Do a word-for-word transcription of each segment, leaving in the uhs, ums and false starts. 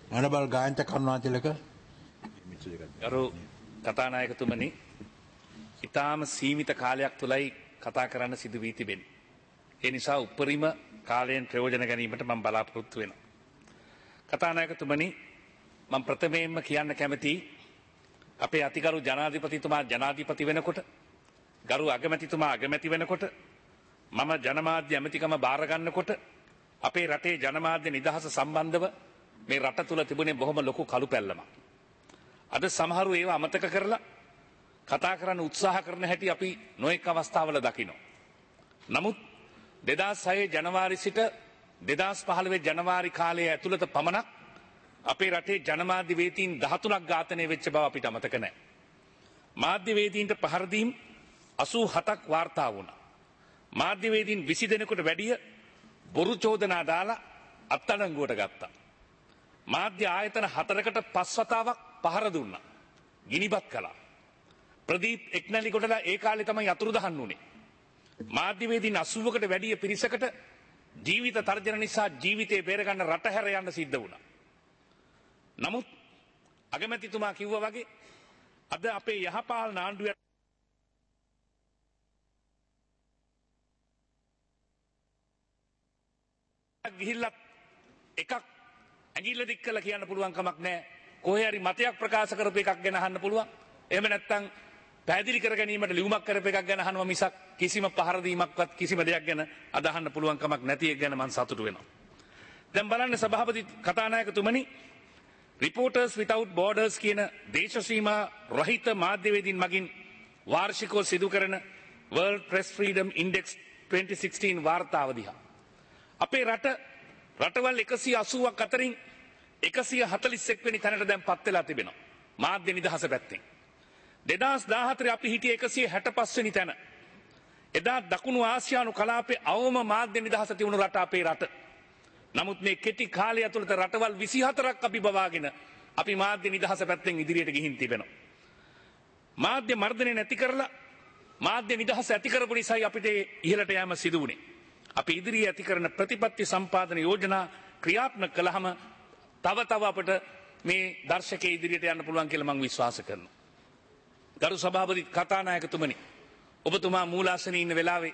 මනබල් ගායන්ත කරුණා තිලක ගරු කතානායකතුමනි, ඉතාම සීමිත කාලයක් තුලයි කතා කරන්න සිදු වී තිබෙන්නේ. ඒ නිසා උපරිම කාලයෙන් ප්‍රයෝජන ගැනීමට මම බලාපොරොත්තු වෙනවා. කතානායකතුමනි, මම ප්‍රථමයෙන්ම කියන්න කැමතියි අපේ අතිගරු ජනාධිපතිතුමා ජනාධිපති වෙනකොට, ගරු අගමැතිතුමා අගමැති වෙනකොට, මම ජනමාධ්‍ය ඇමතිකම බාර ගන්නකොට අපේ රටේ ජනමාධ්‍ය නිදහස සම්බන්ධව මේ රට තුල තිබුණේ බොහොම ලොකු කළු පැල්ලමක්. අද සමහරු ඒවා අමතක කරලා කතා කරන්න උත්සාහ කරන හැටි අපි නොඑක අවස්ථාවල දකිනවා. නමුත් දෙදාස් හය ජනවාරි සිට දෙදාස් පහළොව ජනවාරි කාලයේ ඇතුළත පමණක් අපේ රටේ ජනමාධ්‍ය වේදීන් දහතුනක් ඝාතනය වෙච්ච බව අපිට අමතක නැහැ. මාධ්‍ය වේදීන්ට පහර දීම් අසූ හතක් වාර්තා වුණා. මාධ්‍ය වේදීන් විසි දෙනෙකුට වැඩිය බොරු චෝදනා දාලා අත්අඩංගුවට ගත්තා. මාධ්‍ය ආයතන හතරකට පස් වතාවක් පහර දුන්නා. ගිනිබත් කළා. ප්‍රදීප් එක්නැලිකොටලා ඒ කාලේ තමයි අතුරුදහන් වුණේ. මාධ්‍යවේදීන් අසූවකට වැඩිය පිරිසකට ජීවිත තර්ජන නිසා ජීවිතේ බේරගන්න රට හැර යන්න සිද්ධ වුණා. නමුත් අගමැතිතුමා කිව්වා වගේ අද අපේ යහපාලන ආණ්ඩුවේ ගිහිල්ලා එකක් ඇඟිල්ල දික් කළා කියන්න පුළුවන් කමක් නැහැ. කොහේ හරි මතයක් ප්‍රකාශ කරපු එකක් ගැන අහන්න පුළුවන්. එහෙම නැත්නම් පැහැදිලි කර ගැනීමට ලියුමක් කරපු එකක් ගැන අහනවා මිසක් කිසිම පහර දීමක්වත් කිසිම දෙයක් ගැන අදහන්න පුළුවන් කමක් නැති එක ගැන මම සතුටු වෙනවා. දැන් බලන්න සභාපති කතානායකතුමනි, රිපෝටර්ස් විතවුට් බෝඩර්ස් කියන දේශසීමා රහිත මාධ්‍යවේදීන් මගින් වාර්ෂිකව සිදු කරන World Press Freedom Index twenty sixteen වාර්තාව දිහා අපේ රට රටවල් එකසිය අසූවක් අතරින් එකසිය හතළිස් එක් වෙනි තැනට දැන් පත් වෙලා තිබෙනවා මාධ්‍ය නිදහස පැත්තෙන්. දෙදාස් දාහතර අපි හිටියේ එකසිය හැටපස් වෙනි තැන. එදා දකුණු ආසියානු කලාපයේ අවම මාධ්‍ය නිදහස තිබුණු රට අපේ රට. නමුත් මේ කෙටි කාලය ඇතුළත රටවල් විසිහතරක් අපි බවාගෙන අපි මාධ්‍ය නිදහස පැත්තෙන් ඉදිරියට ගිහින් තිබෙනවා. මාධ්‍ය මර්ධනය නැති කරලා මාධ්‍ය නිදහස ඇති කරපු නිසායි අපිට ඉහළට යෑම සිදු වුණේ. අපි ඉදිරියේ ඇති කරන ප්‍රතිපත්ති සම්පාදන යෝජනා ක්‍රියාත්මක කළාම තව තව අපට මේ දර්ශකයේ ඉදිරියට යන්න පුළුවන් කියලා මම විශ්වාස කරනවා. ගරු සභාපති කතානායකතුමනි, ඔබතුමා මූලාසනයේ ඉන්න වෙලාවේ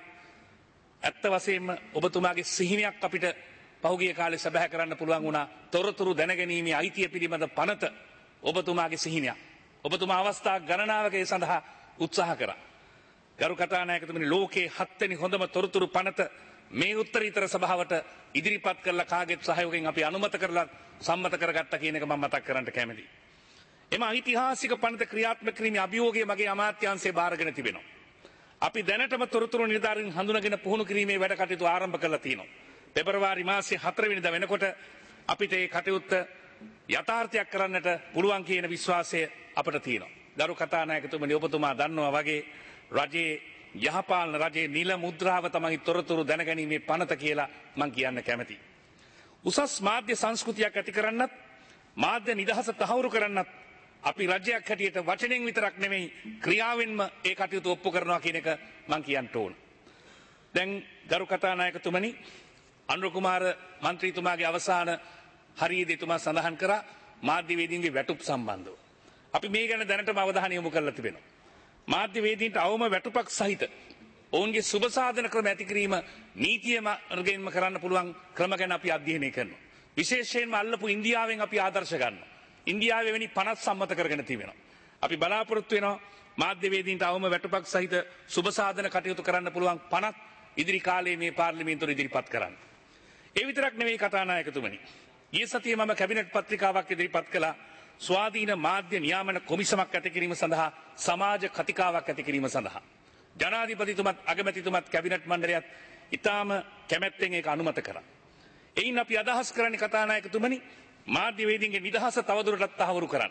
ඇත්ත වශයෙන්ම ඔබතුමාගේ සිහිනයක් අපිට පහුගිය කාලේ සභා කරන්න පුළුවන් වුණා. තොරතුරු දැනගැනීමේ අයිතිය පිළිබඳ පනත ඔබතුමාගේ සිහිනයක්. ඔබතුමා අවස්ථා ගණනාවක ඒ සඳහා උත්සාහ කරා. ගරු කතානායකතුමනි, ලෝකේ හත්වෙනි හොඳම තොරතුරු පනත මේ උත්තරීතර සභාවට ඉදිරිපත් කරලා කාගෙත් සහයෝගයෙන් අපි අනුමත කරලා සම්මත කරගත්තා කියන එක මම මතක් කරන්න කැමතියි. එම ඓතිහාසික පනත ක්‍රියාත්මක කිරීමේ අභියෝගය මගේ අමාත්‍යාංශය බාරගෙන තිබෙනවා. අපි දැනටම තොරතුරු නිලධාරීන් හඳුනාගෙන පුහුණු කිරීමේ වැඩ කටයුතු ආරම්භ කරලා තියෙනවා. පෙබරවාරි මාසයේ හතර වෙනිදා වෙනකොට අපිට මේ කටයුත්ත යථාර්ථයක් කරන්නට පුළුවන් කියන විශ්වාසය අපට තියෙනවා. ගරු කතානායකතුමනි, ඔබතුමා දන්නවා වගේ රජයේ යහපාලන රජයේ නිල මුද්‍රාව තමයි තොරතුරු දැනගැනීමේ පනත කියලා මම කියන්න කැමතියි. උසස් මාධ්‍ය සංස්කෘතියක් ඇති කරන්නත් මාධ්‍ය නිදහස තහවුරු කරන්නත් අපි රජයක් හැටියට වචනෙන් විතරක් නෙමෙයි ක්‍රියාවෙන්ම ඒ කටයුතු ඔප්පු කරනවා කියන එක මම කියන්න ඕන. දැන් ගරු කතානායකතුමනි, අනුර කුමාර මන්ත්‍රීතුමාගේ අවසාන හරියේදී තුමා සඳහන් කරා මාධ්‍යවේදීන්ගේ වැටුප් සම්බන්ධව. අපි මේ ගැන දැනටම අවධානය යොමු කරලා තිබෙනවා. මාධ්‍යවේදීන්ට අවම වැටුපක් සහිත ඔවුන්ගේ සුබ සාධන ක්‍රම ඇති කිරීම නීතිය මාර්ගයෙන්ම කරන්න පුළුවන් ක්‍රම ගැන අපි අධ්‍යයනය කරනවා. විශේෂයෙන්ම අල්ලපු ඉන්දියාවෙන් අපි ආදර්ශ ගන්නවා. ඉන්දියාවේ වෙනි පනස් සම්මත කරගෙන තිබෙනවා. අපි බලාපොරොත්තු වෙනවා මාධ්‍යවේදීන්ට අවම වැටුපක් සහිත සුබ සාධන කටයුතු කරන්න පුළුවන් පනත් ඉදිරි කාලයේ මේ පාර්ලිමේන්තුවට ඉදිරිපත් කරන්න. ඒ විතරක් නෙවෙයි කතානායකතුමනි, ඊයේ සතියේ මම කැබිනට් පත්‍රිකාවක් ඉදිරිපත් කළා ස්වාධීන මාධ්‍ය නියාමන කොමිසමක් ඇති කිරීම සඳහා, සමාජ කතිකාවක් ඇති කිරීම සඳහා. ජනාධිපතිතුමත් අගමැතිතුමත් කැබිනට් මණ්ඩලයත් ඉතාම කැමැත්තෙන් ඒක අනුමත කරා. එයින් අපි අදහස් කරන්නේ කතානායකතුමනි, මාධ්‍යවේදීන්ගේ නිදහස තවදුරටත් තහවුරු කරන්න.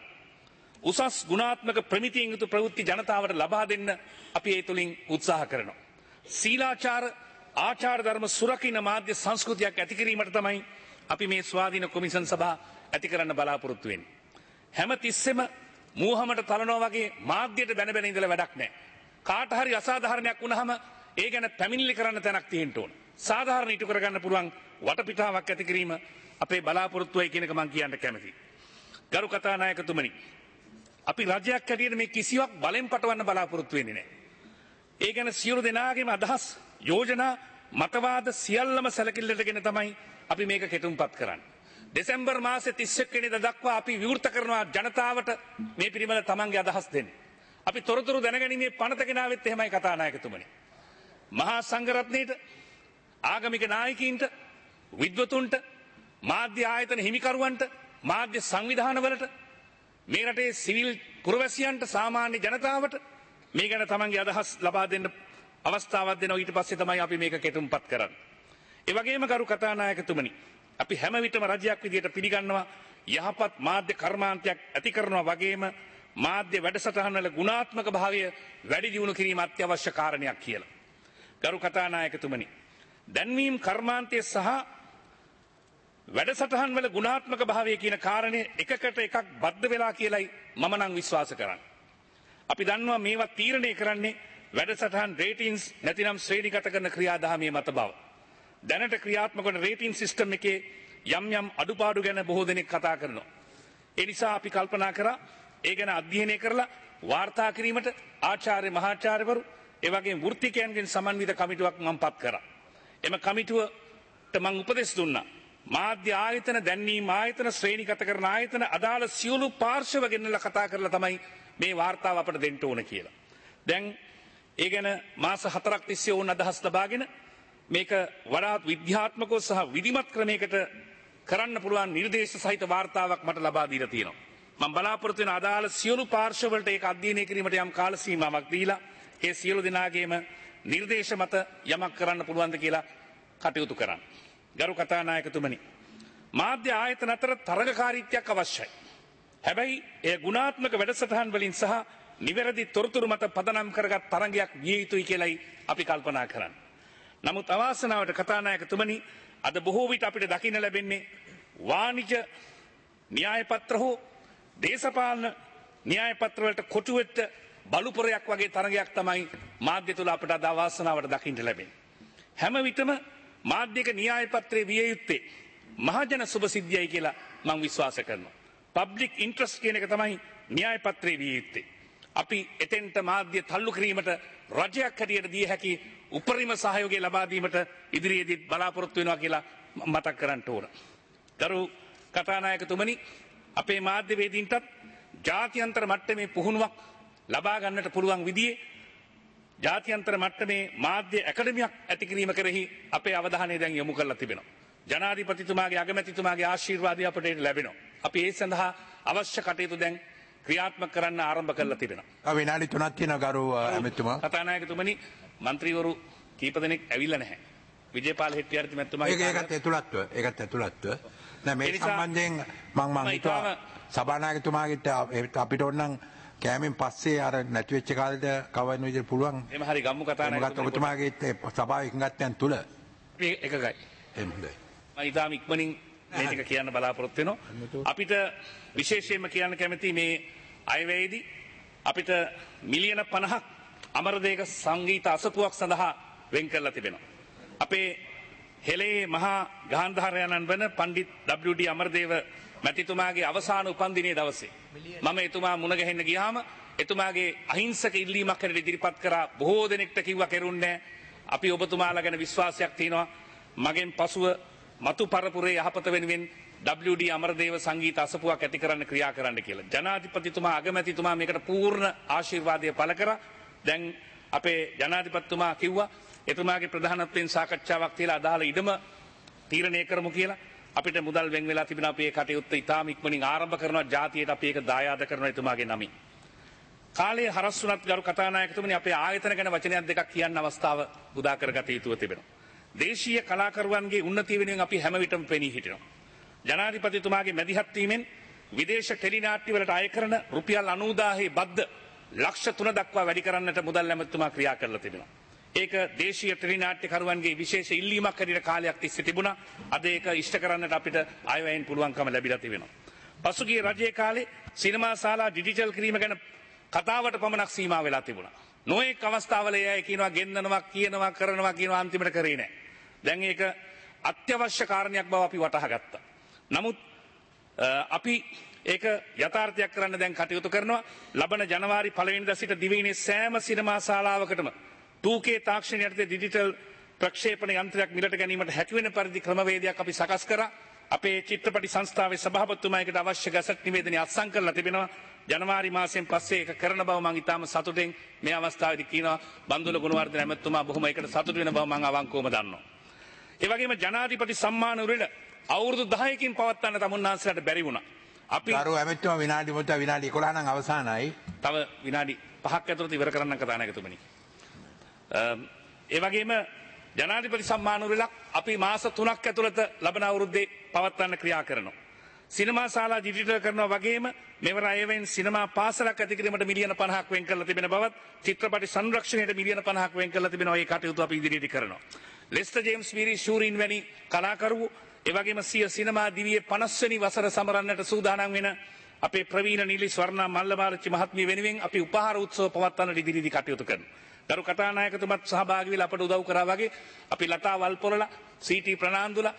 උසස් ගුණාත්මක ප්‍රමිතියෙන් යුතු ප්‍රවෘත්ති ජනතාවට ලබා දෙන්න අපි ඒ තුලින් උත්සාහ කරනවා. සීලාචාර ආචාර ධර්ම සුරකින්න මාධ්‍ය සංස්කෘතියක් ඇති කිරීමට තමයි අපි මේ ස්වාධීන කොමිෂන් සභා ඇති කරන්න බලාපොරොත්තු වෙන්නේ. හැම තිස්සෙම මූහමට තලනවා වගේ මාධ්‍යයට බැන බැන ඉඳලා වැඩක් නැහැ. කාට හරි අසාධාරණයක් වුණාම ඒ ගැන පැමිණිලි කරන්න තැනක් තියෙන්න ඕන. සාධාරණ ඉටු කරගන්න පුළුවන් වටපිටාවක් ඇති කිරීම අපේ බලාපොරොත්තුවයි කියන එක මම කියන්න කැමතියි. ගරු කතානායකතුමනි, අපි රජයක් හැටියට මේ කිසිවක් බලෙන් පටවන්න බලාපොරොත්තු වෙන්නේ නැහැ. ඒ ගැන සියලු දෙනාගේම අදහස්, යෝජනා, මතවාද සියල්ලම සැලකිල්ලටගෙන තමයි අපි මේක කෙටුම්පත් කරන්නේ. දෙසැම්බර් මාසේ තිස් එක් වෙනිදා දක්වා අපි විවෘත කරනවා ජනතාවට මේ පිළිබඳ තමන්ගේ අදහස් දෙන්න. අපි තොරතුරු දැනගැනීමේ පනත ගෙනාවෙත් එහෙමයි කතානායකතුමනි. මහා සංඝරත්නයට, ආගමික නායකයින්ට, විද්වතුන්ට, මාධ්‍ය ආයතන හිමිකරුවන්ට, මාධ්‍ය සංවිධානවලට, මේ රටේ සිවිල් පුරවැසියන්ට, සාමාන්‍ය ජනතාවට මේ ගැන තමන්ගේ අදහස් ලබා දෙන්න අවස්ථාවක් දෙනවා. ඊට පස්සේ තමයි අපි මේක කෙටුම්පත් කරන්නේ. ඒ වගේම ගරු කතානායකතුමනි, අපි හැම විටම රජයක් විදියට පිළිගන්නවා යහපත් මාධ්‍ය කර්මාන්තයක් ඇති කරනවා වගේම මාධ්‍ය වැඩසටහන් වල ගුණාත්මක භාවය වැඩි දියුණු කිරීම අත්‍යවශ්‍ය කාරණයක් කියලා. ගරු කතානායකතුමනි, දැන්වීම් කර්මාන්තය සහ වැඩසටහන් වල ගුණාත්මක භාවය කියන කාරණය එකකට එකක් බද්ධ වෙලා කියලයි මම නම් විශ්වාස කරන්නේ. අපි දන්නවා මේවා තීරණය කරන්නේ වැඩසටහන් රේටින්ස් නැතිනම් ශ්‍රේණිගත කරන ක්‍රියාදාමයේ මත බව. දැනට ක්‍රියාත්මක වන රේටින් සිස්ටම් එකේ යම් යම් අඩුපාඩු ගැන බොහෝ දෙනෙක් කතා කරනවා. ඒ නිසා අපි කල්පනා කරා ඒ ගැන අධ්‍යයනය කරලා වාර්තා කිරීමට ආචාර්ය මහාචාර්යවරු ඒ වගේම වෘත්තිකයන්ගෙන් සමන්විත කමිටුවක් මම පත් කරා. එම කමිටුවට මම උපදෙස් දුන්නා. මාධ්‍ය ආයතන, දැන්වීම් ආයතන, ශ්‍රේණිගත කරන ආයතන අදාළ සියලු පාර්ශව ගෙන්නලා කතා කරලා තමයි මේ වාර්තාව අපට දෙන්න ඕන කියලා. දැන් ඒ ගැන මාස හතරක් තිස්සේ වුණ අදහස් ලබාගෙන මේක වඩාත් විද්‍යාත්මකව සහ විධිමත් ක්‍රමයකට කරන්න පුළුවන් නිර්දේශ සහිත වාර්තාවක් මට ලබා දීලා තියෙනවා. මම බලාපොරොත්තු වෙන අදාළ සියලු පාර්ශවවලට ඒක අධ්‍යයනය කිරීමට යම් කාල සීමාවක් දීලා ඒ සියලු දෙනාගේම නිර්දේශ මත යමක් කරන්න පුළුවන්ද කියලා කටයුතු කරන්න. ගරු කතානායකතුමනි, මාධ්‍ය ආයතන අතර තරගකාරීත්වයක් අවශ්‍යයි. හැබැයි එය ගුණාත්මක වැඩසටහන් වලින් සහ නිවැරදි තොරතුරු මත පදනම් කරගත් තරගයක් විය යුතුයි කියලයි අපි කල්පනා කරන්නේ. නමුත් අවාසනාවට කතානායකතුමනි, අද බොහෝ විට අපිට දකින්න ලැබෙන්නේ වාණිජ න්‍යාය පත්‍ර හෝ දේශපාලන න්‍යාය පත්‍ර වලට කොටුවෙට බලුපොරයක් වගේ තරගයක් තමයි මාධ්‍ය තුල අපට අද අවාසනාවට දකින්න ලැබෙන්නේ. හැම විටම මාධ්‍යක න්‍යාය පත්‍රයේ විය යුත්තේ මහජන සුබසිද්ධියයි කියලා මම විශ්වාස කරනවා. පබ්ලික් ඉන්ට්‍රස්ට් කියන එක තමයි න්‍යාය පත්‍රයේ විය යුත්තේ. අපි එතෙන්ට මාධ්‍ය තල්ලු කිරීමට රජයක් හැටියට දිය හැකි උපරිම සහයෝගය ලබා දීමට ඉදිරියේදී බලාපොරොත්තු වෙනවා කියලා මතක් කරන්න ඕන. ගරු කතානායකතුමනි, අපේ මාධ්‍ය වේදීන්ටත් ජාත්‍යන්තර මට්ටමේ පුහුණුවක් ලබා ගන්නට පුළුවන් විදිහේ ජාත්‍යන්තර මට්ටමේ මාධ්‍ය ඇකඩමියක් ඇති කිරීම කෙරෙහි අපේ අවධානය දැන් යොමු කරලා තිබෙනවා. ජනාධිපතිතුමාගේ අගමැතිතුමාගේ ආශිර්වාදය අපට ලැබෙනවා. අපි ඒ සඳහා අවශ්‍ය කටයුතු දැන් ක්‍රියාත්මක කරන්න ආරම්භ කරලා තිබෙනවා. විනාඩි තුනක් තියෙනවා ගරු ඇමතිතුමා. කතානායකතුමනි, മന്ത്രിවරු කීප දෙනෙක් ඇවිල්ලා නැහැ. විජේපාල හෙට්ටිආරති මැතිතුමා ඒකත් ඇතුළත්ව ඒකත් ඇතුළත්ව නෑ මේ සම්බන්ධයෙන් මම මම හිතුවා සභානායකතුමාගෙත් අපිට ඕනනම් කෑමෙන් පස්සේ අර නැති වෙච්ච කාලෙට කවන්න විදිහට පුළුවන්. එහෙම හරි ගම්මු කතානායකතුමා. ඔබතුමාගෙත් සභාවේ එකඟත්වයන් තුල එකගයි. එහෙම හොඳයි. මම ඊටාම ඉක්මනින් මේ ටික කියන්න බලාපොරොත්තු වෙනවා. අපිට විශේෂයෙන්ම කියන්න කැමති මේ අයවැයේදී අපිට මිලියන පනහක් අමරදේක සංගීත අසපුවක් සඳහා වෙන් කරලා තිබෙනවා. අපේ හෙළේ මහා ගාන්ධාරයන්න් වන පණ්ඩිත් ඩබ්ලිව් ඩී අමරදේව මැතිතුමාගේ අවසාන උපන්දිනයේ දවසේ මම එතුමා මුණ ගැහෙන්න ගියාම එතුමාගේ අහිංසක ඉල්ලීමක් හැටියට ඉදිරිපත් කරා. බොහෝ දෙනෙක්ට කිව්වා කෙරුන්නේ අපි ඔබතුමාලා ගැන විශ්වාසයක් තියෙනවා. මගෙන් පසුව මතු පරපුරේ යහපත වෙනුවෙන් ඩබ්ලිව් ඩී අමරදේව සංගීත අසපුවක් ඇති කරන්න ක්‍රියා කරන්න කියලා. ජනාධිපතිතුමා අගමැතිතුමා මේකට පූර්ණ ආශිර්වාදය පළ කරා. දැන් අපේ ජනාධිපතිතුමා කිව්වා එතුමාගේ ප්‍රධානත්වයෙන් සාකච්ඡාවක් තියලා අදාළ ඉඩම තීරණය කරමු කියලා. අපිට මුදල් වෙන් වෙලා තිබෙන අපි ඒ කටයුත්ත ඉතාම ඉක්මනින් ආරම්භ කරනවා. ජාතියට අපි ඒක දායාද කරනවා එතුමාගේ නමින්. කාලයේ හරස් වුණත් ගරු කතානායකතුමනි, අපේ ආයතන ගැන වචනයක් දෙකක් කියන්න අවස්ථාව උදා කරගත යුතුව තිබෙනවා. දේශීය කලාකරුවන්ගේ උන්නතිය වෙනුවෙන් අපි හැම විටම පෙනී හිටිනවා. ජනාධිපතිතුමාගේ මැදිහත් වීමෙන් විදේශ ටෙලිනාට්‍ය වලට අය කරන රුපියල් අනූදාහේ බද්ද ලක්ෂ තුන දක්වා වැඩි කරන්නට මුදල් ඇමතුමා ක්‍රියා කරලා තිබෙනවා. ඒක දේශීය ටෙලිනාට්‍යකරුවන්ගේ විශේෂ ඉල්ලීමක් හැටියට කාලයක් තිස්සේ තිබුණා. අද ඒක ඉෂ්ට කරන්නට අපිට අයවැයෙන් පුළුවන්කම ලැබිලා තිබෙනවා. පසුගිය රජයේ කාලේ සිනමා ශාලා ඩිජිටල් කිරීම ගැන කතාවට පමණක් සීමා වෙලා තිබුණා. නොඑක අවස්ථාවල එයයි කියනවා ගෙන්නනවා කියනවා කරනවා කියනවා අන්තිමට කරේ නැහැ. දැන් ඒක අත්‍යවශ්‍ය කාරණයක් බව අපි වටහා ගත්තා. නමුත් අපි ඒක යථාර්ථයක් කරන්න දැන් කටයුතු කරනවා. ලබන ජනවාරි පළවෙනිදා සිට දිවයිනේ සෑම සිනමා ශාලාවකටම two K තාක්ෂණය යටතේ ඩිජිටල් ප්‍රක්ෂේපණ යන්ත්‍රයක් මිලට ගැනීමට හැකි වෙන පරිදි ක්‍රමවේදයක් අපි සකස් කරා. අපේ චිත්‍රපටි සංස්ථාවේ සභාපතිතුමායකට අවශ්‍ය ගැසට් නිවේදනය අත්සන් කරලා තිබෙනවා. ජනවාරි මාසයෙන් පස්සේ ඒක කරන බව මම ඉතාම සතුටින් මේ අවස්ථාවේදී කියනවා. බන්දුල ගුණවර්ධන ඇමතුමා බොහොම ඒකට සතුටු වෙන බව මම අවංකවම දන්නවා. ඒ වගේම ජනාධිපති සම්මාන උළෙල අවුරුදු දහයකින් පවත්වන්න තමුන්නාන්සලාට බැරි වුණා. අපි ගරු ඇමතුමා විනාඩි මොකද විනාඩි එකොළහ නම් අවසానයි. තව විනාඩි පහක් ඇතුළත ඉවර කරන්න කතානායකතුමනි. ඒ වගේම ජනාධිපති සම්මාන උළෙලක් අපි මාස තුනක් ඇතුළත ලබන අවුරුද්දේ පවත්වන්න ක්‍රියා කරනවා. සිනමා ශාලා ඩිජිටල් කරනවා වගේම මෙවර අයවෙන් සිනමා පාසලක් ඇති කිරීමට මිලියන පනහක් වෙන් කරලා තිබෙන බවත් චිත්‍රපටි සංරක්ෂණයට මිලියන පනහක් වෙන් කරලා තිබෙනවා. ඒ කටයුතු අපි ඉදිරියට කරනවා. ලෙස්ටර් ජේම්ස් මීරි ෂූරින් වැනි කලාකරුවෝ ඒ වගේම සිය සිනමා දිවියේ පනස් වෙනි වසර සමරන්නට සූදානම් වෙන අපේ ප්‍රවීණ නීලි ස්වර්ණා මල්ලමාරච්චි මහත්මිය වෙනුවෙන් අපි උපහාර උත්සව පවත්වන්න ඉදිරියේදී කටයුතු කරනවා. ගරු කතානායකතුමත් සහභාගී වෙලා අපට උදව් කරා වගේ අපි ලතා වල්පොරලා සීටී ප්‍රනාන්දුලා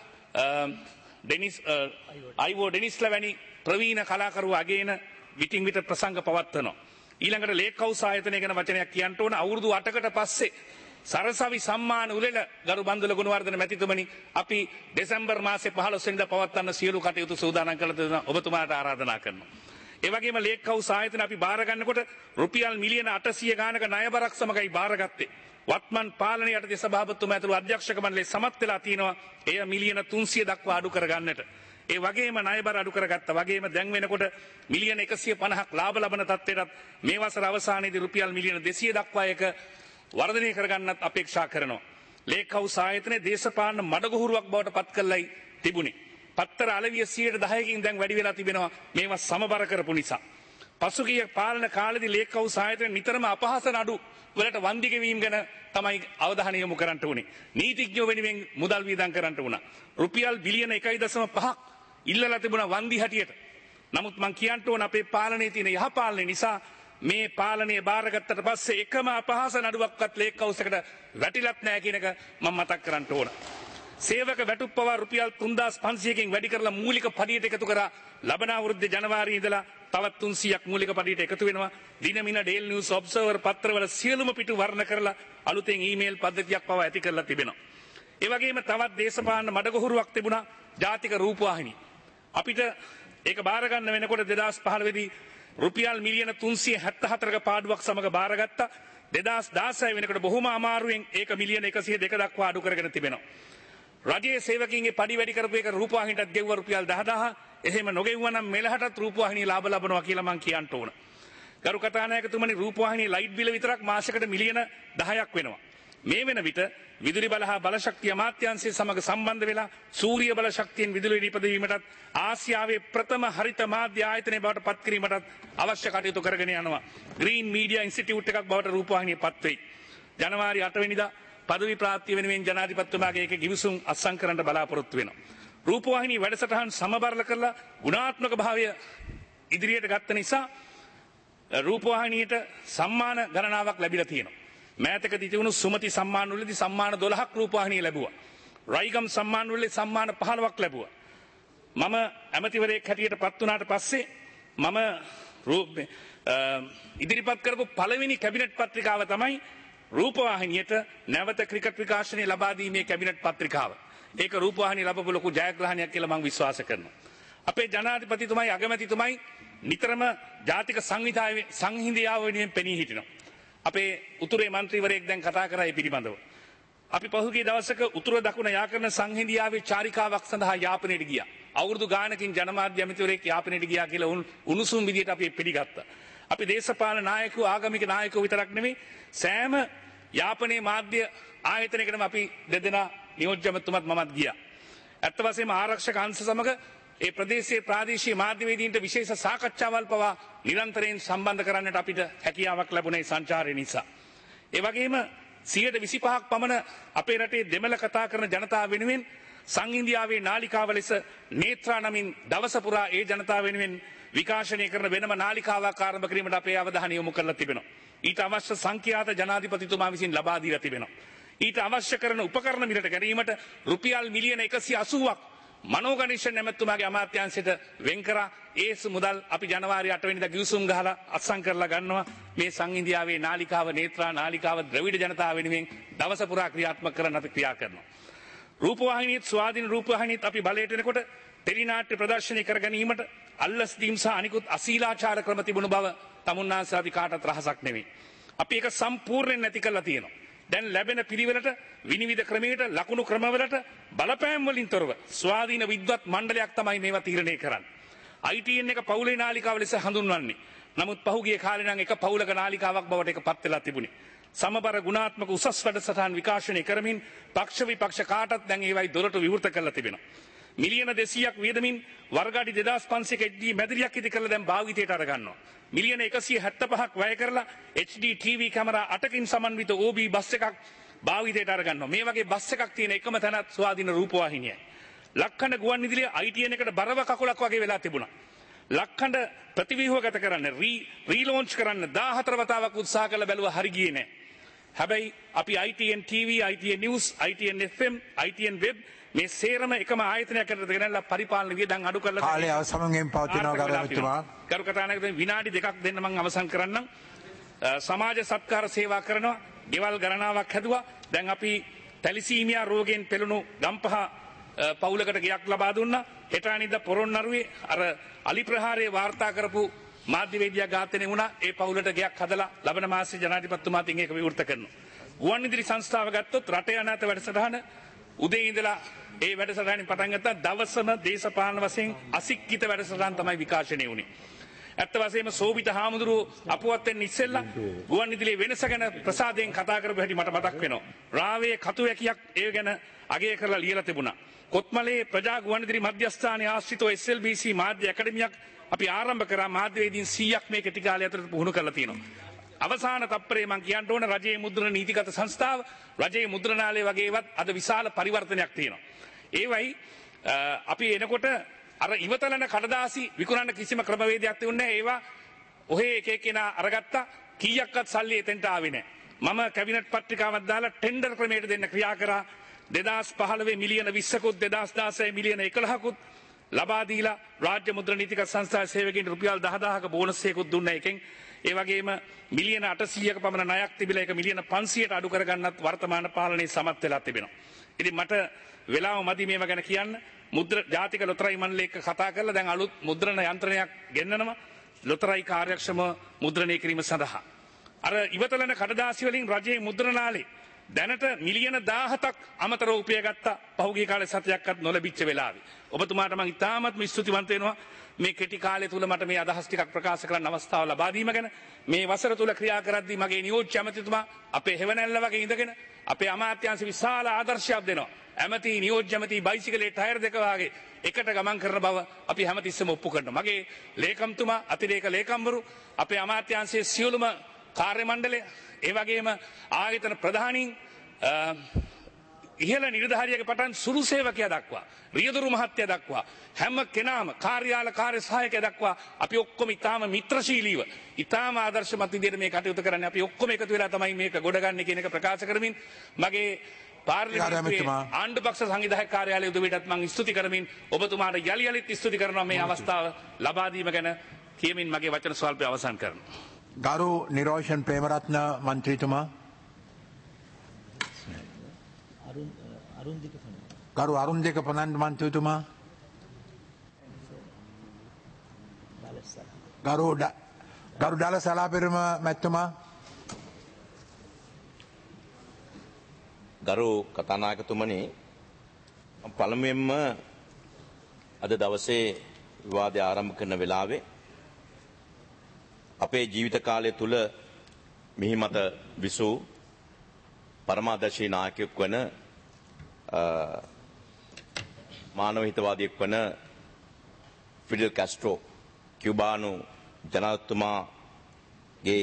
ඩෙනිස් අයිවෝ ඩෙනිස්ලා වැනි ප්‍රවීණ කලාකරුවෝ අගේන විටින් විට ප්‍රසංග පවත්වනවා. ඊළඟට ලේක් හවුස් ආයතනය ගැන වචනයක් කියන්න ඕන. අවුරුදු අටකට පස්සේ සරසවි සම්මාන උළෙල ගරු බන්දුල ගුණවර්ධන මැතිතුමනි අපි දෙසැම්බර් මාසේ පහළොස් වෙනිදා පවත්වන්න සියලු කටයුතු සූදානම් කරලා දෙනවා. ඔබතුමාට ආරාධනා කරනවා. ඒ වගේම ලේක් හවුස් ආයතන අපි බාර ගන්නකොට රුපියල් මිලියන අටසිය ගානක ණයබරක් සමගයි බාරගත්තේ. වත්මන් පාලනය යටතේ සභාපතිතුමා ඇතුළු අධ්‍යක්ෂක මණ්ඩලය සමත් වෙලා තිනවා එය මිලියන තුන්සිය දක්වා අඩු කරගන්නට. ඒ වගේම ණයබර අඩු කරගත්තා. වගේම දැන් වෙනකොට මිලියන එකසිය පනහක් ලාභ ලබන තත්ත්වයටත් මේ වසර අවසානයේදී රුපියල් මිලියන දෙසිය දක්වා එක වර්ධනය කරගන්නත් අපේක්ෂා කරනවා. ලේක් හවුස් ආයතනයේ දේශපාලන මඩගුහුරුවක් බවට පත් කළයි තිබුණේ. පත්තර අලවිය සියයට දහයකින් දැන් වැඩි වෙලා තිබෙනවා මේවා සමබර කරපු නිසා. පසුගිය පාලන කාලෙදී ලේක් හවුස් ආයතනය නිතරම අපහාස නඩු වලට වන්දි ගෙවීම ගැන තමයි අවධානය යොමු කරන්න උනේ. නීතිඥයෝ වෙනුවෙන් මුදල් වියදම් කරන්න උනා. රුපියල් බිලියන එකයි දශම පහක් ඉල්ලලා තිබුණා වන්දි හැටියට. නමුත් මං කියන්න ඕන අපේ පාලනයේ තියෙන යහපාලනය නිසා මේ පාලනය බාරගත්තට පස්සේ එකම අපහාස නඩුවක්වත් ලේක් හවුස් එකට වැටිලත් නැහැ කියන එක මම මතක් කරන්න ඕන. සේවක වැටුප් පවා රුපියල් තුන්දාස් පන්සියකින් වැඩි කරලා මූලික පඩියට එකතු කරා. ලබන අවුරුද්දේ ජනවාරියේ ඉඳලා තවත් තුන්සියයක් මූලික පඩියට එකතු වෙනවා. දිනමින ඩේල් නිවුස් ඔබ්සර්වර් පත්‍රවල සියලුම පිටු වර්ණ කරලා අලුතෙන් ඊමේල් පද්ධතියක් පවා ඇති කරලා තිබෙනවා. ඒ වගේම තවත් දේශපාලන මඩගහුරුවක් තිබුණා ජාතික රූපවාහිනී. අපිට ඒක බාර ගන්න වෙනකොට දෙදාස් පහළොව දී රුපියල් මිලියන තුන්සිය හැත්තෑ හතරක පාඩුවක් සමග බාරගත්තා. දෙදාස් දාසය වෙනකොට බොහොම අමාරුවෙන් ඒක මිලියන එකසිය දෙක දක්වා අඩු කරගෙන තිබෙනවා. රජයේ සේවකින්ගේ පඩි වැඩි කරපු එක රූපවාහිනියටත් ගෙව්ව රුපියල් දහදාහ. එහෙම නොගෙව්වා නම් මෙලහටත් රූපවාහිනිය ලාභ ලබනවා කියලා මං කියන්න ඕන. ගරු කතානායකතුමනි රූපවාහිනියේ ලයිට් බිල විතරක් මාසයකට මිලියන දහයක් වෙනවා. මේ වෙන විට විදුලි බල හා බලශක්තිය අමාත්‍යාංශය සමග සම්බන්ධ වෙලා සූර්ය බල ශක්තියෙන් විදුලි නිපදවීමටත් ආසියාවේ ප්‍රථම හරිත මාධ්‍ය ආයතනය බවට පත් කිරීමටත් අවශ්‍ය කටයුතු කරගෙන යනවා. ග්‍රීන් මීඩියා ඉන්ස්ටිටියුට් එකක් බවට රූපවාහිනිය පත් වෙයි. ජනවාරි අට වෙනිදා පදවි ප්‍රාප්තිය වෙනුවෙන් ජනාධිපතිතුමාගේ එක ගිවිසුම් අත්සන් කරන්න බලාපොරොත්තු වෙනවා. රූපවාහිනී වැඩසටහන් සමබර කරලා ගුණාත්මක භාවය ඉදිරියට ගත්ත නිසා රූපවාහිනියට සම්මාන ගණනාවක් ලැබිලා තියෙනවා. මෑතකදී තිබුණු සුමති සම්මාන වලදී සම්මාන දොළහක් රූපවාහිනිය ලැබුවා. රයිගම් සම්මාන වලදී සම්මාන පහළොවක් ලැබුවා. මම ඇමතිවරයෙක් හැටියට පත් වුණාට පස්සේ මම ඉදිරිපත් කරපු පළවෙනි කැබිනට් පත්‍රිකාව තමයි රූපවාහිනියට නැවත ක්‍රිකට් විකාශනය ලබා දීමේ කැබිනට් පත්‍රිකාව. ඒක රූපවාහිනිය ලැබපු ලොකු ජයග්‍රහණයක් කියලා මම විශ්වාස කරනවා. අපේ ජනාධිපතිතුමයි අගමැතිතුමයි නිතරම ජාතික සංවිධානයේ සංහිඳියාව වෙනුවෙන් පෙනී හිටිනවා. අපේ උතුරේ මන්ත්‍රීවරයෙක් දැන් කතා කරා ඒ පිළිබඳව. අපි පහුගිය දවසක උතුර දකුණ යා කරන සංහිඳියාවේ චාරිකාවක් සඳහා යාපනයට ගියා. අවුරුදු ගානකින් ජනමාධ්‍ය ඇමතිවරයෙක් යාපනයට ගියා කියලා උණුසුම් විදියට අපි පිළිගත්තා. අපි දේශපාලන නායකයෝ ආගමික නායකයෝ විතරක් නෙමෙයි සෑම යාපනයේ මාධ්‍ය ආයතනයකටම අපි දෙදෙනා නියෝජ්‍ය ඇමතුමත් මමත් ගියා. ඇත්ත වශයෙන්ම ආරක්ෂක අංශ සමග ඒ ප්‍රදේශයේ ප්‍රාදේශීය මාධ්‍යවේදීන්ට විශේෂ සාකච්ඡාවල් පවා නිරන්තරයෙන් සම්බන්ධ කරන්නට අපිට හැකියාවක් ලැබුණේ සංචාරය නිසා. ඒ වගේම සියයට විසිපහක් පමණ අපේ රටේ දෙමළ කතා කරන ජනතාව වෙනුවෙන් සංහිඳියාවේ නාලිකාව ලෙස නේත්‍රා නමින් දවස පුරා ඒ ජනතාව වෙනුවෙන් විකාශනය කරන වෙනම නාලිකාවක් ආරම්භ කිරීමට අපේ අවධානය යොමු කරලා තිබෙනවා. ඊට අවශ්‍ය සංඛ්‍යාත ජනාධිපතිතුමා විසින් ලබා දීලා තිබෙනවා. ඊට අවශ්‍ය කරන උපකරණ මිලට ගැනීමට රුපියල් මිලියන එකසිය අසූවක් මනෝගණිෂ නැමැතුමාගේ අමාත්‍යාංශයට වෙන් කරා. ඒ මුදල් අපි ජනවාරි අට වෙනිදා ගිවිසුම් ගහලා අත්සන් කරලා ගන්නවා. මේ සංඉන්දියාවේ නාලිකාව නේත්‍රා නාලිකාව ද්‍රවිඩ ජනතාව වෙනුවෙන් දවස පුරා ක්‍රියාත්මක කරන්න අපි ක්‍රියා කරනවා. රූපවාහිනියත් ස්වාධීන රූපවාහිනියත් අපි බලයට එනකොට ටෙලිනාට්‍ය ප්‍රදර්ශනය කර ගැනීමට අල්ලස් දීම් සහ අනිකුත් අශීලාචාර ක්‍රම තිබුණු බව තමුන්නාන්සේ අපි කාටත් රහසක් නෙවෙයි. අපි ඒක සම්පූර්ණයෙන් නැති කරලා තියෙනවා. දැන් ලැබෙන පිළිවෙලට විනිවිද ක්‍රමයකට ලකුණු ක්‍රමවලට බලපෑම් වලින් තොරව ස්වාධීන විද්වත් මණ්ඩලයක් තමයි මේවා තීරණය කරන්නේ. I T N එක පවුලේ නාලිකාව ලෙස හඳුන්වන්නේ. නමුත් පහුගිය කාලේ නම් එක පවුලක නාලිකාවක් බවට ඒක පත් වෙලා තිබුණේ. සමබර ගුණාත්මක උසස් වැඩසටහන් විකාශනය කරමින් පක්ෂ විපක්ෂ කාටත් දැන් ඒවයි දොරට විවෘත කරලා තිබෙනවා. මිලියන දෙසීයක් වියදමින් වර්ගාඩි දෙදාස් පන්සියක H D මැදිරියක් ඉදි කරලා දැන් භාවිතයට අර ගන්නවා. මිලියන එකසිය හැත්තෑපහක් වැය කරලා H D T V camera අටකින් සමන්විත O B බස් එකක් භාවිතයට අර ගන්නවා. මේ වගේ බස් එකක් තියෙන එකම තැනත් ස්වාධීන රූපවාහිනියයි. ලක්ඛණ්ඩ ගුවන් විදුලිය I T N එකට බරව කකුලක් වගේ වෙලා තිබුණා. ලක්ඛණ්ඩ ප්‍රතිව්‍යුහගත කරන්න රීලොන්ච් කරන්න දාහතර වතාවක් උත්සාහ කළ බැලුවා හරි ගියේ නැහැ. හැබැයි අපි I T N T V, I T N News, I T N F M, I T N Web මේ සේරම එකම ආයතනයකට ගෙනල්ලා පරිපාලන වියදම් අඩු කරලා කාලය අවසන්ගෙන් පවතිනවා ගරුතුමා. කරු කතානායකතුමනි විනාඩි දෙකක් දෙන්න මම අවසන් කරන්නම්. සමාජ සත්කාර සේවා කරනවා. ගෙවල් ගණනාවක් හැදුවා. දැන් අපි තැලිසීමියා රෝගයෙන් පෙළුණු ගම්පහ පවුලකට ගයක් ලබා දුන්නා. හෙට අනිද්දා පොරොන්නරුවේ අර අලි ප්‍රහාරයේ වාර්තා කරපු මාධ්‍යවේදියා ඝාතනය වුණා. ඒ පවුලට ගයක් හදලා ලබන මාසයේ ජනාධිපතිතුමාටින් ඒක විවෘත කරනවා. ගුවන් විදුලි සංස්ථාව ගත්තොත් රටේ අනාත වැඩසටහන උදේ ඉඳලා ඒ වැඩසටහනින් පටන් ගත්තා දවසම දේශපාලන වශයෙන් අසික්කිත වැඩසටහන් තමයි විකාශනය වුණේ. ඇත්ත වශයෙන්ම සෝබිත හාමුදුරුවෝ අපුවත් වෙන්න ඉස්සෙල්ලා ගුවන් විදුලියේ වෙනස ගැන ප්‍රසාදයෙන් කතා කරපු හැටි මට මතක් වෙනවා. රාවයේ කතු වැකියක් ඒ ගැන අගය කරලා ලියලා තිබුණා. කොත්මලේ ප්‍රජා ගුවන් විදුලි මධ්‍යස්ථානයේ ආශ්‍රිතව S L B C මාධ්‍ය ඇකඩමියක් අපි ආරම්භ කරා. මාධ්‍යවේදීන් සීයක් මේ කෙටි කාලය ඇතුළත පුහුණු කරලා තියෙනවා. අවසාන තප්පරේ මම කියන්න ඕන රජයේ මුද්‍රණ නීතිගත සංස්ථාව රජයේ මුද්‍රණාලය වගේවත් අද විශාල පරිවර්තනයක් තියෙනවා. ඒවයි අපි එනකොට අර ඉවතලන කඩදාසි විකුණන්න කිසිම ක්‍රමවේදයක් තියුන්නේ නැහැ. ඒවා ඔහේ එක එක්කෙනා අරගත්තා. කීයක්වත් සල්ලි එතෙන්ට ආවේ නැහැ. මම කැබිනට් පත්‍රිකාවක් දාලා ටෙන්ඩර් ක්‍රමයට දෙන්න ක්‍රියා කරා. දෙදාස් පහළොව මිලියන විස්සකුත් දෙදාස් දාසය මිලියන එකොළහකුත් ලබා දීලා රාජ්‍ය මුද්‍රණ නීතිගත සංස්ථාවේ සේවකයන්ට රුපියල් දහදාහක බෝනස් එකකුත් දුන්නා එකෙන්. ඒ වගේම මිලියන අටසීයක පමණ ණයක් තිබිලා ඒක මිලියන පන්සීයට අඩු කරගන්නත් වර්තමාන පාලනයේ සමත් වෙලා තිබෙනවා. ඉතින් මට වෙලාව මදි මේවා ගැන කියන්න. මුද්‍ර ජාතික ලොතරැයි මණ්ඩලය එක්ක කතා කරලා දැන් අලුත් මුද්‍රණ යන්ත්‍රණයක් ගෙන්නනවා ලොතරැයි කාර්යක්ෂම මුද්‍රණය කිරීම සඳහා. අර ඉවතලන කඩදාසි වලින් රජයේ මුද්‍රණාලේ දැනට මිලියන දාහතක් අමතරව උපය ගත්තා පහුගිය කාලේ සතියක්වත් නොලැබිච්ච වෙලාවේ. ඔබතුමාට මම ඉතාමත්ම ස්තුතිවන්ත වෙනවා මේ කෙටි කාලය තුල මට මේ අදහස් ටිකක් ප්‍රකාශ කරන්න අවස්ථාව ලබා දීම ගැන. මේ වසර තුල ක්‍රියා කරද්දී මගේ නියෝජ්‍ය ඇමතිතුමා අපේ හෙවණැල්ල වගේ ඉඳගෙන අපේ අමාත්‍යාංශ විශාල ආදර්ශයක් දෙනවා. ඇමති නියෝජ්‍ය ඇමති බයිසිකලේ ටයර් දෙක වාගේ එකට ගමන් කරන බව අපි හැමතිස්සෙම ඔප්පු කරනවා. මගේ ලේකම්තුමා අතිරේක ලේකම්වරු අපේ අමාත්‍යාංශයේ සියලුම කාර්ය මණ්ඩලය ඒ වගේම ආයතන ප්‍රධානීන් ඉහළ නිලධාරියක පටන් සුළු සේවකයා දක්වා රියදුරු මහත්තයා දක්වා හැම කෙනාම කාර්යාල කාර්ය සහායකයා දක්වා අපි ඔක්කොම ඊටාම මිත්‍රශීලීව ඊටාම ආදර්ශමත් විදිහට මේ කටයුතු කරන්නේ. අපි ඔක්කොම එකතු වෙලා තමයි මේක ගොඩගන්නේ කියන එක ප්‍රකාශ කරමින් මගේ පාර්ලිමේන්තුවේ ආණ්ඩු පක්ෂ සංවිධායක කාර්යාලය උදවියටත් මම ස්තුති කරමින් ඔබතුමාට යලි යලිත් ස්තුති කරනවා මේ අවස්ථාව ලබා දීම ගැන කියමින් මගේ වචන ස්වල්පය අවසන් කරනවා. ගරු නිරෝෂන් ප්‍රේමරත්න මන්ත්‍රීතුමා. ගරු අරුන්දික පනන්ඩ මන්ත්‍රීතුමා. ගරු ගරු ඩල සලාපෙරම මැතිතුමා. ගරු කතානායකතුමනි, පළමුවෙන්ම අද දවසේ විවාදය ආරම්භ කරන වෙලාවේ අපේ ජීවිත කාලය තුල මිහි මත විසූ පරමාදර්ශී නායකයෙක් වන මානව හිතවාදියෙක් වන ෆිඩෙල් කාස්ට්‍රෝ කියුබානු ජනාධිපතිතුමාගේ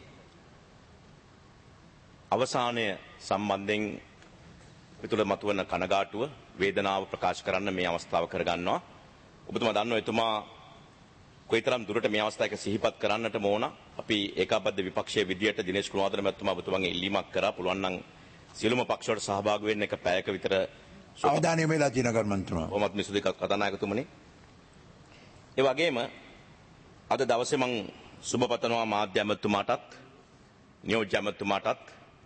අවසානය සම්බන්ධයෙන් පිටුල මතුවන කනගාටුව වේදනාව ප්‍රකාශ කරන්න මේ අවස්ථාව කරගන්නවා. ඔබතුමා දන්නවා එතුමා කොයිතරම් දුරට මේ අවස්ථාවක සිහිපත් කරන්නට ඕන. අපි ඒකාබද්ධ විපක්ෂයේ විදියට දිනේෂ් කුමාරවර්ධන මහත්මයා ඔබතුමාගෙන් ඉල්ලීමක් කරා පුළුවන් නම් සියලුම පක්ෂ වලට සහභාගී වෙන්න එක පැයක විතර අවධානය වෙලා තියෙන කර්මන්තුමා. කොහොමත් මිනිස්සු දෙකක් කතානායකතුමනි. ඒ වගේම අද දවසේ මම සුබ පතනවා මාධ්‍ය ඇමතුමාටත් නියෝජ්‍ය ඇමතුමාටත්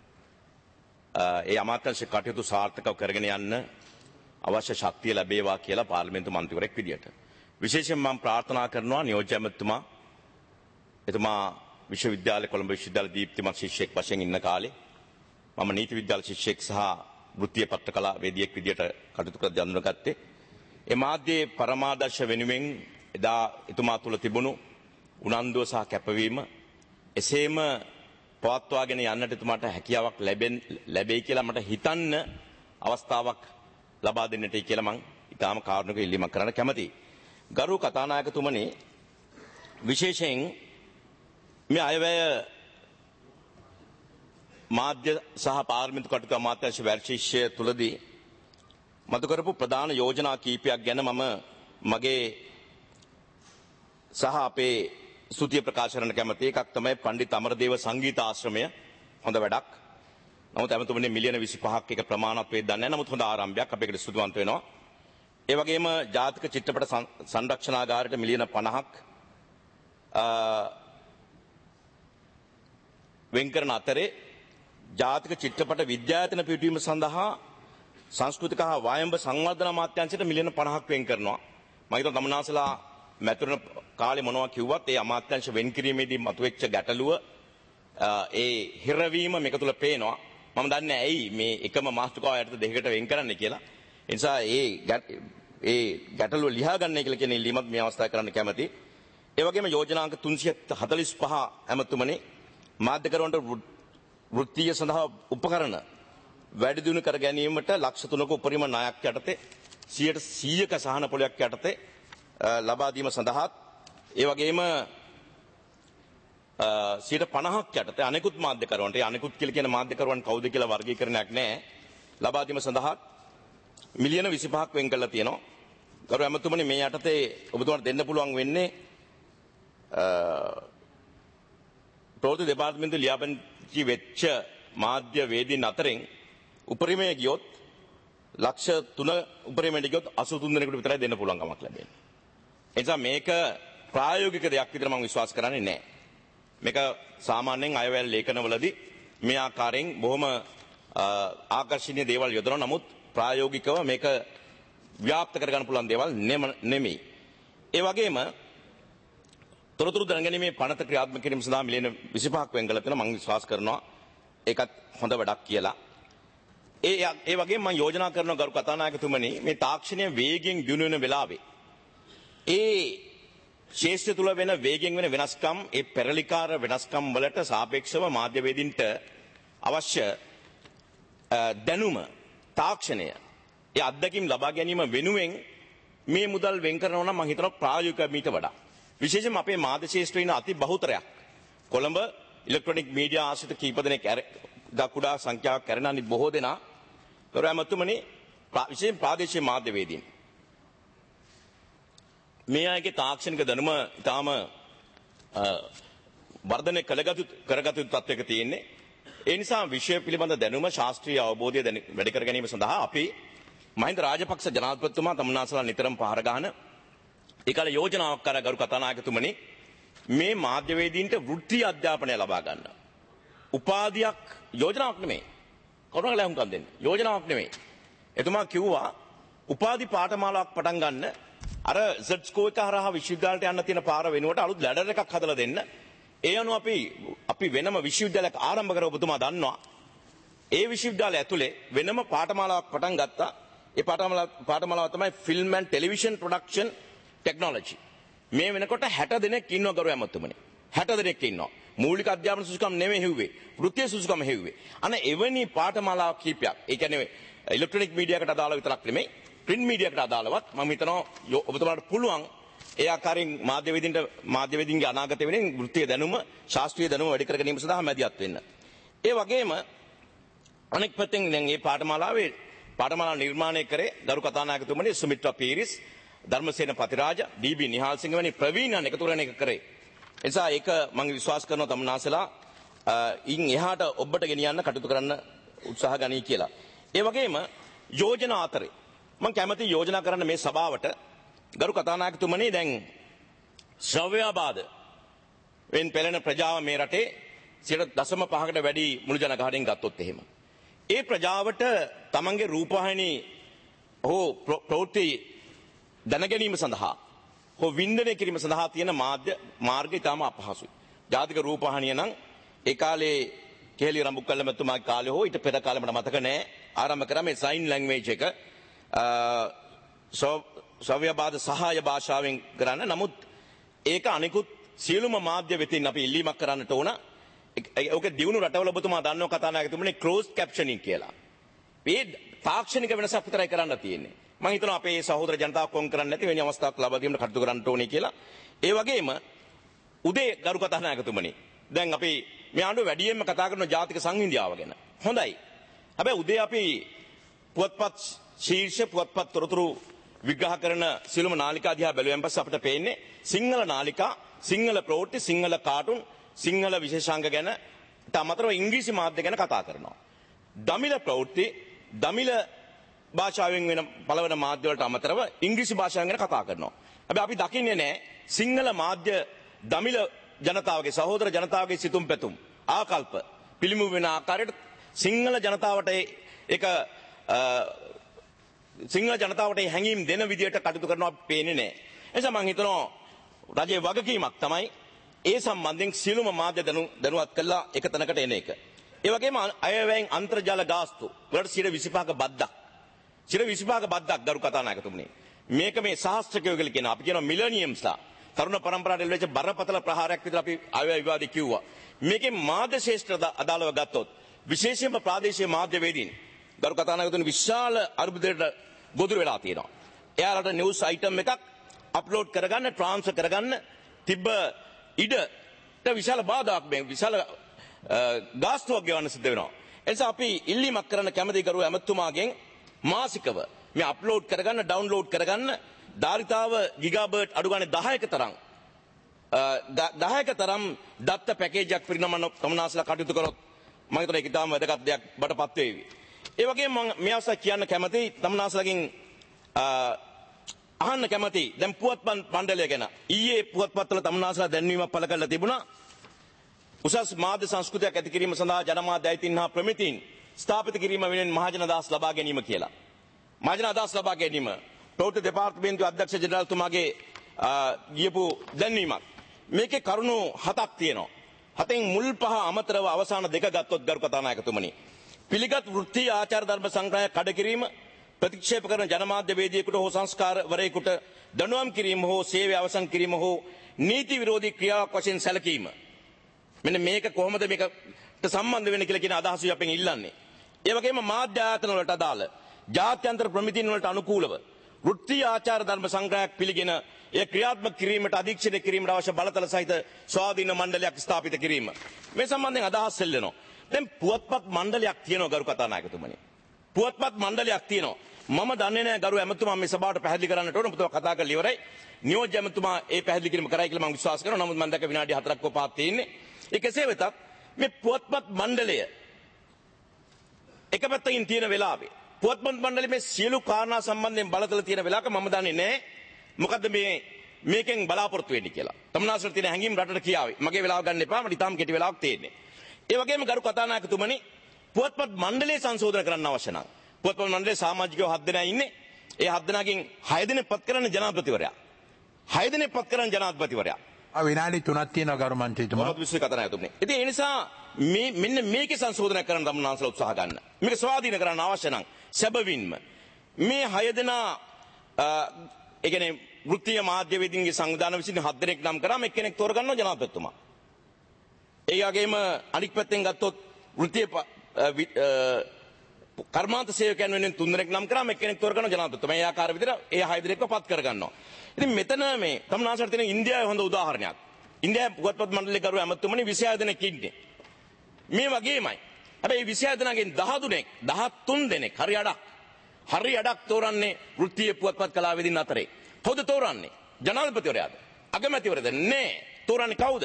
ඒ අමාත්‍යාංශ කටයුතු සාර්ථකව කරගෙන යන්න අවශ්‍ය ශක්තිය ලැබේවා කියලා පාර්ලිමේන්තු මන්ත්‍රීවරයෙක් විදියට. විශේෂයෙන් මම ප්‍රාර්ථනා කරනවා නියෝජ්‍ය ඇමතුමා එතුමා විශ්වවිද්‍යාල කොළඹ විශ්වවිද්‍යාල දීප්තිමත් ශිෂ්‍යෙක් වශයෙන් ඉන්න කාලේ මම නීති විද්‍යාල ශිෂ්‍යෙක් සහ වෘත්තීය පත්‍රකලා වේදිකෙක් විදියට කටයුතු කර දඳුනගත්තේ. ඒ මාධ්‍යයේ පරමාදර්ශ වෙනුවෙන් එදා එතුමා තුළ තිබුණු උනන්දුව සහ කැපවීම එසේම පවත්වාගෙන යන්නට එතුමාට හැකියාවක් ලැබෙන් ලැබෙයි කියලා මට හිතන්න අවස්ථාවක් ලබා දෙන්නටයි කියලා මම ඊටාම කාරුණික ඉල්ලීමක් කරන්න කැමතියි. ගරු කතානායකතුමනි විශේෂයෙන් මේ අයවැය මාධ්‍ය සහ පාර්ලිමේන්තු කටයුතු අමාත්‍යාංශ වර්ෂීෂය තුලදී මතු කරපු ප්‍රධාන යෝජනා කීපයක් ගැන මම මගේ සහ අපේ ස්තුතිය ප්‍රකාශ කරන්න කැමතියි. එකක් තමයි පණ්ඩිත අමරදේව සංගීත ආශ්‍රමය. හොඳ වැඩක්. නමුත් ඇමතුමනි මිලියන විසිපහක් එක ප්‍රමාණවත් වේද දන්නේ නැහැ. නමුත් හොඳ ආරම්භයක්. අපි ඒකට ස්තුතිවන්ත වෙනවා. ඒ වගේම ජාතික චිත්‍රපට සංරක්ෂණාගාරයට මිලියන පනහක් වෙන් කරන අතරේ ජාතික චිත්‍රපට විද්‍යායතන පිටවීම සඳහා සංස්කෘතික හා වායම්බ සංවර්ධන අමාත්‍යාංශයට මිලියන පනහක් වෙන් කරනවා. මම හිතනවා තමනාසලා මැතුරන කාලේ මොනවා කිව්වත් ඒ අමාත්‍යාංශ වෙන් කිරීමේදී මතුවෙච්ච ගැටලුව ඒ හිරවීම මේක තුල පේනවා. මම දන්නේ ඇයි මේ එකම මාතෘකාව යටතේ දෙකකට වෙන් කරන්න කියලා. ඒ නිසා ඒ ඒ ගැටලුව ලියා ගන්න කියලා කියන ඉල්ලීමත් මේ අවස්ථාවේ කරන්න කැමතියි. ඒ වගේම යෝජනාංක තුන්සිය හතළිස් පහ ඇමතුමනි මාධ්‍යකරුවන්ට වෘත්තීය සඳහා උපකරණ වැඩි දියුණු කර ගැනීමට ලක්ෂ තුනක උපරිම ණයක් යටතේ සියයට සීයක සහන පොලයක් යටතේ ලබා දීම සඳහා ඒ වගේම සියයට පනහක් යටතේ අනෙකුත් මාධ්‍යකරුවන්ට අනෙකුත් කියලා කියන මාධ්‍යකරුවන් කවුද කියලා වර්ගීකරණයක් නැහැ ලබා දීම සඳහා මිලියන විසිපහක් වෙන් කරලා තියෙනවා. ගරු ඇමතුමනි මේ යටතේ ඔබතුමාට දෙන්න පුළුවන් වෙන්නේ ප්‍රවෘත්ති දෙපාර්තමේන්තුව ලියාපදිංචි වෙච්ච මාධ්‍ය වේදීන් අතරින් උපරිමයේ ගියොත් ලක්ෂ තුන උපරිමයට ගියොත් අසූ තුන් දෙනෙකුට විතරයි දෙන්න පුළුවන් කමක් ලැබෙන්නේ. ඒ නිසා මේක ප්‍රායෝගික දෙයක් විතර මම විශ්වාස කරන්නේ නැහැ. මේක සාමාන්‍යයෙන් අයවැල් ලේඛනවලදී මේ ආකාරයෙන් බොහොම ආකර්ෂණීය දේවල් යොදනවා. නමුත් ප්‍රායෝගිකව මේක ව්‍යාප්ත කරගන්න පුළුවන් දේවල් නෙමෙයි. ඒ වගේම තොරතුරු දැනගැනීමේ පනත ක්‍රියාත්මක කිරීම සඳහා මිලියන විසිපහක් වෙන් කළා තියෙනවා. මම විශ්වාස කරනවා ඒකත් හොඳ වැඩක් කියලා. ඒ ඒ වගේම මම යෝජනා කරනවා ගරු කතානායකතුමනි මේ තාක්ෂණය වේගයෙන් දියුණු වෙන වෙලාවේ ඒ ශේෂ්ත්‍ර තුල වෙන වේගයෙන් වෙන වෙනස්කම් ඒ පෙරලිකාර වෙනස්කම් වලට සාපේක්ෂව මාධ්‍යවේදීන්ට අවශ්‍ය දැනුම තාක්ෂණය ඒ අත්දැකීම් ලබා ගැනීම වෙනුවෙන් මේ මුදල් වෙන් කරනවා නම් මම හිතනවා ප්‍රායෝගිකව මීට වඩා විශේෂයෙන්ම අපේ මාධ්‍ය ශාස්ත්‍රයේ ඉන්න අති බහුතරයක් කොළඹ ඉලෙක්ට්‍රොනික මීඩියා ආශ්‍රිත කීප දෙනෙක් කුඩා සංඛ්‍යාවක් කරන අනිත් බොහෝ දෙනා ගරු ඇමතුමනි විශේෂයෙන් ප්‍රාදේශීය මාධ්‍යවේදීන් මේ අයගේ තාක්ෂණික දැනුම ඊටාම වර්ධනය කළගතු කරගතු තත්වයක තියෙන්නේ. ඒ නිසා විෂය පිළිබඳ දැනුම ශාස්ත්‍රීය අවබෝධය වැඩි කර ගැනීම සඳහා අපි මහින්ද රාජපක්ෂ ජනාධිපතිතුමා තමුන්නාසලා නිතරම පහර ගහන ඒ කාලේ යෝජනාවක් කර ගරු කතානායකතුමනි මේ මාධ්‍යවේදීන්ට වෘත්තීය අධ්‍යාපනය ලබා ගන්න. උපාධියක් යෝජනාවක් නෙමෙයි. කවුරුහරි ලැහුම්කම් දෙන්න. යෝජනාවක් නෙමෙයි. එතුමා කිව්වා උපාධි පාඨමාලාවක් පටන් ගන්න අර Z ස්කෝ එක හරහා විශ්වවිද්‍යාලයට යන්න තියෙන පාර වෙනුවට අලුත් ලැඩර් එකක් හදලා දෙන්න. ඒ අනුව අපි අපි වෙනම විශ්වවිද්‍යාලයක් ආරම්භ කරව ඔබතුමා දන්නවා. ඒ විශ්වවිද්‍යාලය ඇතුලේ වෙනම පාඨමාලාවක් පටන් ගත්තා. ඒ පාඨමාලාව පාඨමාලාව තමයි film and television production technology. මේ වෙනකොට හැට දෙනෙක් ඉන්නවා ගරු ඇමතුමනි. හැට දෙනෙක් ඉන්නවා. මූලික අධ්‍යාපන සුසුකම් නෙමෙයි හෙව්වේ. වෘත්තීය සුසුකම් හෙව්වේ. අන්න එවැනි පාඨමාලාවක් කීපයක්. ඒ කියන්නේ ඉලෙක්ට්‍රොනික මීඩියාකට අදාළ විතරක් නෙමෙයි. print මීඩියාකට අදාළවත් මම හිතනවා ඔබතුමාට පුළුවන් ඒ ආකාරයෙන් මාධ්‍යවේදීන්ට මාධ්‍යවේදීන්ගේ අනාගත වෙනින් වෘත්තීය දැනුම ශාස්ත්‍රීය දැනුම වැඩි කර ගැනීම සඳහා මැදිහත් වෙන්න. ඒ වගේම අනෙක් පැත්තෙන් දැන් මේ පාඨමාලාවේ පාඨමාලාව නිර්මාණය කරේ ගරු කතානායකතුමනි සුමිත්‍රා පීරිස්, ධර්මසේන පතිරාජ, ඩී.බී. නිහාල්සිංහ වැනි ප්‍රවීණයන් එකතු කරගෙන එක කරේ. ඒ නිසා ඒක මම විශ්වාස කරනවා තමුන්නාසලා ඉන් එහාට ඔබට ගෙනියන්න කටයුතු කරන්න උත්සාහ ගනී කියලා. ඒ වගේම යෝජනා අතරේ මම කැමති යෝජනා කරන්න මේ සභාවට ගරු කතානායකතුමනි දැන් ශ්‍රව්‍යාබාධ වෙන් පෙළෙන ප්‍රජාව මේ රටේ සියයට දශම පහකට වැඩි මුළු ජනගහණයෙන් ගත්තොත් එහෙම. ඒ ප්‍රජාවට තමන්ගේ රූපවාහිනී හෝ ප්‍රවෘත්ති දැනගැනීම සඳහා හෝ වින්දනය කිරීම සඳහා තියෙන මාධ්‍ය මාර්ගය ඉතාම අපහසුයි. ජාතික රූපවාහිනිය නම් ඒ කාලේ කේලි රඹුක්කල්ල මැතිතුමාගේ කාලේ හෝ ඊට පෙර කාලේ මට මතක නැහැ ආරම්භ කරා මේ සයින් ලැන්ග්වේජ් එක ශ්‍රව්‍යබාධ සහාය භාෂාවෙන් කරන්න. නමුත් ඒක අනිකුත් සියලුම මාධ්‍ය වෙතින් අපි ඉල්ලීමක් කරන්නට ඕන. ඒක දියුණු රටවල ඔබතුමා දන්නව කතානායකතුමනි ක්ලෝස්ඩ් කැප්ෂනින් කියලා. මේ තාක්ෂණික වෙනසක් විතරයි කරන්න තියෙන්නේ. මම හිතනවා අපේ සහෝදර ජනතාව කොන් කරන්නේ නැති වෙන අවස්ථාවක් ලබා දීමට කටයුතු කරන්න ඕනේ කියලා. ඒ වගේම උදේ ගරු කතානායකතුමනි දැන් අපි මේ ආණ්ඩුව වැඩියෙන්ම කතා කරන ජාතික සංහිඳියාව ගැන. හොඳයි. හැබැයි උදේ අපි පුවත්පත් ශීර්ෂ පුවත්පත් තොරතුරු විග්‍රහ කරන සියලුම නාලිකා දිහා බැලුවෙන් පස්සේ අපිට පේන්නේ සිංහල නාලිකා, සිංහල ප්‍රවෘත්ති, සිංහල කාටුන්, සිංහල විශේෂාංග ගැන අමතරව ඉංග්‍රීසි මාධ්‍ය ගැන කතා කරනවා. දමිළ ප්‍රවෘත්ති, දමිළ භාෂාවෙන් වෙන පළවෙන මාධ්‍ය වලට අමතරව ඉංග්‍රීසි භාෂාවෙන් ගැන කතා කරනවා. හැබැයි අපි දකින්නේ නැහැ සිංහල මාධ්‍ය දමිළ ජනතාවගේ සහෝදර ජනතාවගේ සිතුම් පැතුම් ආකල්ප පිළිමු වෙන ආකාරයට සිංහල ජනතාවට ඒක සිංහල ජනතාවට හැඟීම් දෙන විදියට කටයුතු කරනවා පේන්නේ නැහැ. එනිසා මම හිතනවා රජයේ වගකීමක් තමයි ඒ සම්බන්ධයෙන් සියලුම මාධ්‍ය දැනුවත් කළා එක තැනකට එන එක. ඒ වගේම අයවැයෙන් අන්තර්ජාල ගාස්තු වලට සියයට විසිපහක බද්දක්. සියයට විසිපහක බද්දක් ගරු කතානායකතුමනි. මේක මේ සහස්ත්‍රකයෝ කියලා කියනවා. අපි කියනවා මිලනියම්ස්ලා. තරුණ පරම්පරාවට එල්ලෙච්ච බරපතල ප්‍රහාරයක් විතර අපි අයවැය විවාදේ කිව්වා. මේකේ මාධ්‍ය ශේෂ්ත්‍ර අදාළව ගත්තොත් විශේෂයෙන්ම ප්‍රාදේශීය මාධ්‍ය වේදීන් ගරු කතානායකතුමනි විශාල අර්බුදයට ගොදුරු වෙලා තියෙනවා. එයාලට නිවුස් අයිටම් එකක් අප්ලෝඩ් කරගන්න, ට්‍රාන්ස්ෆර් කරගන්න තිබ්බ ඉඩට විශාල බාධාක් මේ විශාල ගාස්තුවක් ගෙවන්න සිද්ධ වෙනවා. එනිසා අපි ඉල්ලීමක් කරන්න කැමති කරුව ඇමතුමාගෙන් මාසිකව මේ අප්ලෝඩ් කරගන්න, ඩවුන්ලෝඩ් කරගන්න ධාරිතාව ගිගාබර්ට් අඩු ගානේ දහයක තරම් දහයක තරම් දත්ත පැකේජයක් පිරිනමන කමනාසලා කටයුතු කරොත් මම හිතනවා ඒක ඉතාම වැදගත් දෙයක් බඩපත් වේවි. ඒ වගේම මම මේ අවස්ථාවේ කියන්න කැමති තමුනාසලගෙන් අහන්න කැමති දැන් පුවත්පත් මණ්ඩලය ගැන ඊයේ පුවත්පත්වල තමුනාසලා දැන්වීමක් පළ කරලා තිබුණා. උසස් මාධ්‍ය සංස්කෘතියක් ඇති කිරීම සඳහා ජනමාධ්‍ය අයිතීන් හා ප්‍රමිතීන් ස්ථාපිත කිරීම වෙනුවෙන් මහජන අදහස් ලබා ගැනීම කියලා. මහජන අදහස් ලබා ගැනීම ප්‍රවෘත්ති දෙපාර්තමේන්තුවේ අධ්‍යක්ෂ ජෙනරාල්තුමාගේ ගියපු දැන්වීමක්. මේකේ කරුණු හතක් තියෙනවා. හතෙන් මුල් පහ අමතරව අවසාන දෙක ගත්තොත් ගරු කතානායකතුමනි පිළිගත් වෘත්තීය ආචාර ධර්ම සංග්‍රහය කඩ කිරීම, ප්‍රතික්ෂේප කරන ජනමාධ්‍ය වේදිකේකට හෝ සංස්කාරවරයෙකුට දඬුවම් කිරීම හෝ සේවය අවසන් කිරීම හෝ නීති විරෝධී ක්‍රියාවක් වශයෙන් සැලකීම. මෙන්න මේක කොහොමද මේකට සම්බන්ධ වෙන්නේ කියලා කියන අදහසයි අපෙන් ඉල්ලන්නේ. ඒ වගේම මාධ්‍ය ආයතන වලට අදාළ ජාත්‍යන්තර ප්‍රමිතීන් වලට අනුකූලව වෘත්තීය ආචාර ධර්ම සංග්‍රහයක් පිළිගෙන ඒ ක්‍රියාත්මක කිරීමට අධීක්ෂණය කිරීමට අවශ්‍ය බලතල සහිත ස්වාධීන මණ්ඩලයක් ස්ථාපිත කිරීම. මේ සම්බන්ධයෙන් අදහස් දෙල්ලනවා. දැන් පුවත්පත් මණ්ඩලයක් තියෙනවා ගරු කතානායකතුමනි. පුවත්පත් මණ්ඩලයක් තියෙනවා. මම දන්නේ නැහැ ගරු ඇමතුමා මේ සභාවට පැහැදිලි කරන්නට ඕන. පුතව කතා කරලා ඉවරයි. නියෝජ්‍ය ඇමතුමා ඒ පැහැදිලි කිරීම කරයි කියලා මම විශ්වාස කරනවා. නමුත් මම දැක්ක විනාඩි හතරක් කොපාත් තියෙන්නේ. ඒ කෙසේ වෙතත් මේ පුවත්පත් මණ්ඩලය එක පැත්තකින් තියෙන වෙලාවේ පුවත්පත් මණ්ඩලයේ මේ සියලු කාරණා සම්බන්ධයෙන් බලතල තියෙන වෙලාවක මම දන්නේ නැහැ මොකද්ද මේ මේකෙන් බලාපොරොත්තු වෙන්නේ කියලා. තමනාසර තියෙන හැංගීම් රටට කියාවේ. මගේ වෙලාව ගන්න එපා. මට ඊටාම් කෙටි වෙලාවක් තියෙන්නේ. ඒ වගේම ගරු කතානායකතුමනි පුවත්පත් මණ්ඩලය සංශෝධන කරන්න අවශ්‍ය නම් පුවත්පත් මණ්ඩලයේ සමාජිකයෝ හත් දෙනා ඉන්නේ. ඒ හත් දෙනාගෙන් හය දෙනෙක් පත් කරන්න ජනාධිපතිවරයා. හය දෙනෙක් පත් කරන්න ජනාධිපතිවරයා. ආ විනාඩි තුනක් තියෙනවා ගරු මන්ත්‍රීතුමා. මොකද විශ්ව කතානායකතුමනි. ඉතින් ඒ නිසා මේ මෙන්න මේකේ සංශෝධනය කරන්න තමනාසල උත්සාහ ගන්න. මේක ස්වාධීන කරන්න අවශ්‍ය නම් සැබවින්ම මේ හය දෙනා ඒ කියන්නේ වෘත්තීය මාධ්‍ය වේදිකේ සංවිධාන විසින් හත් දෙනෙක් නම් කරාම එක්කෙනෙක් තෝරගන්නවා ජනාධිපතිතුමා. ඒ වගේම අනික් පැත්තෙන් ගත්තොත් වෘත්තීය කර්මාන්ත සේවකයන් වෙනුවෙන් තුන් දෙනෙක් නම් කරාම එක්කෙනෙක් තෝරගන්නවා ජනාධිපතිතුමා. මේ ආකාර විදිහට ඒ හය දෙනෙක්ව පත් කරගන්නවා. ඉතින් මෙතන මේ තමුනාසර තියෙන ඉන්දියාවේ හොඳ උදාහරණයක්. ඉන්දියාවේ පුවත්පත් මණ්ඩලයේ කරු ඇමතුමනි විසිහය දෙනෙක් ඉන්නේ. මේ වගේමයි. හැබැයි විසිහය දෙනාගෙන් දහතුනෙක් දහතුන් දෙනෙක් හරි අඩක්. හරි අඩක් තෝරන්නේ වෘත්තීය පුවත්පත් කලාවේදීන් අතරේ. කවුද තෝරන්නේ? ජනාධිපතිවරයාද? අගමැතිවරයාද? නෑ. තෝරන්නේ කවුද?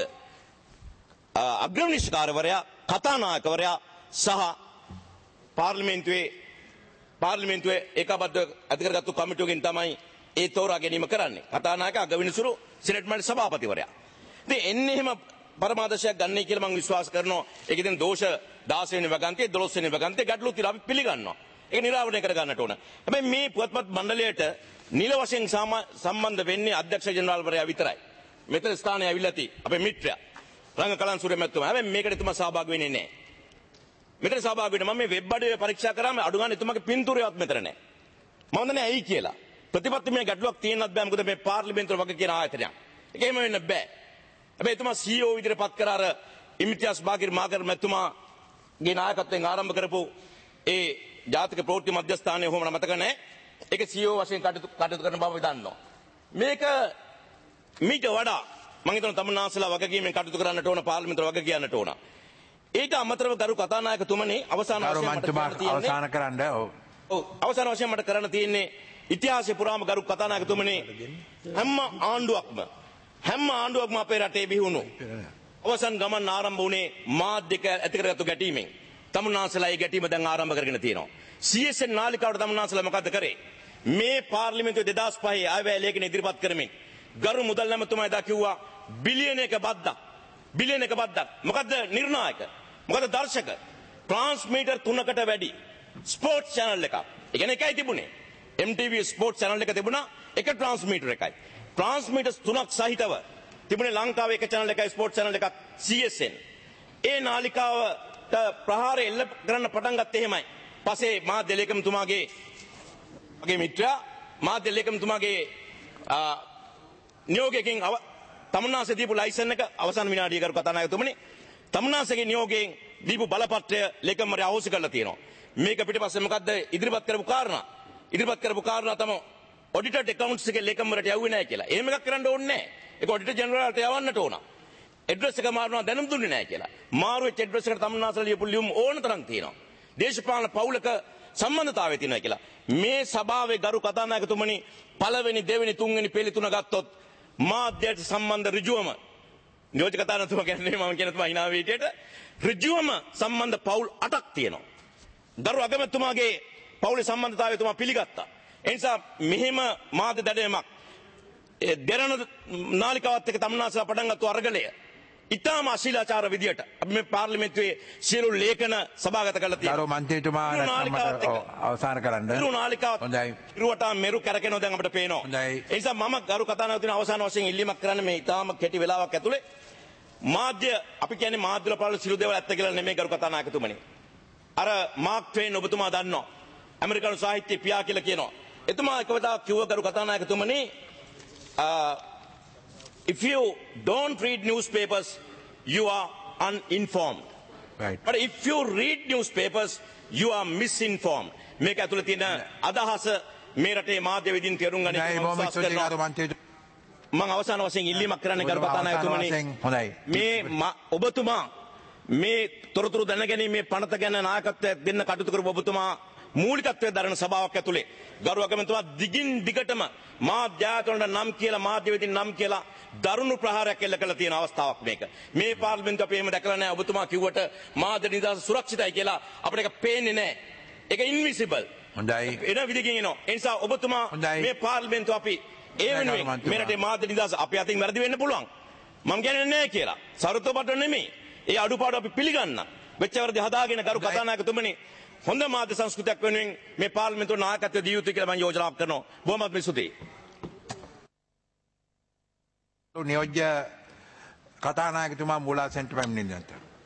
අග්‍රවිනිශ්චයකාරවරයා, කතානායකවරයා සහ පාර්ලිමේන්තුවේ පාර්ලිමේන්තුවේ ඒකාබද්ධ අධිකරගත්තු කමිටුවකින් තමයි ඒ තෝරා ගැනීම කරන්නේ. කතානායක අගවිනිසුරු සිනෙට් මණ්ඩල සභාපතිවරයා. ඉතින් එන්නේ එහෙම පරමාදර්ශයක් ගන්නයි කියලා මම විශ්වාස කරනවා. ඒක ඉතින් දෝෂ දාස වෙනි වගන්තියේ දොළොස් වෙනි වගන්තියේ ගැටලු තියලා අපි පිළිගන්නවා. ඒක නිරාවරණය කර ගන්නට ඕන. හැබැයි මේ පුවත්පත් මණ්ඩලයට නිල වශයෙන් සම්බන්ධ වෙන්නේ අධ්‍යක්ෂ ජනරාල්වරයා විතරයි. මෙතන ස්ථානයේ ඇවිල්ලා තියෙයි අපේ මිත්‍රයා රංග කලන්සූරිය මැතිතුමා. හැබැයි මේකට එතුමා සහභාගී වෙන්නේ නැහැ. මෙතන සහභාගී වෙන්නේ මම මේ වෙබ් අඩවිය පරීක්ෂා කරාම අඩු ගන්න එතුමාගේ පින්තූරයවත් මෙතන නැහැ. මම දන්නේ ඇයි කියලා. ප්‍රතිපත්ති මේ ගැටලුවක් තියෙන්නත් බෑ මොකද මේ පාර්ලිමේන්තුව වගේ කියන ආයතනයක්. ඒක එහෙම වෙන්න බෑ. හැබැයි එතුමා සී ඊ ඕ විදිහට පත් කර අර ඉම්තියාස් බාගිර් මාකර් මැතිතුමාගේ නායකත්වයෙන් ආරම්භ කරපු ඒ ජාතික ප්‍රවෘත්ති මධ්‍යස්ථානයේ කොහොම මතක නැහැ. ඒක සී ඊ ඕ වශයෙන් කටයුතු කටයුතු කරන බව දන්නවා. මේක මීට වඩා මම හිතනවා තමුන්නාන්සලා වගකීමෙන් කටයුතු කරන්නට ඕන පාර්ලිමේන්තුව වග කියන්නට ඕන. ඊට අමතරව ගරු කතානායකතුමනි අවසාන වශයෙන් මට කරන්න තියෙන්නේ අවසාන කරන්න ඔව් ඔව් අවසාන වශයෙන් මට කරන්න තියෙන්නේ ඉතිහාසය පුරාම ගරු කතානායකතුමනි හැම ආණ්ඩුවක්ම හැම ආණ්ඩුවක්ම අපේ රටේ බිහිවුණු අවසන් ගමන් ආරම්භ වුණේ මාධ්‍යක ඇති කරගත්තු ගැටීමෙන්. තමුන්නාන්සලා ඒ ගැටීම දැන් ආරම්භ කරගෙන තියෙනවා. සී එස් එන් නාලිකාවට තමුන්නාන්සලා මොකද කරේ? මේ පාර්ලිමේන්තුවේ දෙදාස් පහේ ආයවැය ලේඛන ඉදිරිපත් කරමින් ගරු මුදල් ඇමතුමා එදා කිව්වා බිලියන එක බද්දක් බිලියන එක බද්දක්. මොකද්ද නිර්ණායක? මොකද දර්ශක ට්‍රාන්ස්මීටර් තුනකට වැඩි ස්පෝර්ට්ස් channel එකක්. ඒ කියන්නේ එකයි තිබුණේ. M T V sports channel එක තිබුණා එක ට්‍රාන්ස්මීටර් එකයි. ට්‍රාන්ස්මීටර්ස් තුනක් සහිතව තිබුණේ ලංකාවේ එක channel එකයි ස්පෝර්ට්ස් channel එකක් සී එස් එන්. ඒ නාලිකාවට ප්‍රහාරය එල්ල කරන්න පටන් ගත්තේ එහෙමයි. පස්සේ මාධ්‍ය ලේකම්තුමාගේ මගේ මිත්‍රයා මාධ්‍ය ලේකම්තුමාගේ නියෝගයකින් තමුන්නාන්සේ දීපු ලයිසන් එක අවසන් විනාඩිය කරු කතානායකතුමනි තමුන්නාන්සේගේ නියෝගයෙන් දීපු බලපත්‍රය ලේකම්වරයා අහෝසි කරලා තියෙනවා. මේක පිටිපස්සේ මොකද්ද ඉදිරිපත් කරපු කාරණා? ඉදිරිපත් කරපු කාරණා තමයි ඔඩිටඩ් accounts එකේ ලේකම්වරට යවුවේ නැහැ කියලා. එහෙම එකක් කරන්න ඕනේ නැහැ. ඒක ඔඩිටර් ජෙනරාල්ට යවන්නට ඕන. ඇඩ්‍රස් එක මාරුණා දැනුම් දුන්නේ නැහැ කියලා. මාරු වෙච්ච ඇඩ්‍රස් එකට තමුන්නාන්සලා ලියපු ලියුම් ඕන තරම් තියෙනවා. දේශපාලන පවුලක සම්බන්ධතාවය තියෙනවා කියලා. මේ සභාවේ ගරු කතානායකතුමනි පළවෙනි දෙවෙනි තුන්වෙනි පෙළ තුන ගත්තොත් මාධ්‍යයට සම්බන්ධ ඍජුවම නියෝජක කතානායකතුමා කියන්නේ මම කියන තුමා hina වීටියට ඍජුවම සම්බන්ධ පවුල් අටක් තියෙනවා. ගරු අගමැතිතුමාගේ පවුලේ සම්බන්ධතාවය තුමා පිළිගත්තා. ඒ නිසා මෙහෙම මාධ්‍ය දැඩයමක් දෙරණ නාලිකාවත් එක්ක තමුන්නාන්සලා පටන් ගත්ත අරගලය ඉතාම අශීලාචාර විදියට අපි මේ පාර්ලිමේන්තුවේ සියලු ලේඛන සභාගත කරලා තියෙනවා. ගරු මන්ත්‍රීතුමා අවසන් කරන්න. ඉරු නාලිකාවත් හොඳයි. ඉරුවට මෙරු කැරකෙනවා දැන් අපිට පේනවා. හොඳයි. ඒ නිසා මම ගරු කතානායකතුමනි අවසාන වශයෙන් ඉල්ලීමක් කරන්න මේ ඉතාම කෙටි වෙලාවක් ඇතුලේ මාධ්‍ය අපි කියන්නේ මාධ්‍ය වල පාලන සිළු දේවල් ඇත්ත කියලා නෙමෙයි ගරු කතානායකතුමනි. අර මාක් ට්වේන් ඔබතුමා දන්නවා. ඇමරිකානු සාහිත්‍ය පියා කියලා කියනවා. එතුමා එකවදා කිව්ව ගරු කතානායකතුමනි Uh, if you don't read newspapers, you are uninformed. Right. But if you read newspapers, you are misinformed. මේක ඇතුළේ තියෙන අදහස මේ රටේ මාධ්‍ය විදින් තේරුම් ගන්න මම අවසාන වශයෙන් ඉල්ලීමක් කරන්න ගරු කතානායකතුමනි. හොඳයි. මේ ඔබතුමා මේ තොරතුරු දැනගැනීමේ පනත ගැන නායකත්වයක් දෙන්න කටයුතු කරපු ඔබතුමා මූලිකත්වයේ දරන සභාවක් ඇතුලේ ගරු අගමැතිතුමා දිගින් දිගටම මාධ්‍යායතනවලට නම් කියලා මාධ්‍ය වෙතින් නම් කියලා දරුණු ප්‍රහාරයක් එල්ල කළ තියෙන අවස්ථාවක් මේක. මේ පාර්ලිමේන්තුව අපි එහෙම දැකලා නැහැ. ඔබතුමා කිව්වට මාධ්‍ය නිදහස සුරක්ෂිතයි කියලා අපිට ඒක පේන්නේ නැහැ. ඒක ඉන්විසිබල්. හොඳයි. එන විදිහකින් එනවා. ඒ නිසා ඔබතුමා මේ පාර්ලිමේන්තුව අපි ඒ වෙනුවෙන් මේ රටේ මාධ්‍ය නිදහස අපි අතින් වැරදි වෙන්න පුළුවන්. මම කියන්නේ නැහැ කියලා. සරුතපට නෙමෙයි. ඒ අඩුපාඩු අපි පිළිගන්න. වෙච්ච වැරදි හදාගෙන ගරු කතානායකතුමනි හොඳ මාධ්‍ය සංස්කෘතියක් වෙනුවෙන් මේ පාර්ලිමේන්තුවේ නායකත්වය දිය යුතුයි කියලා මම යෝජනා කරනවා. බොහොමත් ස්තුතියි. නියෝජ්‍ය කතානායකතුමා මූලාසනට පැමිණෙන්න.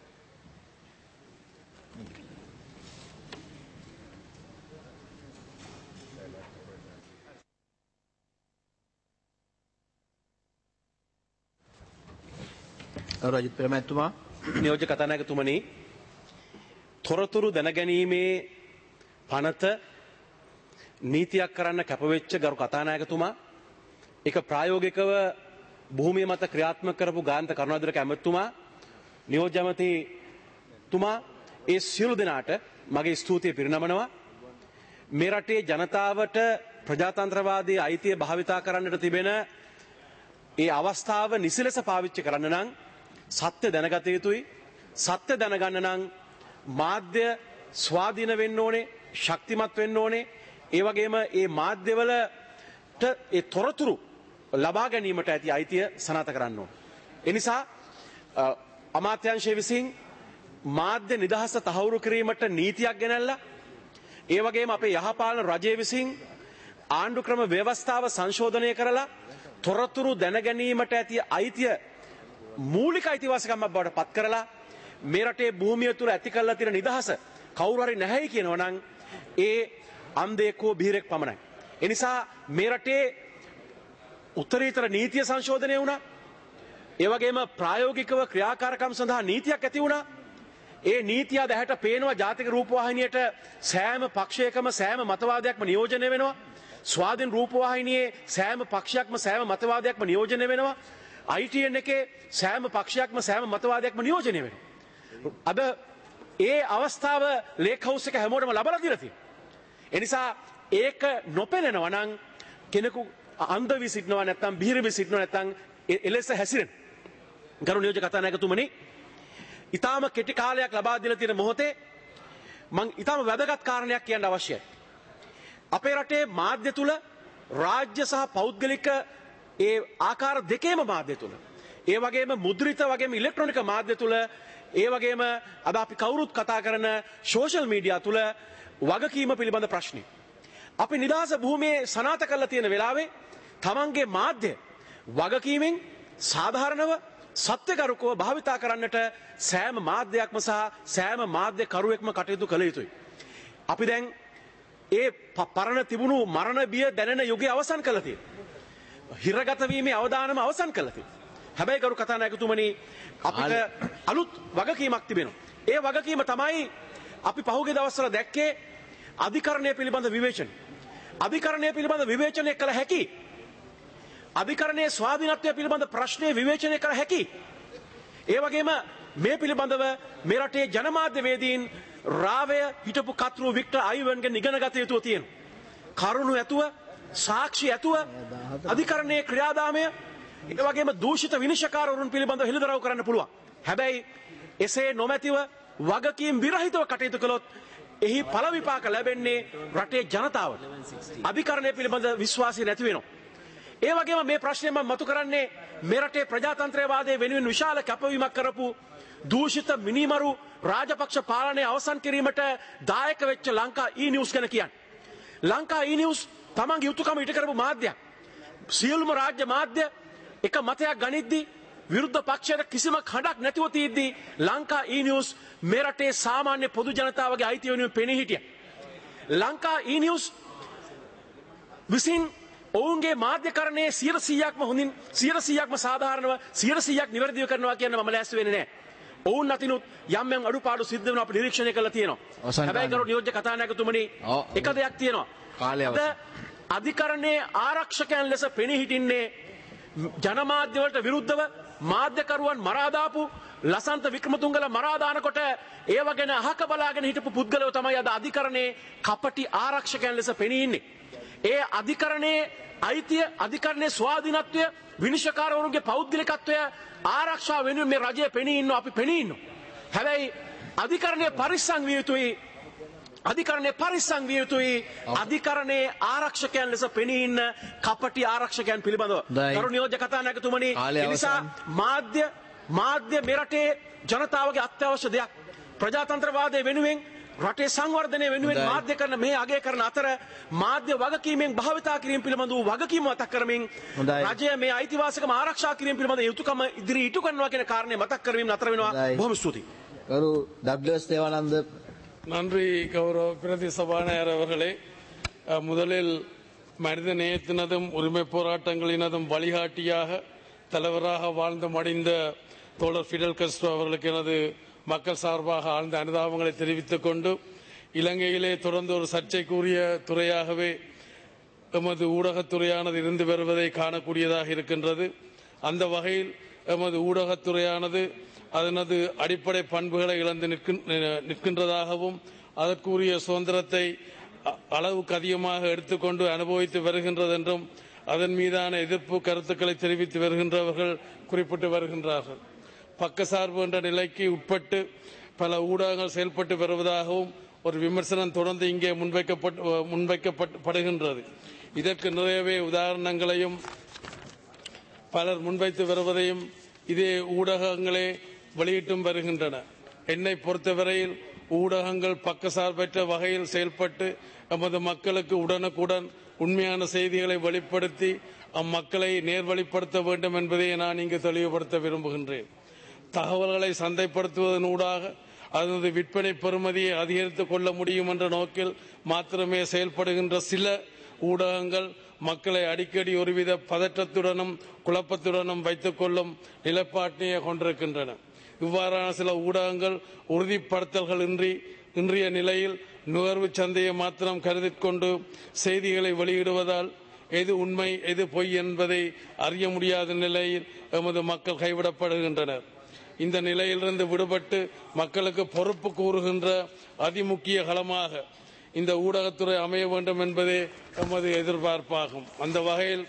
රජිත් ප්‍රමැතිතුමා නියෝජ්‍ය කතානායකතුමනි තොරතුරු දැනගැනීමේ පනත නීතියක් කරන්න කැපවෙච්ච ගරු කතානායකතුමා ඒක ප්‍රායෝගිකව භූමිය මත ක්‍රියාත්මක කරපු ගාන්ත කරුණාදිරක ඇමතුමා නියෝජ්‍ය ඇමතිතුමා ඒ සියලු දෙනාට මගේ ස්තුතිය පිරිනමනවා. මේ රටේ ජනතාවට ප්‍රජාතන්ත්‍රවාදී අයිතිය භාවිතා කරන්නට තිබෙන ඒ අවස්ථාව නිසි ලෙස පාවිච්චි කරන්න නම් සත්‍ය දැනගත යුතුයි. සත්‍ය දැනගන්න නම් මාධ්‍ය ස්වාධීන වෙන්න ඕනේ. ශක්තිමත් වෙන්න ඕනේ. ඒ වගේම ඒ මාධ්‍යවලට ඒ තොරතුරු ලබා ගැනීමට ඇති අයිතිය සනාථ කරන්න ඕනේ. ඒ නිසා අමාත්‍යාංශය විසින් මාධ්‍ය නිදහස තහවුරු කිරීමට නීතියක් ගෙනල්ලා ඒ වගේම අපේ යහපාලන රජය විසින් ආණ්ඩු ක්‍රම ව්‍යවස්ථාව සංශෝධනය කරලා තොරතුරු දැනගැනීමට ඇති අයිතිය මූලික අයිතිවාසිකමක් බවට පත් කරලා මේ රටේ භූමිය තුල ඇති කරලා තියෙන නිදහස කවුරු හරි නැහැයි කියනවා නම් ඒ අන්ධයෙක්ව බිහිරෙක් පමණයි. ඒ නිසා මේ රටේ උත්තරීතර නීතිය සංශෝධනය වුණා. ඒ වගේම ප්‍රායෝගිකව ක්‍රියාකාරකම් සඳහා නීතියක් ඇති වුණා. ඒ නීතිය දැහැට පේනවා ජාතික රූපවාහිනියට සෑම පක්ෂයකම සෑම මතවාදයක්ම නියෝජනය වෙනවා. ස්වාධීන රූපවාහිනියේ සෑම පක්ෂයක්ම සෑම මතවාදයක්ම නියෝජනය වෙනවා. I T N එකේ සෑම පක්ෂයක්ම සෑම මතවාදයක්ම නියෝජනය වෙනවා. අද ඒ අවස්ථාව ලේක් හවුස් එක හැමෝටම ලබලා දීලා තියෙනවා. ඒ නිසා ඒක නොපෙනෙනවා නම් කෙනෙකු අන්ධ වී සිටිනවා නැත්නම් බිහිර වී සිටිනවා නැත්නම් එලෙස හැසිරෙන. ගරු නියෝජක කතානායකතුමනි, ඊටාම කෙටි කාලයක් ලබා දීලා තියෙන මොහොතේ මම ඊටාම වැදගත් කාරණයක් කියන්න අවශ්‍යයි. අපේ රටේ මාධ්‍ය තුල රාජ්‍ය සහ පෞද්ගලික ඒ ආකාර දෙකේම මාධ්‍ය තුල, ඒ වගේම මුද්‍රිත වගේම ඉලෙක්ට්‍රොනික මාධ්‍ය තුල, ඒ වගේම අද අපි කවුරුත් කතා කරන සෝෂල් මීඩියා තුල වගකීම පිළිබඳ ප්‍රශ්නේ. අපි නිදහස භූමියේ සනාථ කරලා තියෙන වෙලාවේ තමන්ගේ මාධ්‍ය වගකීමෙන් සාධාරණව සත්‍යකරුකව භාවිතා කරන්නට සෑම මාධ්‍යයක්ම සහ සෑම මාධ්‍ය කරුවෙක්ම කටයුතු කළ යුතුයි. අපි දැන් ඒ පරණ තිබුණු මරණ බිය දැනෙන යුගය අවසන් කළා තියෙනවා. හිරගත වීමේ අවදානම අවසන් කළා තියෙනවා. හැබැයි ගරු කතානායකතුමනි, අපිට අලුත් වගකීමක් තිබෙනවා. ඒ වගකීම තමයි අපි පහුගිය දවස්වල දැක්කේ අධිකරණය පිළිබඳ විවේචන. අධිකරණය පිළිබඳ විවේචනය කළ හැකි. අධිකරණයේ ස්වාධීනත්වය පිළිබඳ ප්‍රශ්නය විවේචනය කළ හැකි. ඒ වගේම මේ පිළිබඳව මේ රටේ ජනමාධ්‍යවේදීන් රාවය හිටපු කතෘ වික්ටර් අයිවන්ගෙන් ඉගෙන ගත යුතු තියෙනවා. කරුණු ඇතුව, සාක්ෂි ඇතුව අධිකරණයේ ක්‍රියාදාමය, ඒ වගේම දූෂිත විනිශ්චයකාරවරුන් පිළිබඳව හෙළිදරව් කරන්න පුළුවන්. හැබැයි එසේ නොමැතිව වගකීම් විරහිතව කටයුතු කළොත් එහි ඵල විපාක ලැබෙන්නේ රටේ ජනතාවට. අධිකරණය පිළිබඳ විශ්වාසය නැති වෙනවා. ඒ වගේම මේ ප්‍රශ්නේ මම මතු කරන්නේ මේ රටේ ප්‍රජාතන්ත්‍රවාදයේ වෙනුවෙන් විශාල කැපවීමක් කරපු දූෂිත මිනිමරු රාජපක්ෂ පාලනය අවසන් කිරීමට දායක වෙච්ච ලංකා ඊ නිවුස් ගැන කියන්නේ. ලංකා ඊ නිවුස් තමන්ගේ යුතුයකම ඉටු කරපු මාධ්‍යයක්. සියලුම රාජ්‍ය මාධ්‍ය එක මතයක් ගනිද්දී විරුද්ධ පක්ෂයට කිසිම කඩක් නැතිව තියෙද්දී ලංකා ඊ නිවුස් මේ රටේ සාමාන්‍ය පොදු ජනතාවගේ අයිතිය වෙනුවෙන් පෙනී හිටියා. ලංකා ඊ නිවුස් විසින් ඔවුන්ගේ මාධ්‍යකරණයේ සියයට සීයක්ම හොඳින් සියයට සීයක්ම සාධාරණව සියයට සීයක් නිවැරදිව කරනවා කියන මම ලෑස්ති වෙන්නේ නැහැ. ඔවුන් අතිනුත් යම් යම් අඩුපාඩු සිද්ධ වෙනවා අපි නිරීක්ෂණය කරලා තියෙනවා. හැබැයි ගරු නියෝජ්‍ය කතානායකතුමනි, එක දෙයක් තියෙනවා. අද අධිකරණයේ ආරක්ෂකයන් ලෙස පෙනී හිටින්නේ ජනමාධ්‍ය වලට විරුද්ධව මාධ්‍යකරුවන් මරා දාපු ලසන්ත වික්‍රමතුංගල මරා දානකොට ඒව ගැන අහක බලාගෙන හිටපු පුද්ගලයෝ තමයි අද අධිකරණයේ කපටි ආරක්ෂකයන් ලෙස පෙනී ඉන්නේ. ඒ අධිකරණයේ අයිතිය, අධිකරණයේ ස්වාධීනත්වය, විනිශ්චයකාරවරුන්ගේ පෞද්ගලිකත්වය ආරක්ෂා වෙනුවෙන් මේ රජය පෙනී ඉන්නවා, අපි පෙනී ඉන්නවා. හැබැයි අධිකරණයේ පරිස්සම් විය යුතුයි. අධිකරණයේ පරිස්සම් විය යුතුයි. අධිකරණයේ ආරක්ෂකයන් ලෙස පෙනී ඉන්න කපටි ආරක්ෂකයන් පිළිබඳව. ගරු නියෝජ්‍ය කතානායකතුමනි, ඒ නිසා මාධ්‍ය මාධ්‍ය මේ රටේ ජනතාවගේ අත්‍යවශ්‍ය දෙයක්. ප්‍රජාතන්ත්‍රවාදයේ වෙනුවෙන් රටේ සංවර්ධනය වෙනුවෙන් මාධ්‍ය කරන මේ අගය කරන අතර මාධ්‍ය වගකීමෙන් භාවිතා කිරීම පිළිබඳ වූ වගකීම මතක් කරමින් රජය මේ අයිතිවාසිකම ආරක්ෂා කිරීම පිළිබඳ යුතුයකම ඉදිරි ඉටු කරනවා කියන කාරණය මතක් කරවීම නතර වෙනවා. බොහොම ස්තුතියි. ගරු ඩග්ලස් දේවානන්ද. நன்றி கௌரவ பிரதி சபாநாயகர் அவர்களே. முதலில் மனித நேயத்தினதும் உரிமை போராட்டங்களினதும் வழிகாட்டியாக தலைவராக வாழ்ந்து மடிந்த தோழர் ஃபிடல் கஸ்ட்ரோ அவர்களுக்கு எனது மக்கள் சார்பாக ஆழ்ந்த அனுதாபங்களை தெரிவித்துக் கொண்டு, இலங்கையிலே தொடர்ந்து ஒரு சர்ச்சைக்குரிய துறையாகவே எமது ஊடகத்துறையானது இருந்து வருவதை காணக்கூடியதாக இருக்கின்றது. அந்த வகையில் எமது ஊடகத்துறையானது அதனது அடிப்படை பண்புகளை இழந்து நிற்கின்றதாகவும் அதற்குரிய சுதந்திரத்தை அளவுக்கு அதிகமாக எடுத்துக்கொண்டு அனுபவித்து வருகின்றது என்றும் அதன் மீதான எதிர்ப்பு கருத்துக்களை தெரிவித்து வருகின்றவர்கள் குறிப்பிட்டு வருகின்றார்கள். பக்கசார்பு என்ற நிலைக்கு உட்பட்டு பல ஊடகங்கள் செயல்பட்டு வருவதாகவும் ஒரு விமர்சனம் தொடர்ந்து இங்கே முன்வைக்கப்பட்டு முன்வைக்கப்படுகின்றது. இதற்கு நிறையவே உதாரணங்களையும் பலர் முன்வைத்து வருவதையும் இதே ஊடகங்களே வெளியிட்டும் வருகின்றன. என்னை பொறுத்தவரையில் ஊடகங்கள் பக்கசார்பற்ற வகையில் செயல்பட்டு நமது மக்களுக்கு உடனுக்குடன் உண்மையான செய்திகளை வெளிப்படுத்தி அம்மக்களை நேர்வழிப்படுத்த வேண்டும் என்பதை நான் இங்கு தெளிவுபடுத்த விரும்புகின்றேன். தகவல்களை சந்தைப்படுத்துவதனூடாக அதனது விற்பனை பெறுமதியை அதிகரித்துக் கொள்ள முடியும் என்ற நோக்கில் மாத்திரமே செயல்படுகின்ற சில ஊடகங்கள் மக்களை அடிக்கடி ஒருவித பதற்றத்துடனும் குழப்பத்துடனும் வைத்துக் கொள்ளும் நிலைப்பாட்டினை கொண்டிருக்கின்றன. இவ்வாறான சில ஊடகங்கள் உறுதிப்படுத்தல்கள் இன்றி இன்றைய நிலையில் நுகர்வு சந்தையை மாத்திரம் கருதிக் கொண்டு செய்திகளை வெளியிடுவதால் எது உண்மை எது பொய் என்பதை அறிய முடியாத நிலையில் எமது மக்கள் கைவிடப்படுகின்றனர். இந்த நிலையிலிருந்து விடுபட்டு மக்களுக்கு பொறுப்பு கூறுகின்ற அதிமுக்கிய களமாக இந்த ஊடகத்துறை அமைய வேண்டும் என்பதே எமது எதிர்பார்ப்பாகும். அந்த வகையில்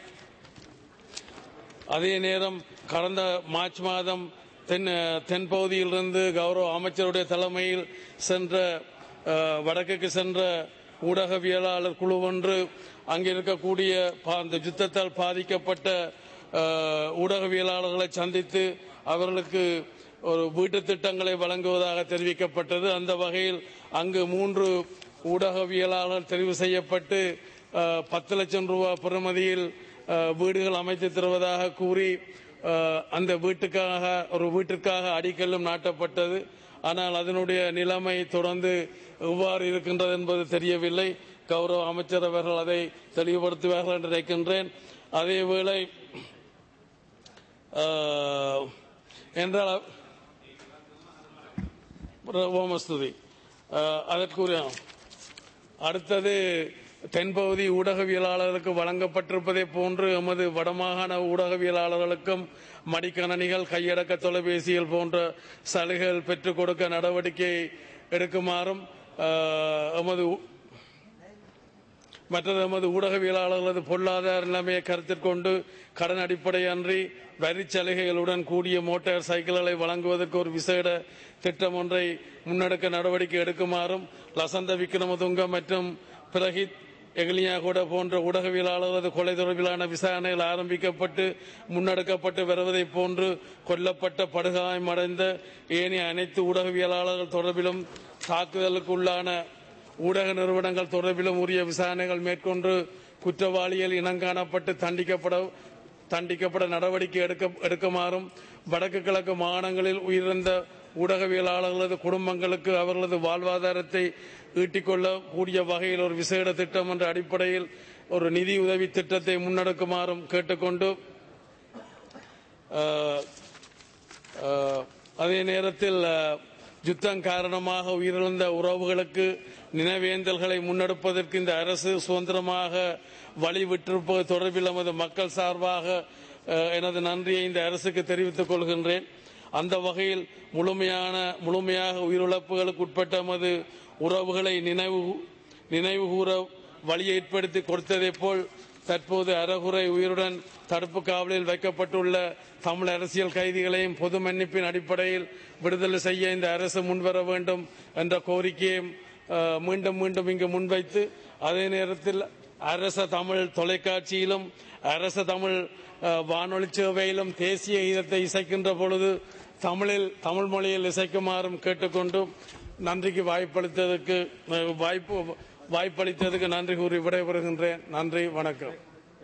அதே நேரம் கடந்த மார்ச் மாதம் தென் தென்பகுதியிலிருந்து கௌரவ அமைச்சருடைய தலைமையில் சென்ற வடக்குக்கு சென்ற ஊடகவியலாளர் குழு ஒன்று அங்கே இருக்கக்கூடிய அந்த யுத்தத்தால் பாதிக்கப்பட்ட ஊடகவியலாளர்களை சந்தித்து அவர்களுக்கு ஒரு வீட்டு திட்டங்களை வழங்குவதாக தெரிவிக்கப்பட்டது. அந்த வகையில் அங்கு மூன்று ஊடகவியலாளர்கள் தெரிவு செய்யப்பட்டு பத்து லட்சம் ரூபாய் பெறுமதியில் வீடுகள் அமைத்து தருவதாக கூறி அந்த வீட்டுக்காக ஒரு வீட்டிற்காக அடிக்கல்லும் நாட்டப்பட்டது. ஆனால் அதனுடைய நிலைமை தொடர்ந்து எவ்வாறு இருக்கின்றது என்பது தெரியவில்லை. கௌரவ அமைச்சர் அவர்கள் அதை தெளிவுபடுத்துவார்கள் என்று நினைக்கின்றேன். அதேவேளை என்றால் ஓமஸ்துதி அதற்குரிய அடுத்தது தென்பகுதி ஊடகவியலாளர்களுக்கு வழங்கப்பட்டிருப்பதை போன்று எமது வடமாகாண ஊடகவியலாளர்களுக்கும் மடிக்கணனிகள் கையடக்க தொலைபேசிகள் போன்ற சலுகைகள் பெற்றுக் கொடுக்க நடவடிக்கை எடுக்குமாறும் எமது மற்றது எமது ஊடகவியலாளர்களது பொருளாதார நிலைமையை கருத்தில் கொண்டு கடன் அடிப்படையன்றி வரி சலுகைகளுடன் கூடிய மோட்டார் சைக்கிள்களை வழங்குவதற்கு ஒரு விசேட திட்டம் ஒன்றை முன்னெடுக்க நடவடிக்கை எடுக்குமாறும் லசந்த விக்ரமதுங்க மற்றும் பிரஹித் எகலியாகூட போன்ற ஊடகவியலாளர்களது கொலை தொடர்பிலான விசாரணைகள் ஆரம்பிக்கப்பட்டு முன்னெடுக்கப்பட்டு வருவதை போன்று கொல்லப்பட்ட படுகாயமடைந்த ஏனைய அனைத்து ஊடகவியலாளர்கள் தொடர்பிலும் தாக்குதலுக்குள்ளான ஊடக நிறுவனங்கள் தொடர்பிலும் உரிய விசாரணைகள் மேற்கொண்டு குற்றவாளிகள் இனங்காணப்பட்டு தண்டிக்கப்பட தண்டிக்கப்பட நடவடிக்கை எடுக்க எடுக்குமாறும் வடக்கு கிழக்கு மாகாணங்களில் உயிரிழந்த ஊடகவியலாளர்களது குடும்பங்களுக்கு அவர்களது வாழ்வாதாரத்தை ஈட்டிக்கொள்ள கூடிய வகையில் ஒரு விசேட திட்டம் என்ற அடிப்படையில் ஒரு நிதி உதவி திட்டத்தை முன்னெடுக்குமாறும் கேட்டுக்கொண்டு அதே நேரத்தில் யுத்தம் காரணமாக உயிரிழந்த உறவுகளுக்கு நினைவேந்தல்களை முன்னெடுப்பதற்கு இந்த அரசு சுதந்திரமாக வழிவிட்டிருப்பது தொடர்பில் நமது மக்கள் சார்பாக எனது நன்றியை இந்த அரசுக்கு தெரிவித்துக் கொள்கின்றேன். அந்த வகையில் முழுமையான முழுமையாக உயிரிழப்புகளுக்கு உட்பட்ட நமது உறவுகளை நினைவு நினைவு கூற வழியை ஏற்படுத்தி கொடுத்ததை போல் தற்போது அறகுறை உயிருடன் தடுப்பு காவலில் வைக்கப்பட்டுள்ள தமிழ் அரசியல் கைதிகளையும் பொது மன்னிப்பின் அடிப்படையில் விடுதலை செய்ய இந்த அரசு முன்வர வேண்டும் என்ற கோரிக்கையை மீண்டும் மீண்டும் இங்கு முன்வைத்து அதே நேரத்தில் அரச தமிழ் தொலைக்காட்சியிலும் அரச தமிழ் வானொலி சேவையிலும் தேசிய கீதத்தை இசைக்கின்ற பொழுது தமிழில் தமிழ் மொழியில் இசைக்குமாறும் கேட்டுக்கொண்டு நன்றிக்கு வாய்ப்பளித்ததற்கு வாய்ப்பு வாய்ப்பளித்ததுக்கு நன்றி கூறி விடைபெறுகின்றேன். நன்றி, வணக்கம்.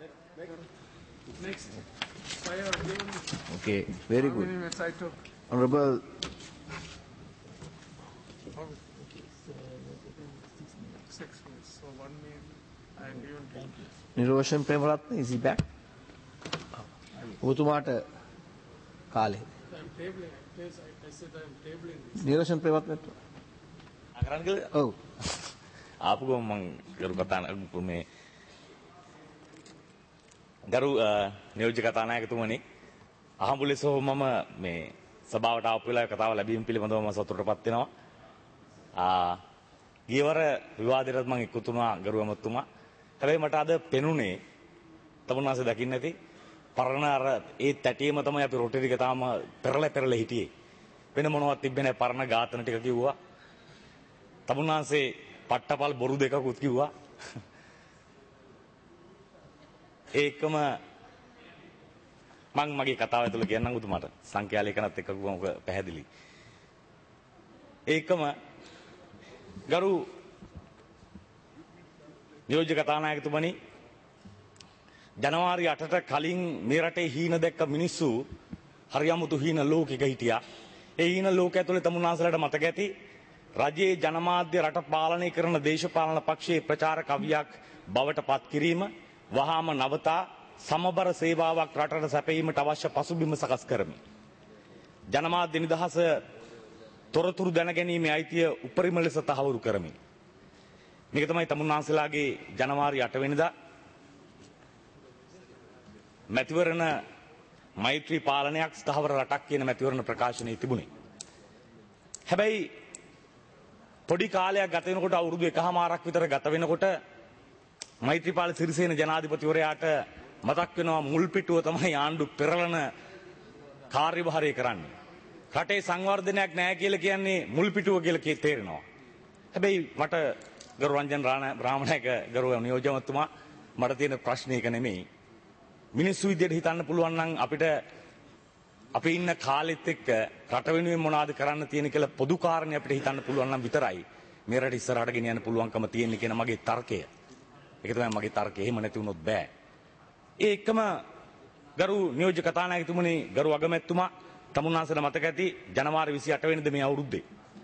Okay, very good. Honorable Niroshan Premaratne, is he back? ඔබතුමාට කාලේ Niroshan Premaratne අකරන් කියලා ඔව් ආපු ගමන් මම ගරු කතා මේ ගරු නියෝජ්‍ය කතානායකතුමනි අහඹුලෙසෝ මම මේ සභාවට ආපු වෙලාවේ කතාව ලැබීම පිළිබඳව මම සතුටටපත් වෙනවා. ආ ගියවර විවාදයට මම එක්වුණා ගරු අමතුමා. හැබැයි මට අද පෙනුනේ තමුන්වාසේ දකින්න ඇති පරණ අර ඒ තැටියම තමයි අපි රොටි ටික තාම පෙරලා පෙරලා හිටියේ. වෙන මොනවත් තිබ්බේ නැහැ. පරණ ඝාතන ටික කිව්වා. තමුන්නාන්සේ පට්ටපල් බොරු දෙකකුත් කිව්වා. ඒකම මං මගේ කතාව ඇතුළේ කියන්නම් උතුමාට. සංඛ්‍යා ලේඛනත් එක්ක කිව්වම පැහැදිලි. ඒකම ගරු නියෝජ්‍ය කතානායකතුමනි ජනවාරි අටට කලින් මේ රටේ හීන දැක්ක මිනිස්සු හරි අමුතු හීන ලෝකෙක හිටියා. ඒ හීන ලෝකය ඇතුලේ තමුන්නාන්සලාට මතක ඇති රජයේ ජනමාධ්‍ය රට පාලනය කරන දේශපාලන පක්ෂයේ ප්‍රචාර කවියක් බවට පත් කිරීම වහාම නවතා සමබර සේවාවක් රටට සැපයීමට අවශ්‍ය පසුබිම සකස් කරමි. ජනමාධ්‍ය නිදහස තොරතුරු දැනගැනීමේ අයිතිය උපරිම ලෙස තහවුරු කරමි. මේක තමයි තමුන්නාන්සලාගේ ජනවාරි අට වෙනිදා මැතිවරණ මෛත්‍රී පාලනයක් ස්ථාවර රටක් කියන මැතිවරණ ප්‍රකාශනයේ තිබුණේ. හැබැයි පොඩි කාලයක් ගත වෙනකොට අවුරුදු එකහමාරක් විතර ගත වෙනකොට මෛත්‍රීපාල සිරිසේන ජනාධිපතිවරයාට මතක් වෙනවා මුල් පිටුව තමයි ආණ්ඩු පෙරළන කාර්යභාරය කරන්නේ. රටේ සංවර්ධනයක් නැහැ කියලා කියන්නේ මුල් පිටුව කියලා තේරෙනවා. හැබැයි මට ගරු රංජන් රාමනායක ගරු නියෝජ්‍යමතුමා මට තියෙන ප්‍රශ්නයක නෙමෙයි. මිනිස්සු විදියට හිතන්න පුළුවන් නම් අපිට අපි ඉන්න කාලෙත් එක්ක රට වෙනුවෙන් මොනවද කරන්න තියෙන කියලා පොදු කාරණේ අපිට හිතන්න පුළුවන් නම් විතරයි මේ රට ඉස්සරහට ගෙන යන්න පුළුවන්කම තියෙන්නේ කියන මගේ තර්කය. ඒක තමයි මගේ තර්කය. එහෙම නැති වුණොත් බෑ. ඒ එකම ගරු නියෝජ්‍ය කතානායකතුමනි ගරු අගමැතිතුමා තමුන්නාන්සලා මතක ඇති ජනවාරි විසිඅට වෙනිදා මේ අවුරුද්දේ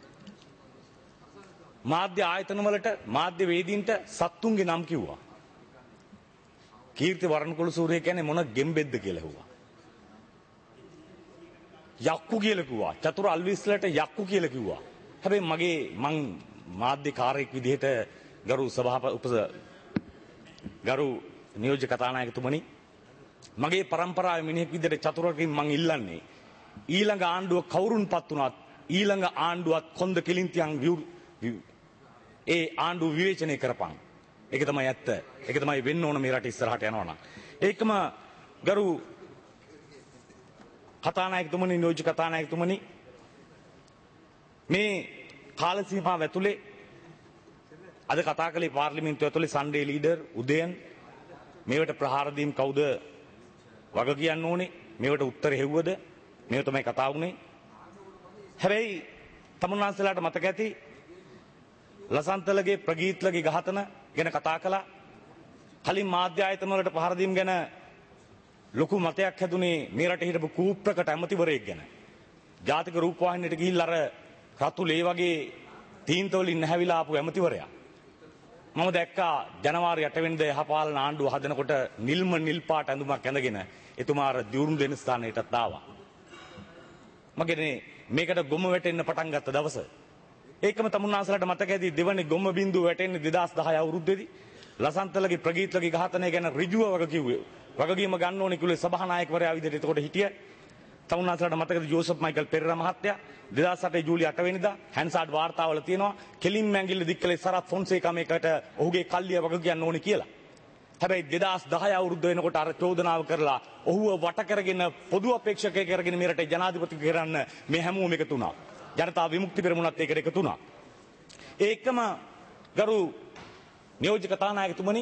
මාධ්‍ය ආයතන වලට මාධ්‍ය වේදීන්ට සත්තුන්ගේ නම් කිව්වා. කීර්ති වරණකුළු සූරිය කියන්නේ මොන ගෙම්බෙද්ද කියලා ඇහුවා. යක්කු කියලා කිව්වා. චතුර අල්විස්ලට යක්කු කියලා කිව්වා. හැබැයි මගේ මං මාධ්‍ය කාර්යයක් විදිහට ගරු සභාපති උප ගරු නියෝජ්‍ය කතානායකතුමනි මගේ පරම්පරාවේ මිනිහෙක් විදිහට චතුරකින් මං ඉල්ලන්නේ ඊළඟ ආණ්ඩුව කවුරුන්පත් වුණත් ඊළඟ ආණ්ඩුවත් කොන්ද කෙලින්තියන් ඒ ආණ්ඩුව විවේචනය කරපන්. ඒක තමයි ඇත්ත. ඒක තමයි වෙන්න ඕන මේ රට ඉස්සරහට යනවා නම්. ඒකම ගරු කතානායකතුමනි නියෝජ්‍ය කතානායකතුමනි මේ කාල සීමාව ඇතුලේ අද කතා කළේ පාර්ලිමේන්තුව ඇතුලේ සන්ඩේ ලීඩර් උදයන් මේවට ප්‍රහාර දීම් කවුද වග කියන්න ඕනේ මේවට උත්තර හෙව්වද මේව තමයි කතා වුනේ. හැබැයි තමුන්නාන්සලාට මතක ඇති ලසන්තලගේ ප්‍රගීත්ලගේ ඝාතන ගැන කතා කළා. කලින් මාධ්‍ය ආයතන වලට පහර දීම් ගැන ලොකු මතයක් හැදුනේ මේ රටේ හිටපු කූප්‍රකට ඇමතිවරයෙක් ගැන. ජාතික රූපවාහිනියට ගිහිල්ලා අර රතු ලේ වගේ තීන්තවලින් නැහැවිලා ආපු ඇමතිවරයා. මම දැක්කා ජනවාරි අට වෙනිදා යහපාලන ආණ්ඩුව හදනකොට නිල්ම නිල් පාට ඇඳුමක් ඇඳගෙන එතුමා අර දියුණු දෙන ස්ථානයටත් ආවා. මගේ මේකට ගොම වැටෙන්න පටන් ගත්ත දවස. ඒකම තමුන්නාන්සලාට මතක ඇති දෙවනි ගොම බින්දුව වැටෙන්නේ දෙදාස් දහය අවුරුද්දේදී. ලසන්තලගේ ප්‍රගීත්ලගේ ඝාතනය ගැන ඍජුව වග කිව්වේ. වගකීම ගන්න ඕනේ කිව්වේ සභානායකවරයා විදිහට එතකොට හිටියේ. තමුන්නාන්සලාට මතකද ජෝසප් මයිකල් පෙරේරා මහත්තයා දෙදාස් අටේ ජූලි අට වෙනිදා හැන්සාඩ් වාර්තාවල තියෙනවා කෙලින් මැංගිල්ල දික්කලේ සරත් ෆොන්සේකා මේකට ඔහුගේ කල්ලිය වග කියන්න ඕනේ කියලා. හැබැයි දෙදාස් දහය අවුරුද්ද වෙනකොට අර චෝදනාව කරලා ඔහුව වට කරගෙන පොදු අපේක්ෂකයෙක් කරගෙන මේ රටේ ජනාධිපති කරන්න මේ හැමෝම එකතු වුණා. ජනතා විමුක්ති පෙරමුණත් ඒකට එකතු වුණා. ඒකම ගරු නියෝජ්‍ය කතානායකතුමනි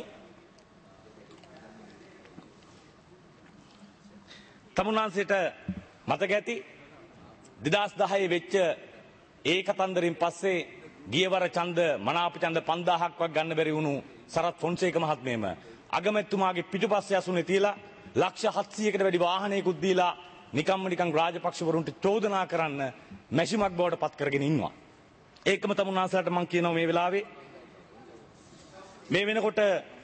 තමුන්නාන්සේට මතක ඇති දෙදාස් දහය වෙච්ච ඒ කතන්දරින් පස්සේ ගියවර ඡන්ද මනාප ඡන්ද පන්දාහක්වත් ගන්න බැරි වුණු සරත් ෆොන්සේක මහත්මයාම අගමැතිතුමාගේ පිටුපස්සේ අසුනේ තියලා ලක්ෂ හත්සියයකට වැඩි වාහනයකුත් දීලා නිකම්ම නිකන් රාජපක්ෂවරුන්ට චෝදනා කරන්න මැෂිමක් බවට පත් කරගෙන ඉන්නවා. ඒකම තමුන්නාන්සලාට මම කියනවා මේ වෙලාවේ මේ වෙනකොට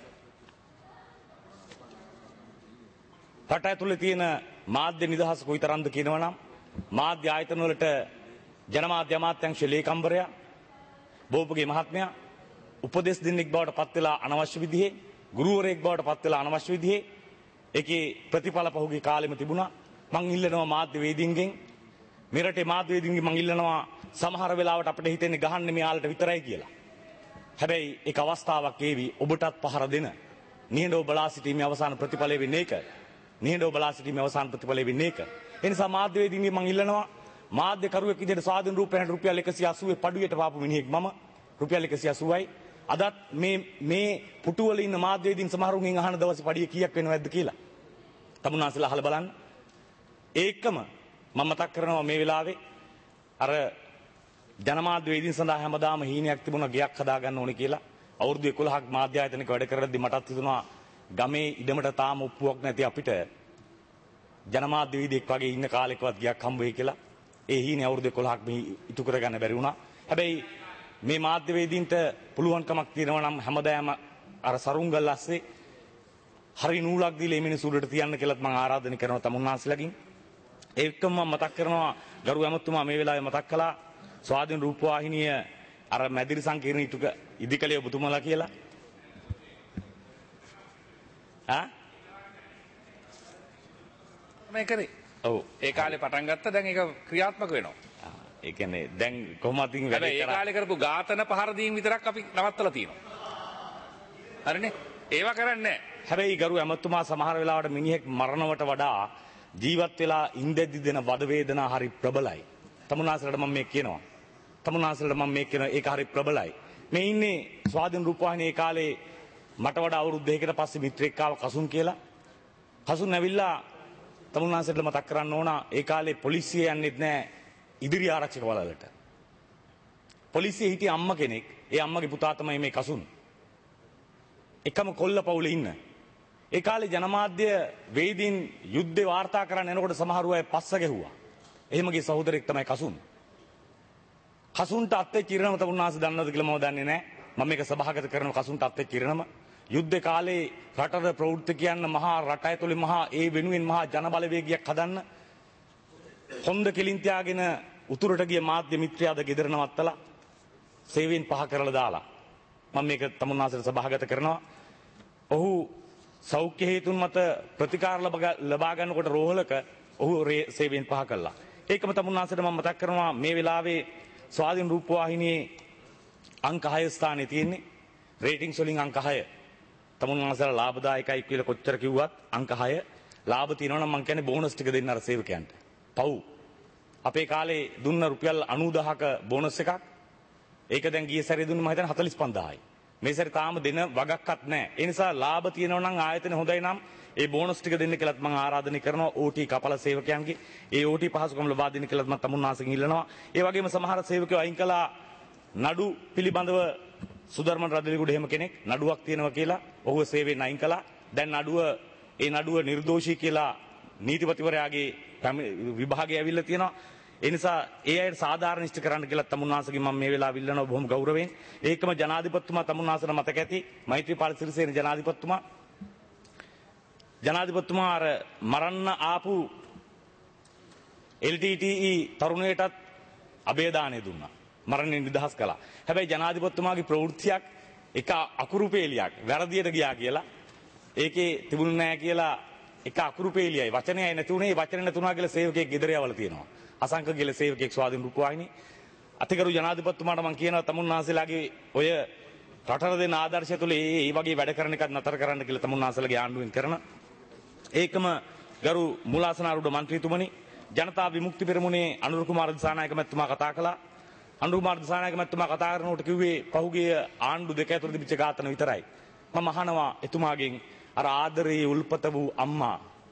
රට ඇතුලේ තියෙන මාධ්‍ය නිදහස කොයිතරම්ද කියනවනම් මාධ්‍ය ආයතන වලට ජනමාධ්‍ය අමාත්‍යාංශ ලේකම්වරයා බෝපගේ මහත්මයා උපදේශ දෙන්නෙක් බවට පත් වෙලා අනවශ්‍ය විදිහේ ගුරුවරයෙක් බවට පත් වෙලා අනවශ්‍ය විදිහේ ඒකේ ප්‍රතිඵල පහුගිය කාලෙම තිබුණා. මං ඉල්ලනවා මාධ්‍ය වේදීන්ගෙන් මේ රටේ මාධ්‍ය වේදීන්ගෙන් මං ඉල්ලනවා සමහර වෙලාවට අපිට හිතෙන්නේ ගහන්නේ මෙයාලට විතරයි කියලා. හැබැයි ඒක අවස්ථාවක් ඒවි ඔබටත් පහර දෙන නිහඬව බලා සිටීමේ අවසාන ප්‍රතිඵලය වෙන්නේ ඒක. නිහඬව බලා සිටීමේ අවසාන ප්‍රතිඵලය වෙන්නේ ඒක. ඒ නිසා මාධ්‍ය වේදීන්ගෙන් මං ඉල්ලනවා මාධ්‍ය කරුවෙක් විදිහට ස්වාධීන රූපයෙන් රුපියල් එකසිය අසූ පඩුවට පාපු මිනිහෙක් මම රුපියල් එකසිය අසූවයි. අදත් මේ මේ පුටුවල ඉන්න මාධ්‍යවේදීන් සමහරුන්ගෙන් අහන දවසේ පඩිය කීයක් වෙනවද කියලා. තමුන්නාසලා අහලා බලන්න. ඒකම මම මතක් කරනවා මේ වෙලාවේ අර ජනමාධ්‍යවේදීන් සඳහා හැමදාම හීනයක් තිබුණා ගයක් හදාගන්න ඕනේ කියලා. අවුරුදු එකොළහක් මාධ්‍ය ආයතනයක වැඩ කරද්දි මටත් හිතුණා ගමේ ඉඩමට තාම ඔප්පුවක් නැති අපිට ජනමාධ්‍යවේදියෙක් වගේ ඉන්න කාලෙකවත් ගයක් හම්බ වෙයි කියලා. ඒ හීනේ අවුරුදු එකොළහක් මෙහි ඉටු කරගන්න බැරි වුණා. හැබැයි මේ මාධ්‍යවේදීන්ට පුළුවන්කමක් තියෙනවා නම් හැමදාම අර සරුංගල් ඇස්සේ හරි නූලක් දීලා මේ මිනිස්සුන්ට තියන්න කියලාත් මම ආරාධනය කරනවා තමුන්නාන්සලගෙන්. ඒකම මම මතක් කරනවා ගරු ඇමතුමා මේ වෙලාවේ මතක් කළා ස්වාධීන රූපවාහිනිය අර මැදිරි සංකීර්ණ ඉටුක ඉදිකලිය ඔබතුමලා කියලා. ආ මේ කරේ. ඔව් ඒ කාලේ පටන් ගත්ත දැන් ඒක ක්‍රියාත්මක වෙනවා. ඒ කියන්නේ දැන් කොහොමද ඉතින් වැඩ කරා. ඒ කාලේ කරපු ඝාතන පහර දීම් විතරක් අපි නවත්තලා තියෙනවා. හරිනේ. ඒවා කරන්නේ නැහැ. හැබැයි ගරු ඇමතුමා සමහර වෙලාවට මිනිහෙක් මරණවට වඩා ජීවත් වෙලා ඉඳෙද්දි දෙන වද වේදනා හරි ප්‍රබලයි. තමුන්නාසලට මම මේ කියනවා. තමුන්නාසලට මම මේ කියන ඒක හරි ප්‍රබලයි. මේ ඉන්නේ ස්වාධීන රූපවාහිනියේ කාලේ මට වඩා අවුරුදු දෙකකට පස්සේ මිත්‍රෙක් ආව කසුන් කියලා. කසුන් ඇවිල්ලා තමුන්නාසලට මතක් කරන්න ඕන ඒ කාලේ පොලිසිය යන්නේත් නැහැ ඉදිරි ආරක්ෂක වලලට. පොලිසියේ හිටිය අම්මා කෙනෙක්, ඒ අම්මගේ පුතා තමයි මේ කසුන්. එකම කොල්ල පවුලේ ඉන්න. ඒ කාලේ ජනමාධ්‍ය වේදීන් යුද්ධේ වාර්තා කරන්න එනකොට සමහරු අය පස්ස ගැහුවා. එහෙමගේ සහෝදරෙක් තමයි කසුන්. කසුන්ට අත්ේ කිරණම තමුන්නාස දන්නවද කියලා මම දන්නේ නැහැ. මම මේක සභාගත කරන කසුන්ට අත්ේ කිරණම යුද්ධ කාලේ රටට ප්‍රවෘත්ති කියන්න මහා රට ඇතුලේ මහා ඒ වෙනුවෙන් මහා ජන බලවේගයක් හදන්න හොඳ කෙලින් තියාගෙන උතුරට ගිය මාධ්‍ය මිත්‍රයාද ගෙදර නවත්තලා සේවයෙන් පහ කරලා දාලා මම මේක තමුන්නාසට සභාගත කරනවා. ඔහු සෞඛ්‍ය හේතුන් මත ප්‍රතිකාර ලබා ගන්නකොට රෝහලක ඔහු සේවයෙන් පහ කළා. ඒකම තමුන්නාසට මම මතක් කරනවා මේ වෙලාවේ ස්වාධීන රූපවාහිනියේ අංක හය ස්ථානයේ තියෙන්නේ රේටින්ග්ස් වලින් අංක හය. තමුන්නාසලා ලාභදායකයි කියලා කොච්චර කිව්වත් අංක හය ලාභ තියෙනවා නම් මම කියන්නේ බෝනස් ටික දෙන්න අර සේවකයන්ට. පව්. අපේ කාලේ දුන්න රුපියල් අනූදහක බෝනස් එකක්. ඒක දැන් ගිය සැරේ දුන්නේ මම හිතන්නේ හතළිස් පන්දාහයි. මේ සැරේ තාම දෙන වගක්වත් නැහැ. ඒ නිසා ලාභ තියෙනවා නම් ආයතන හොඳයි නම් ඒ බෝනස් ටික දෙන්න කියලාත් මම ආරාධනය කරනවා ඕටී කපල සේවකයන්ගේ. ඒ ඕටී පහසුකම් ලබා දෙන්න කියලාත් මම තමුන්නාසෙන් ඉල්ලනවා. ඒ වගේම සමහර සේවකයෝ අයින් කළා නඩු පිළිබඳව සුධර්මන් රදලිගුඩ එහෙම කෙනෙක් නඩුවක් තියෙනවා කියලා ඔහුව සේවයෙන් අයින් කළා. දැන් නඩුව ඒ නඩුව නිර්දෝෂී කියලා නීතිපතිවරයාගේ විභාගය ඇවිල්ලා තියෙනවා. ඒ නිසා ඒ අයට සාධාරණ ඉෂ්ට කරන්න කියලා තමුන්නාසගෙන් මම මේ වෙලාව ඉල්ලනවා බොහොම ගෞරවයෙන්. ඒකම ජනාධිපතිතුමා තමුන්නාසට මතක ඇති මෛත්‍රීපාල සිරිසේන ජනාධිපතිතුමා ජනාධිපතිතුමා අර මරන්න ආපු එල් ටී ටී ඊ තරුණයටත් අභයදානය දුන්නා. මරණයෙන් නිදහස් කළා. හැබැයි ජනාධිපතිතුමාගේ ප්‍රවෘත්තියක් එක අකුරු පේලියක් වැරදියට ගියා කියලා ඒකේ තිබුණ නැහැ කියලා එක අකුරු පේලියයි වචනයයි නැති උනේ. වචන නැතුණා කියලා සේවකයෙක් ගෙදර යවලා තියෙනවා. අසංක කියලා සේවකයෙක් ස්වාධීන රූපවාහිනිය. අතිගරු ජනාධිපතිතුමාට මම කියනවා තමුන්නාසලාගේ ඔය රටට දෙන ආදර්ශය තුළ ඒ ඒ වගේ වැඩ කරන එකත් නතර කරන්න කියලා තමුන්නාසලාගේ ආණ්ඩුවෙන් කරන. ඒකම ගරු මූලාසනාරූඪ මන්ත්‍රීතුමනි ජනතා විමුක්ති පෙරමුණේ අනුර කුමාර දිසානායක මැතිතුමා කතා කළා. අනුර කුමාර දිසානායක මැතිතුමා කතා කරනකොට කිව්වේ පහුගිය ආණ්ඩු දෙක ඇතුළත තිබිච්ච ඝාතන විතරයි. මම අහනවා එතුමාගෙන් අර ආදරේ උල්පත වූ අම්මා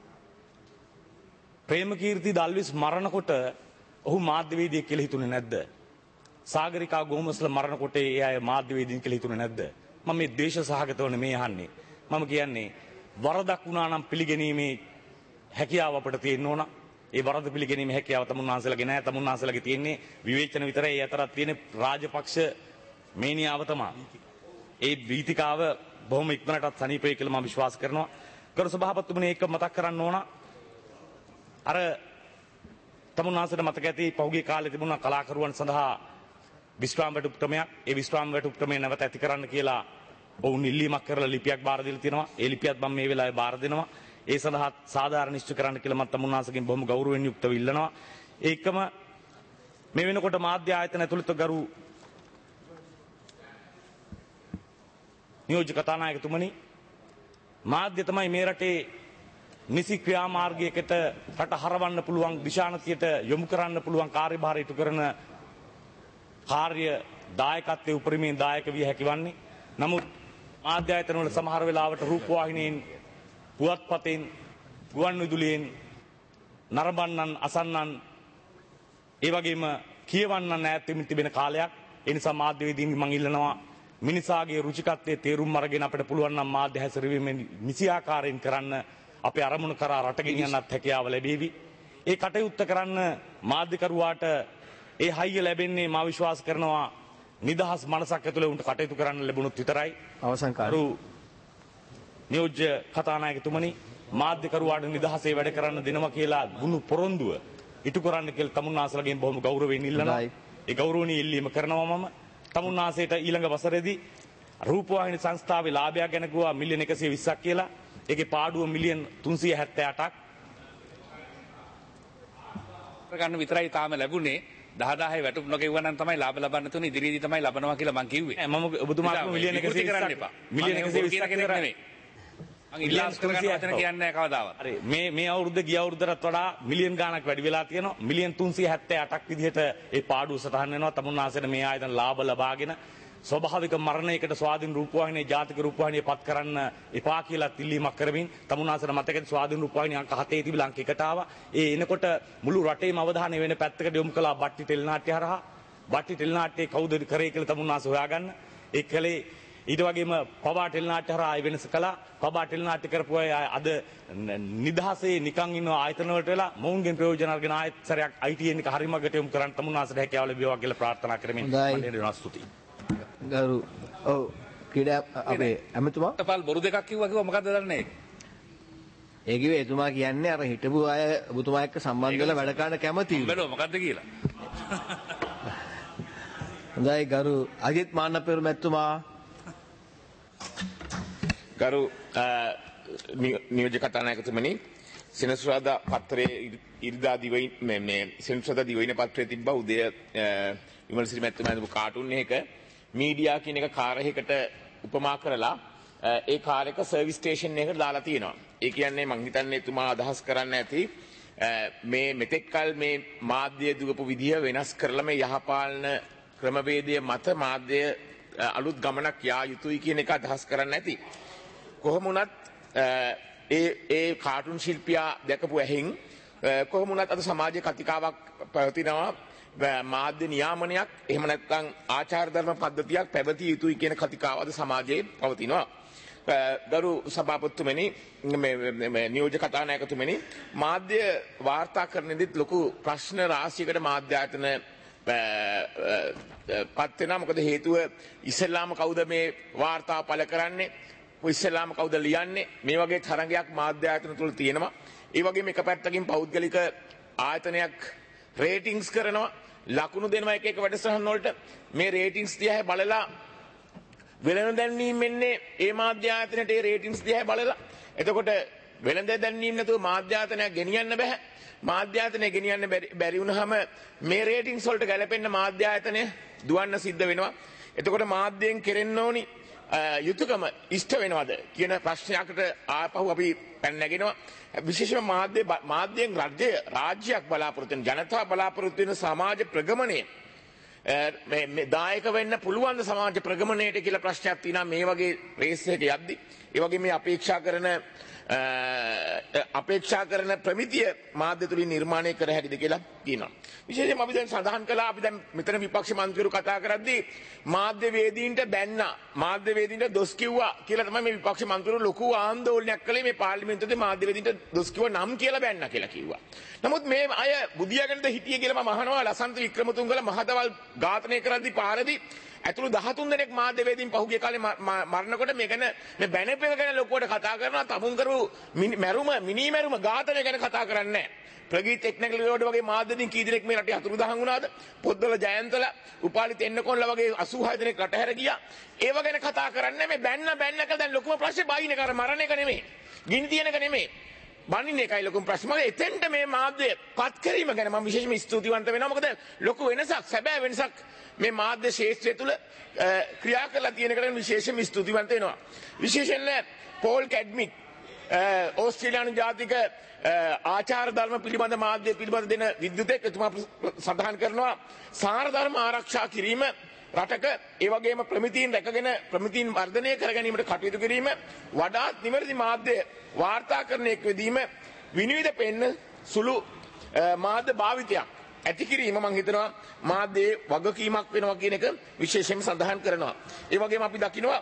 ප්‍රේමකීර්ති දල්විස් මරණකොට ඔහු මාධ්‍යවේදියෙක් කියලා හිතුනේ නැද්ද? සාගරිකා ගෝමස්ල මරණකොට ඒ අය මාධ්‍යවේදීන් කියලා හිතුනේ නැද්ද? මම මේ දේශ සහගතවනේ මේ අහන්නේ. මම කියන්නේ වරදක් වුණා නම් පිළිගැනීමේ හැකියාව අපිට තියෙන්න ඕන. ඒ වරද පිළිගැනීමේ හැකියාව තමුන්නාන්සලගේ නැහැ. තමුන්නාන්සලගේ තියෙන්නේ විවේචන විතරයි. ඒ අතරත් තියෙන්නේ රාජපක්ෂ මේනියාව තමයි. ඒ වීතිකාව බොහොම ඉක්මනටත් සනීපයි කියලා මම විශ්වාස කරනවා. ගරු සභාපතිතුමනි ඒක මතක් කරන්න ඕන. අර තමුන්නාන්සට මතක ඇති පහුගිය කාලේ තිබුණා කලාකරුවන් සඳහා විශ්‍රාම වැටුප්ක්‍රමයක්. ඒ විශ්‍රාම වැටුප්ක්‍රමය නැවත ඇති කරන්න කියලා ඔවුන් ඉල්ලීමක් කරලා ලිපියක් බාර දීලා තියෙනවා. ඒ ලිපියත් මම මේ වෙලාවේ බාර දෙනවා. ඒ සඳහා සාධාරණ ඉෂ්ට කරන්න කියලා මම තමුන්නාන්සගෙන් බොහොම ගෞරවයෙන් යුක්තව ඉල්ලනවා. ඒකම මේ වෙනකොට මාධ්‍ය ආයතන ඇතුළත ගරු නියෝජ්‍ය කතානායකතුමනි මාධ්‍ය තමයි මේ රටේ නිසි ක්‍රියාමාර්ගයකට රට හරවන්න පුළුවන් දිශානතියට යොමු කරන්න පුළුවන් කාර්යභාරය ඉටු කරන කාර්ය දායකත්වයේ උපරිමයෙන් දායක විය හැකි වන්නේ. නමුත් මාධ්‍ය ආයතන වල සමහර වෙලාවට රූපවාහිනියෙන්, පුවත්පතෙන්, ගුවන් විදුලියෙන් නරඹන්නන්, අසන්නන්, ඒ වගේම කියවන්නන් ඈත් වෙමින් තිබෙන කාලයක්. ඒ නිසා මාධ්‍යවේදීන් මම ඉල්ලනවා මිනිසාගේ රුචිකත්වයේ තේරුම් අරගෙන අපිට පුළුවන් නම් මාධ්‍ය හැසිරීමෙන් නිසි ආකාරයෙන් කරන්න අපේ අරමුණු කරා රට ගෙනියන්නත් හැකියාව ලැබේවි. ඒ කටයුත්ත කරන්න මාධ්‍යකරුවාට ඒ හයිය ලැබෙන්නේ මා විශ්වාස කරනවා නිදහස් මනසක් ඇතුළේ උන්ට කටයුතු කරන්න ලැබුණොත් විතරයි. අවසන් කාලය. නියෝජ්‍ය කතානායකතුමනි, මාධ්‍යකරුවාට නිදහසේ වැඩ කරන්න දෙනවා කියලා දුන්නු පොරොන්දුව ඉටු කරන්න කියලා තමුන්නාසලගෙන් බොහොම ගෞරවයෙන් ඉල්ලනවා. ඒ ගෞරවණීය ඉල්ලීම කරනවා මම. තමුන්නාසයට ඊළඟ වසරේදී රූපවාහිනී සංස්ථාවේ ලාභයක් ගැන කිව්වා මිලියන එකසිය විස්සක් කියලා. ඒකේ පාඩුව මිලියන තුන්සිය හැත්තෑ අටක්. ගන්න විතරයි තාම ලැබුණේ. දහදාහේ වැටුප් නොගෙවුවා නම් තමයි ලාභ ලබන්න තුනේ ඉදිරියේදී තමයි ලබනවා කියලා මම කිව්වේ. මම ඔබතුමාට මිලියන එකසිය විස්සක් එපා. මිලියන එකසිය විස්සක් කෙනෙක් නෙමෙයි. මම ඉල්ලාස් කරගන්න වචන කියන්නේ නැහැ කවදාවත්. හරි මේ මේ අවුරුද්ද ගිය අවුරුද්දටත් වඩා මිලියන් ගාණක් වැඩි වෙලා තියෙනවා. මිලියන් තුන්සිය හැත්තෑ අටක් විදිහට ඒ පාඩුව සටහන් වෙනවා. තමුන්නාසයට මේ ආයතන ලාභ ලබාගෙන ස්වභාවික මරණයකට ස්වාධීන රූපවාහිනිය ජාතික රූපවාහිනිය පත් කරන්න එපා කියලා ඉල්ලීමක් කරමින් තමුන්නාසයට මතකද ස්වාධීන රූපවාහිනිය අංක හතේ තිබිලා අංක එකට ආවා. ඒ එනකොට මුළු රටේම අවධානය වෙන පැත්තකට යොමු කළා බට්ටි ටෙලිනාට්‍ය හරහා. බට්ටි ටෙලිනාට්‍යයේ කවුද කරේ කියලා තමුන්නාස හොයාගන්න. ඒ කලේ ඊට වගේම පවා ටෙලිනාට්‍ය හරහා ආය වෙනස කළා. පවා ටෙලිනාට්‍ය කරපු අය අද නිදහසේ නිකන් ඉන්න ආයතන වලට වෙලා මොවුන්ගෙන් ප්‍රයෝජන අරගෙන ආයත් සරයක් I T N එක හරිමකට යොමු කරන්න තමුන්නාසට හැකියාව ලැබේවා කියලා ප්‍රාර්ථනා කරමින් මම දෙනවා ස්තුතියි. ගරු ඔව් ක්‍රීඩා අපේ ඇමතුමා තපල් බොරු දෙකක් කිව්වා කිව්වා මොකද්ද දන්නේ? ඒ කිව්වේ එතුමා කියන්නේ අර හිටපු අය ඔබතුමා එක්ක සම්බන්ධ වෙලා වැඩ කරන්න කැමතියි. බැලුවා මොකද්ද කියලා. හොඳයි ගරු අජිත් මාන්නපෙරු මැතිතුමා. ගරු නියෝජ්‍ය කතානායකතුමනි, සෙනසුරාදා පත්‍රයේ ඉරිදා දිවයින මේ මේ සෙනසුරාදා දිවයින පත්‍රයේ තිබ්බ උදය විමලසිරි මැතිතුමා දීපු කාටුන් එක මීඩියා කියන එක කාර් එකකට උපමා කරලා ඒ කාර් එක සර්විස් ස්ටේෂන් එකකට දාලා තියෙනවා. ඒ කියන්නේ මං හිතන්නේ එතුමා අදහස් කරන්න ඇති මේ මෙතෙක් කල මේ මාධ්‍ය දුවපු විදිය වෙනස් කරලා මේ යහපාලන ක්‍රමවේදය මත මාධ්‍ය අලුත් ගමනක් යා යුතුයි කියන එක අදහස් කරන්න ඇති. කොහොම වුණත් ඒ ඒ කාටුන් ශිල්පියා දැකපු ඇහින් කොහොම වුණත් අද සමාජයේ කතිකාවක් පවතිනවා. මාධ්‍ය නියාමනයක් එහෙම නැත්නම් ආචාර ධර්ම පද්ධතියක් පැවතිය යුතුයි කියන කතිකාව අද සමාජයේ පවතිනවා. ගරු සභාපතිතුමනි, මේ නියෝජ්‍ය කතානායකතුමනි, මාධ්‍ය වාර්තා කරන්නේදීත් ලොකු ප්‍රශ්න රාශියකට මාධ්‍ය ආයතන පත් වෙනවා. මොකද හේතුව ඉස්ලාම කවුද මේ වාර්තාව පළ කරන්නේ, ඉස්ලාම කවුද ලියන්නේ, මේ වගේ තරංගයක් මාධ්‍ය ආයතන තුල තියෙනවා. ඒ වගේම එක පැත්තකින් පෞද්ගලික ආයතනයක් රේටින්ග්ස් කරනවා, ලකුණු දෙනවා එක එක වැඩසටහන් වලට. මේ රේටින්ග්ස් දිහා බලලා වෙළඳ දැන්වීම එන්නේ ඒ මාධ්‍ය ආයතනයට ඒ රේටින්ග්ස් දිහා බලලා. එතකොට වෙළඳ දැන්වීම නැතුව මාධ්‍ය ආයතනයක් ගෙනියන්න බෑ. මාධ්‍ය ආයතනය ගෙනියන්න බැරි වුණාම මේ රේටින්ග්ස් වලට ගැලපෙන්න මාධ්‍ය ආයතනය දුවන්න සිද්ධ වෙනවා. එතකොට මාධ්‍යයෙන් කෙරෙන්න ඕනි යුතුයකම ඉෂ්ට වෙනවද කියන ප්‍රශ්නයකට ආපහු අපි පැන නැගෙනවා. විශේෂම මාධ්‍ය මාධ්‍යයෙන් රාජ්‍ය රාජ්‍යයක් බලාපොරොත්තු වෙන ජනතාව බලාපොරොත්තු වෙන සමාජ ප්‍රගමනය මේ දායක වෙන්න පුළුවන් සමාජ ප්‍රගමනයට කියලා ප්‍රශ්නයක් තියෙනවා මේ වගේ රේස් එක යද්දි. ඒ වගේ මේ අපේක්ෂා කරන අපේක්ෂා කරන ප්‍රමිතිය මාධ්‍ය තුලින් නිර්මාණය කර හැකිද කියලා කියනවා. විශේෂයෙන්ම අපි දැන් සඳහන් කළා, අපි දැන් මෙතන විපක්ෂ මන්ත්‍රීවරු කතා කරද්දී මාධ්‍ය වේදීන්ට බැන්නා, මාධ්‍ය වේදීන්ට දොස් කිව්වා කියලා තමයි මේ විපක්ෂ මන්ත්‍රීවරු ලොකු ආందోලනයක් කළේ. මේ පාර්ලිමේන්තුවේ මාධ්‍ය වේදීන්ට දොස් කිව්වා නම් කියලා බැන්නා කියලා කිව්වා. නමුත් මේ අය බුදියාගෙනද හිටියේ කියලා මම අහනවා. ලසන්ත වික්‍රමතුංගල මහදවල් ඝාතනය කරද්දී පාරදී ඇතුළු දහතුන් දෙනෙක් මාධ්‍ය වේදීන් පහුගිය කාලේ මරනකොට මේ ගැන මේ බැනපෙක ගැන ලොකුවට කතා කරනවා. තමුන් කරු මැරුම මිනි මැරුම ඝාතනය ගැන කතා කරන්නේ නැහැ. ප්‍රගීත් ටෙක්නිකල් රෝඩ් වගේ මාධ්‍යවේදීන් කී දෙනෙක් මේ රටේ අතුරුදහන් වුණාද? පොත්වල ජයන්තල උපාලි තෙන්නකොල්ල වගේ අසූහය දෙනෙක් රට හැර ගියා. ඒව ගැන කතා කරන්නේ මේ බැන්න බැන්න කියලා. දැන් ලොකුම ප්‍රශ්නේ බයින් එක අර මරණ එක නෙමෙයි. ගිනි තියන එක නෙමෙයි. බනින්න එකයි ලොකුම ප්‍රශ්නේ. මොකද එතෙන්ට මේ මාධ්‍ය පත් කිරීම ගැන මම විශේෂම ස්තුතිවන්ත වෙනවා. මොකද ලොකු වෙනසක්, සැබෑ වෙනසක් මේ මාධ්‍ය ශාස්ත්‍රය තුළ ක්‍රියා කරලා තියෙන එකට විශේෂම ස්තුතිවන්ත වෙනවා. විශේෂයෙන්ම පෝල් කැඩ්මික් ඕස්ට්‍රේලියානු ජාතික ආචාර ධර්ම පිළිබඳ මාධ්‍ය පිළිබඳ දෙන විද්‍යුතෙක් එතුමා සඳහන් කරනවා සාර ධර්ම ආරක්ෂා කිරීම රටක ඒ වගේම ප්‍රමිතීන් රැකගෙන ප්‍රමිතීන් වර්ධනය කර ගැනීමට කටයුතු කිරීම වඩාත් නිවැරදි මාධ්‍ය වාර්තාකරණයක් වෙදීම විනිවිද පෙන්න සුළු මාධ්‍ය භාවිතයක් ඇති කිරීම මම හිතනවා මාධ්‍යයේ වගකීමක් වෙනවා කියන එක විශේෂයෙන්ම සඳහන් කරනවා. ඒ වගේම අපි දකිනවා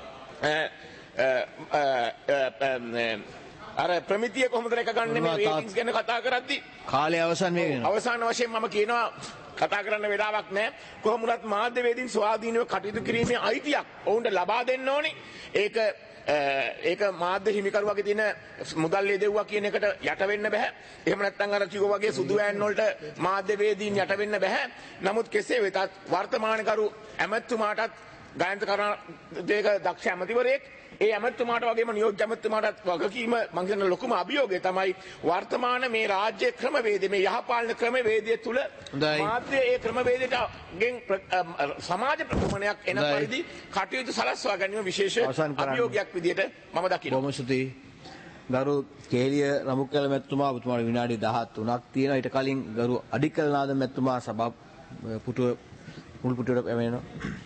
අර ප්‍රමිතිය කොහොමද රැකගන්නේ මේ රේටින්ග්ස් ගැන කතා කරද්දී කාලය අවසන් වෙනවා. අවසාන වශයෙන් මම කියනවා කතා කරන්න වෙලාවක් නැහැ. කොහොම වුණත් මාධ්‍යවේදීන් ස්වාධීනව කටයුතු කිරීමේ අයිතියක් ඔවුන්ට ලබා දෙන්න ඕනේ. ඒක ඒක මාධ්‍ය හිමිකරුවගේ තියෙන මුදල් ලෙදෙව්වා කියන එකට යට වෙන්න බෑ. එහෙම නැත්නම් අර කිව්වා වගේ සුදු වෑන් වලට මාධ්‍යවේදීන් යට වෙන්න බෑ. නමුත් කෙසේ වෙතත් වර්තමානකරු ඇමැතුමාටත් ගායන්ත කරන දෙක දක්ෂ ඇමතිවරයෙක් ඒ ඇමතුමාට වගේම නියෝජ්‍ය ඇමතුමාටත් වගකීම මම කියන ලොකුම අභියෝගය තමයි වර්තමාන මේ රාජ්‍ය ක්‍රමවේදය මේ යහපාලන ක්‍රමවේදය තුල මාධ්‍ය ඒ ක්‍රමවේදයට ගෙන් සමාජ ප්‍රතිමනයක් එන පරිදි කටයුතු සලස්වා ගැනීම විශේෂ අභියෝගයක් විදිහට මම දකිනවා. බොහොම ස්තුතියි. ගරු කේලිය රමුක්කල මැතිතුමා ඔබතුමාට විනාඩි දහතුනක් තියෙනවා. ඊට කලින් ගරු අඩිකල්නාද මැතිතුමා සභා පුටුව මුල් පුටුවට පැමිණෙනවා.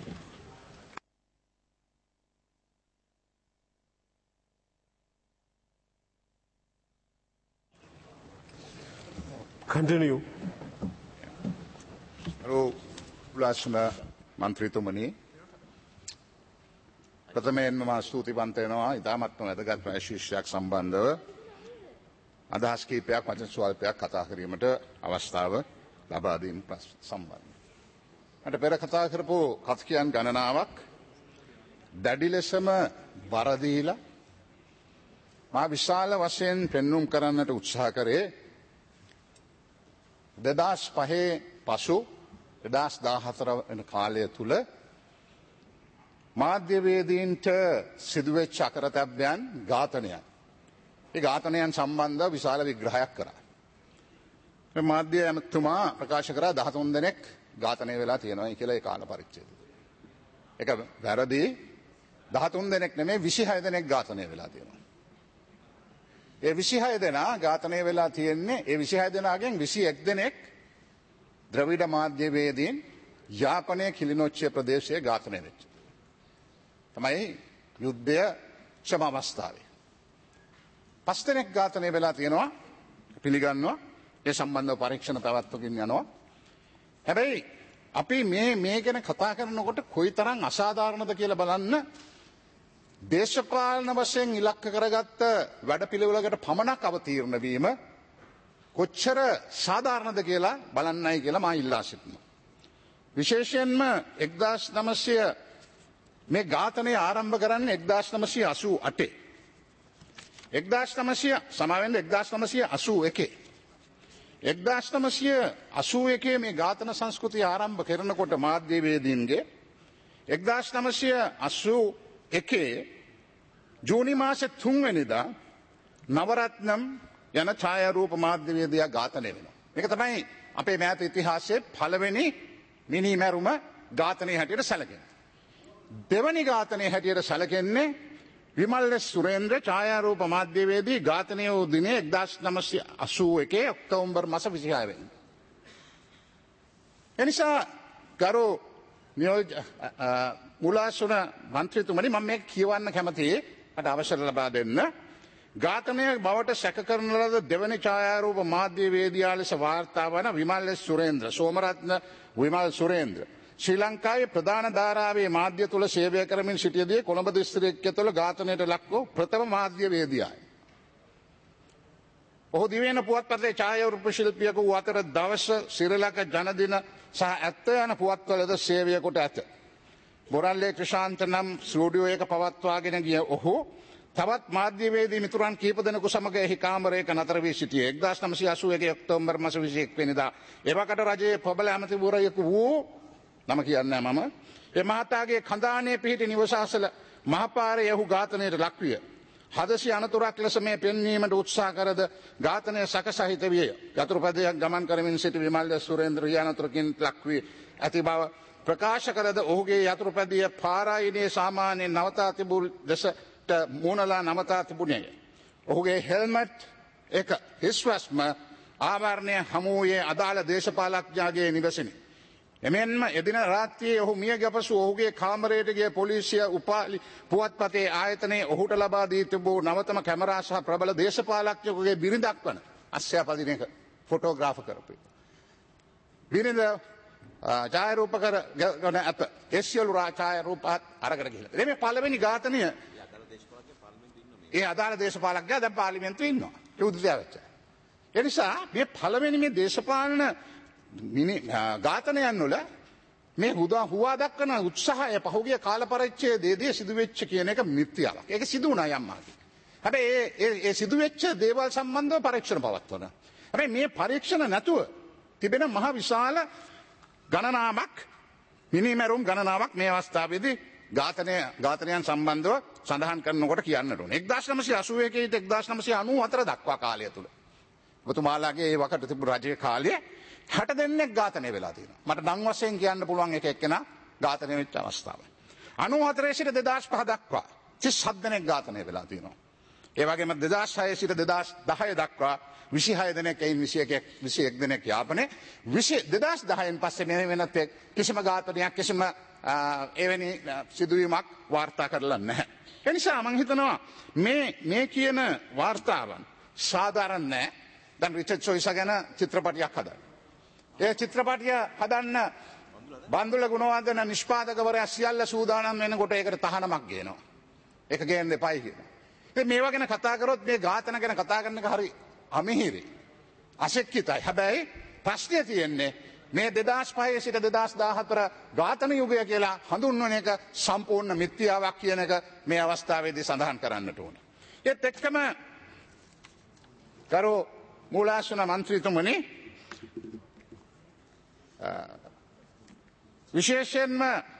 Continue. Hello, උලාස්න මන්ත්‍රීතුමනි. ප්‍රථමයෙන්ම මා ස්තුතිවන්ත වෙනවා ඉතාමත්ම වැදගත් ප්‍රශ්නයක් සම්බන්ධව අදහස් කිහිපයක් වචන ස්වල්පයක් කතා කිරීමට අවස්ථාව ලබා දීම සම්බන්ධව. මට පෙර කතා කරපු කතිකයන් ගණනාවක් දැඩි ලෙසම බර දීලා මා විශාල වශයෙන් පෙන්눔 කරන්නට උත්සාහ කරේ දෙදහස් පහේ පසු දෙදහස් දාහතර වෙන කාලය තුල මාධ්‍යවේදීන්ට සිදුවෙච්ච අකරතැබ්බයන් ඝාතනයන්. ඒ ඝාතනයන් සම්බන්ධව විශාල විග්‍රහයක් කරා. මේ මාධ්‍ය ඇමතුමා ප්‍රකාශ කරා දහතුන් දෙනෙක් ඝාතනය වෙලා තියෙනවා කියලා ඒ කාල පරිච්ඡේදය. ඒක වැරදි. දහතුන් දෙනෙක් නෙමෙයි විසිහය දෙනෙක් ඝාතනය වෙලා තියෙනවා. ඒ විසිහය දෙනා ඝාතනය වෙලා තියෙන්නේ ඒ විසිහය දෙනාගෙන් විසි එක් දෙනෙක් ද්‍රවිඩ මාධ්‍යවේදීන් යාපනයේ කිලිනොච්චිය ප්‍රදේශයේ ඝාතනය වෙච්ච. තමයි යුද්ධය ක්ෂම අවස්ථාවේ. පස් දෙනෙක් ඝාතනය වෙලා තියෙනවා පිළිගන්නවා. ඒ සම්බන්ධව පරීක්ෂණ පැවැත්වකින් යනවා. හැබැයි අපි මේ මේ ගැන කතා කරනකොට කොයිතරම් අසාධාරණද කියලා බලන්න දේශපාලන වශයෙන් ඉලක්ක කරගත්ත වැඩපිළිවෙලකට පමණක් අවතීර්ණ වීම කොච්චර සාධාරණද කියලා බලන්නයි කියලා මා ඉල්ලා සිටිනවා. විශේෂයෙන්ම එක්දාස් නවසිය මේ ඝාතනය ආරම්භ කරන්නේ එක්දාස් නවසිය අසූ අටේ. එක්දාස් නවසිය සමාවෙන්න එක්දාස් නවසිය අසූ එකේ. එක්දාස් නවසිය අසූ එකේ මේ ඝාතන සංස්කෘතිය ආරම්භ කරනකොට මාධ්‍යවේදීන්ගේ එක්දාස් නවසිය අසූ එකේ ජූනි මාසේ තුන්වෙනිදා නවරත්නම් යන ඡායාරූප මාධ්‍යවේදියා ඝාතනය වෙනවා. මේක තමයි අපේ මෑත ඉතිහාසයේ පළවෙනි මිනිමැරුම ඝාතනයේ හැටියට සැලකෙන්නේ. දෙවැනි ඝාතනයේ හැටියට සැලකෙන්නේ විමල් සුරේන්ද්‍ර ඡායාරූප මාධ්‍යවේදී ඝාතනය වූ දිනේ එක්දාස් නවසිය අසූ එකේ ඔක්තෝබර් මාස විසිහය වෙනිදා. එනිසා ගරු නියෝජ්‍ය මුලාසුන මන්ත්‍රීතුමනි මම මේක කියවන්න කැමතියි මට අවසර ලබා දෙන්න. ඝාතනය බවට සැක කරන ලද දෙවැනි ඡායාරූප මාධ්‍යවේදියා ලෙස වාර්තා වන විමල් සුරේන්ද්‍ර සෝමරත්න විමල් සුරේන්ද්‍ර ශ්‍රී ලංකාවේ ප්‍රධාන ධාරාවේ මාධ්‍ය තුල සේවය කරමින් සිටියදී කොළඹ දිස්ත්‍රික්කය තුළ ඝාතනයට ලක් වූ ප්‍රථම මාධ්‍යවේදියායි. ඔහු දිවයින පුවත්පතේ ඡායාරූප ශිල්පියෙකු වූ අතර දවස සිරිලක ජනදින සහ ඇත්ත යන පුවත්වලද සේවය කොට ඇත. බොරල්ලේ ක්‍රිෂාන්ත නම් ස්ටුඩියෝ එක පවත්වාගෙන ගිය ඔහු තවත් මාධ්‍යවේදී මිතුරන් කීප දෙනෙකු සමග එහි කාමරයක නතර වී සිටියේ. එක්දාස් නවසිය අසූ එකේ ඔක්තෝබර් මාස විසි එක් වෙනිදා එවකට රජයේ ප්‍රබල ඇමතිවරයෙකු වූ නම කියන්නේ මම ඒ මහතාගේ කඳානේ පිහිටි නිවස අසල මහපාරේ ඔහු ඝාතනයට ලක්විය. හදසි අනතුරක් ලෙස මේ පෙන්වීමට උත්සාහ කරද ඝාතනය සකසහිත විය. යතුරුපදයක් ගමන් කරමින් සිටි විමල් සුරේන්ද්‍ර යනතුරකින් ලක් වී ඇති බව ප්‍රකාශ කරද ඔහුගේ යතුරුපැදිය පාරායිනේ සාමාන්‍ය නවතා තිබූ දෙසට මූණලා නවතා තිබුණේ. ඔහුගේ හෙල්මට් එක හිස්වස්ම ආවරණය හමුවේ අදාළ දේශපාලඥයාගේ නිවසෙනි. එමෙන්ම එදින රාත්‍රියේ ඔහු මිය ගපසු ඔහුගේ කාමරයට ගිය පොලිසිය උපාලි පුවත්පතේ ආයතනයේ ඔහුට ලබා දී තිබූ නවතම කැමරා සහ ප්‍රබල දේශපාලඥයෙකුගේ බිරිඳක් වන අස්්‍යාපදින එක ෆොටෝග්‍රාෆ කරපු. බිරිඳ ඡායාරූප කර ගන ඇත. ඒ සියලු ඡායාරූපත් අරගෙන ගිහිල්ලා. මේ පළවෙනි ඝාතනය ඒ අදාළ දේශපාලකයා දැන් පාර්ලිමේන්තුවේ ඉන්නවා. ඒ උද්දේශය වෙච්ච. ඒ නිසා මේ පළවෙනි මේ දේශපාලන ඝාතනයන් වල මේ හුදා හුවා දක්වන උත්සාහය පහුගිය කාල පරිච්ඡේදයේදී සිදුවෙච්ච කියන එක මිත්‍යාවක්. ඒක සිදු වුණා යම් මාර්ගයක. හැබැයි ඒ ඒ සිදුවෙච්ච දේවල් සම්බන්ධව පරීක්ෂණ පවත්වන. හැබැයි මේ පරීක්ෂණ නැතුව තිබෙන මහ විශාල ගණනාවක් මිනිමරුම් ගණනාවක් මේ අවස්ථාවේදී ඝාතනය ඝාතනයන් සම්බන්ධව සඳහන් කරනකොට කියන්නට ඕනේ. එක්දාස් නවසිය අසූ එකේ ඉඳන් එක්දාස් නවසිය අනූ හතර දක්වා කාලය තුල ඔබතුමාලාගේ ඒ වකට තිබු රජයේ කාලයේ හැට දෙනෙක් ඝාතනය වෙලා තියෙනවා. මට නම් වශයෙන් කියන්න පුළුවන් එක එක්කෙනා ඝාතනය වෙච්ච අවස්ථාව. අනූ හතරේ සිට දෙදාස් පහ දක්වා තිස් හත් දෙනෙක් ඝාතනය වෙලා තියෙනවා. ඒ වගේම දෙදාස් හය සිට දෙදාස් දහය දක්වා විසිහය දෙනෙක් එයින් විසි එකක් විසි එක් දෙනෙක් යාපනයේ දෙදාස් දහයෙන් පස්සේ මේ වෙනත් කිසිම ඝාතනයක් කිසිම එවැනි සිදුවීමක් වාර්තා කරලා නැහැ. ඒ නිසා මම හිතනවා මේ මේ කියන වාර්තාවන් සාධාරණ නැහැ. දැන් රිචඩ් සොයිසා ගැන චිත්‍රපටයක් හදන්න. ඒ චිත්‍රපටිය හදන්න බන්දුල ගුණවර්ධන නිෂ්පාදකවරයා සියල්ල සූදානම් වෙනකොට ඒකට තහනමක් ගේනවා. ඒක ගේන්න එපයි කියනවා. ඉතින් මේවා ගැන කතා කරොත් මේ ඝාතන ගැන කතා කරන එක හරි අමිහිරි. අශික්ෂිතයි. හැබැයි ප්‍රශ්නේ තියෙන්නේ මේ දෙදාස් පහේ සිට දෙදාස් දාහතර ඝාතන යුගය කියලා හඳුන්වන එක සම්පූර්ණ මිත්‍යාවක් කියන එක මේ අවස්ථාවේදී සඳහන් කරන්නට ඕන. ඒත් එක්කම කරු මූලාසන මන්ත්‍රීතුමනි විශේෂයෙන්ම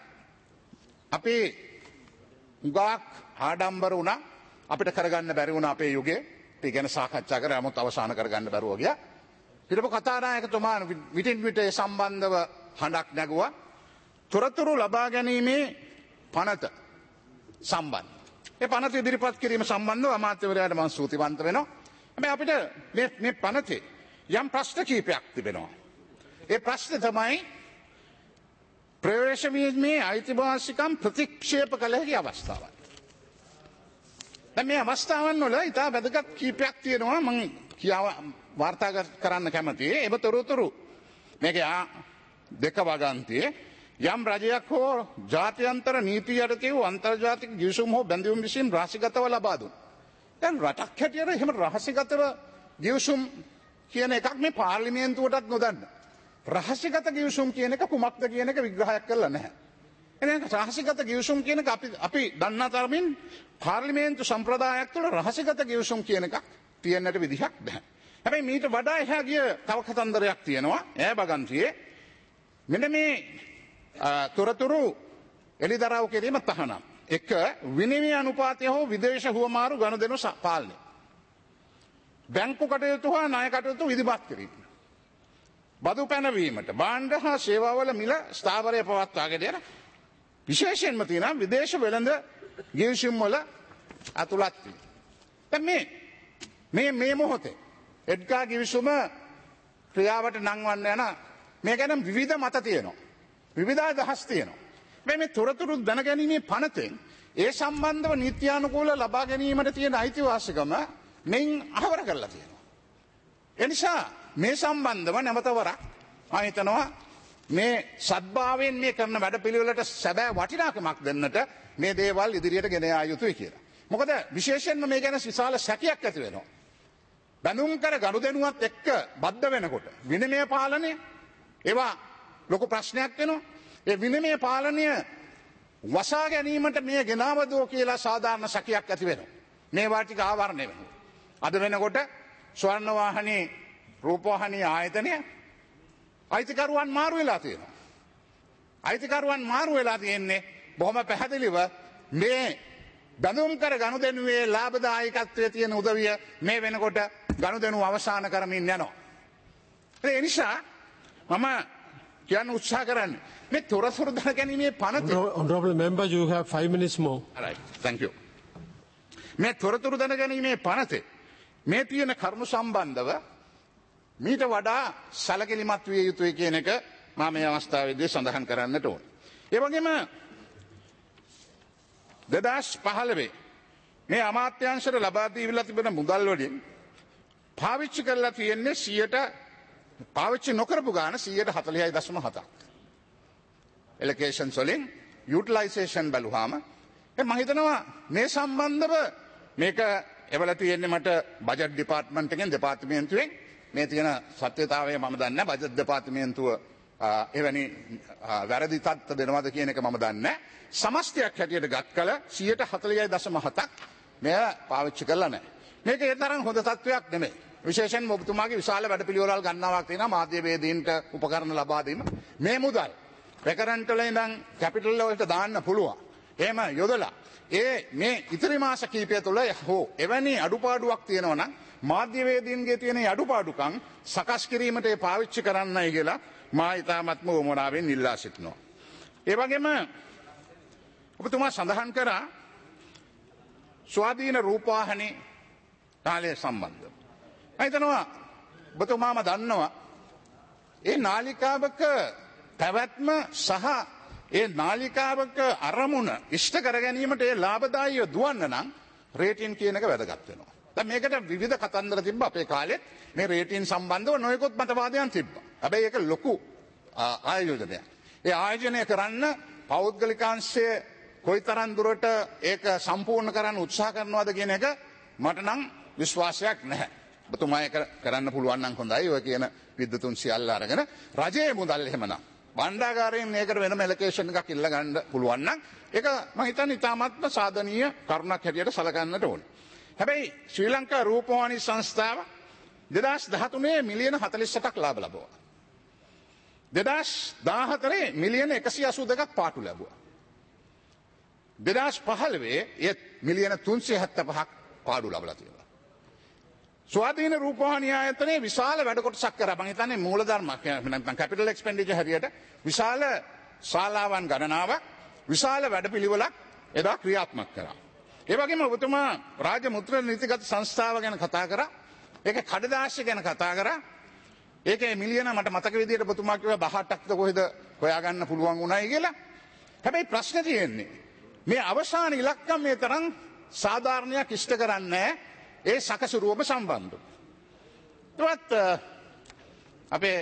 අපි උගාක් ආඩම්බර වුණා අපිට කරගන්න බැරි වුණා අපේ යුගයේ. ඒ ගැන සාකච්ඡා කරලා 아무ත් අවසන් කරගන්න බැරුව ගියා. හිටපු කතානායකතුමා විටින් විට ඒ සම්බන්ධව හඬක් නැගුවා. තොරතුරු ලබා ගැනීමේ පනත සම්බන්ධ. ඒ පනත ඉදිරිපත් කිරීම සම්බන්ධව අමාත්‍යවරයාට මම ස්තුතිවන්ත වෙනවා. හැබැයි අපිට මේ මේ පනතේ යම් ප්‍රශ්න කීපයක් තිබෙනවා. ඒ ප්‍රශ්නේ තමයි ප්‍රවේශ වීමේ අයිතිවාසිකම් ප්‍රතික්ෂේප කළ හැකි අවස්ථාවක්. දැන් මේ අවස්ථාවන් වල ඉතා වැදගත් කීපයක් තියෙනවා මම කියාව වාර්තා කරන්න කැමතියි. ඒව තොරතුරු මේකේ දෙක වගන්තියේ යම් රජයක් හෝ ජාත්‍යන්තර නීති යටතේ වූ අන්තර්ජාතික ගිවිසුම් හෝ බැඳුම් විසින් රහසිගතව ලබා දුන්. දැන් රටක් හැටියට එහෙම රහසිගතව ගිවිසුම් කියන එකක් මේ පාර්ලිමේන්තුවටත් නොදන්න. රහසිගත ගිවිසුම් කියන එක කුමක්ද කියන එක විග්‍රහයක් කරලා නැහැ. එහෙනම් රහසිගත ගිවිසුම් කියන එක අපි අපි දන්නා තරමින් පාර්ලිමේන්තු සම්ප්‍රදායක් තුළ රහසිගත ගිවිසුම් කියන එකක් තියෙන්නට විදිහක් නැහැ. හැබැයි මීට වඩා එහා ගිය තව කතන්දරයක් තියෙනවා. ඈ බගන්තියේ මෙන්න මේ තොරතුරු එළිදරව් කිරීම තහනම්. එක විනිමය අනුපාතය හෝ විදේශ හුවමාරු ගනුදෙනු පාලනය. බැංකු කටයුතු හා ණය කටයුතු විධිමත් කිරීම. බදු පැනවීමට භාණ්ඩ හා සේවාවල මිල ස්ථාවරය පවත්වාගෙන යන විශේෂයෙන්ම තියෙනවා විදේශ වෙළඳ ගිවිසුම් වල අතුලත් වීම. දැන් මේ මේ මේ මොහොතේ එඩ්ගා ගිවිසුම ක්‍රියාවට නංවන්න යන මේ ගැන විවිධ මත තියෙනවා. විවිධ අදහස් තියෙනවා. මේ මේ තොරතුරු දැනගැනීමේ පනතෙන් ඒ සම්බන්ධව නීත්‍යානුකූල ලබා ගැනීමට තියෙන අයිතිවාසිකම මෙයින් අහවර කරලා තියෙනවා. ඒ නිසා මේ සම්බන්ධව නැවතවරක් මම හිතනවා මේ සද්භාවයෙන් මේ කරන වැඩපිළිවෙලට සැබෑ වටිනාකමක් දෙන්නට මේ දේවල් ඉදිරියට ගෙන යා යුතුයි කියලා. මොකද විශේෂයෙන්ම මේ ගැන විශාල සැකයක් ඇති වෙනවා. බැඳුම් කර ගනුදෙනුවත් එක්ක බද්ධ වෙනකොට විනිමය පාලනය ඒවා ලොකු ප්‍රශ්නයක් වෙනවා. ඒ විනිමය පාලනය වසා ගැනීමට මේ ගෙනාවදෝ කියලා සාධාරණ සැකයක් ඇති වෙනවා. මේවා ටික ආවරණය වෙනවා. අද වෙනකොට ස්වර්ණ වාහනේ රූපවාහිනී ආයතනය අයිතිකරුවන් මාරු වෙලා තියෙනවා. අයිතිකරුවන් මාරු වෙලා තියෙන්නේ බොහොම පැහැදිලිව මේ බැඳුම් කර ගනුදෙනුවේ ලාභදායකත්වයේ තියෙන උදවිය මේ වෙනකොට ගනුදෙනුව අවසන් කරමින් යනවා. ඒ නිසා මම කියන්න උත්සාහ කරන්නේ මේ තොරතුරු දැනගැනීමේ පනත. Honorable member, you have five minutes more. All right, thank you. මේ තොරතුරු දැනගැනීමේ පනතේ මේ තියෙන කරුණු සම්බන්ධව මීට වඩා සැලකිලිමත් විය යුතුයි කියන එක මා මේ අවස්ථාවේදී සඳහන් කරන්නට ඕන. ඒ වගේම දෙදහස් පහළොව මේ අමාත්‍යාංශයට ලබා දීලා තිබෙන මුදල් වලින් පාවිච්චි කරලා තියෙන්නේ සියයට පාවිච්චි නොකරපු ගාන සියයට හතළිහයි දශම හතක්. එලොකේෂන්ස් වලින් යුටිලයිසේෂන් බලුවාම මම හිතනවා මේ සම්බන්ධව මේක එවලා තියෙන්නේ මට බජට් ඩිපාර්ට්මන්ට් එකෙන් දෙපාර්තමේන්තුවෙන් මේ තියෙන සත්‍යතාවය මම දන්නේ නැහැ. බජට් දෙපාර්තමේන්තුව එවැනි වැරදි තත්ත්ව දෙනවද කියන එක මම දන්නේ නැහැ. සමස්තයක් හැටියට ගත් කල සියයට හතළිහයි දශම හතක් මෙය පාවිච්චි කරලා නැහැ. මේක ඒ තරම් හොඳ තත්ත්වයක් නෙමෙයි. විශේෂයෙන්ම ඔබතුමාගේ විශාල වැඩපිළිවෙළල් ගන්නාවක් තියෙනවා මාධ්‍යවේදීන්ට උපකරණ ලබා දීම. මේ මුදල් රෙකරන්ට් වල ඉඳන් කැපිටල් වලට දාන්න පුළුවන්. එහෙම යොදලා ඒ මේ ඉතිරි මාස කීපය තුළ හෝ එවැනි අඩුපාඩුවක් තියෙනවා නම් මාධ්‍යවේදීන්ගේ තියෙන අඩුපාඩුකම් සකස් කිරීමට ඒ පාවිච්චි කරන්නයි කියලා මා ඉතාමත්ම උවමනාවෙන් ඉල්ලා සිටිනවා. ඒ වගේම ඔබතුමා සඳහන් කරා ස්වාධීන රූපවාහිනී නාලය සම්බන්ධව. මම හිතනවා ඔබතුමාම දන්නවා ඒ නාලිකාවක පැවැත්ම සහ ඒ නාලිකාවක අරමුණ ඉෂ්ට කර ගැනීමට ඒ ලාභදායීව දුවන්න නම් රේටින් කියන එක වැදගත් වෙනවා. දැන් මේකට විවිධ කතන්දර තිබ්බා අපේ කාලෙත් මේ රේටින් සම්බන්ධව නොයෙකුත් මතවාදයන් තිබ්බා. හැබැයි ඒක ලොකු ආයෝජනයක්. ඒ ආයෝජනය කරන්න පෞද්ගලිකාංශය කොයිතරම් දුරට ඒක සම්පූර්ණ කරන්න උත්සාහ කරනවද කියන එක මට නම් විශ්වාසයක් නැහැ. ඔබතුමා ඒක කරන්න පුළුවන් නම් හොඳයි. ඔය කියන විද්‍යුතුන් සියල්ල අරගෙන රජයේ මුදල් එහෙමනම් බණ්ඩාගාරයෙන් මේකට වෙනම එලොකේෂන් එකක් ඉල්ල ගන්න පුළුවන් නම් ඒක මම හිතන්නේ ඉතාමත්ම සාධනීය කරුණක් හැටියට සලකන්නට ඕනේ. හැබැයි ශ්‍රී ලංකා රූපවාහිනී සංස්ථාව දෙදහස් දහතුනේ මිලියන හතළිස් අටක් ලාභ ලැබුවා. දෙදහස් දාහතරේ මිලියන එකසිය අසූ දෙකක් පාටු ලැබුවා. දෙදහස් පහළොවේ ඒ මිලියන තුන්සිය හැත්තෑ පහක් පාඩු ලබලා තියෙනවා. ස්වාධීන රූපවාහිනී ආයතනයේ විශාල වැඩ කොටසක් කරා. මම හිතන්නේ මූලධර්ම නැත්නම් කැපිටල් එක්ස්පෙන්ඩිචර් හැටියට විශාල ශාලාවන් ගණනාවක් විශාල වැඩපිළිවෙලක් එදා ක්‍රියාත්මක කරා. ඒ වගේම ඔබතුමා රාජ්‍ය මුද්‍රණ නීතිගත සංස්ථාව ගැන කතා කරා. ඒක කඩදාසිය ගැන කතා කරා. ඒකේ මිලියන මට මතක විදියට ඔබතුමා කිව්වා දහඅටක්ද කොහෙද හොයාගන්න පුළුවන් උනායි කියලා. හැබැයි ප්‍රශ්නේ තියෙන්නේ මේ අවසාන ඉලක්කම් මේ තරම් සාධාරණයක් ඉෂ්ට කරන්නේ ඒ සකසුරුවම සම්බන්ධ. ඒවත් අපේ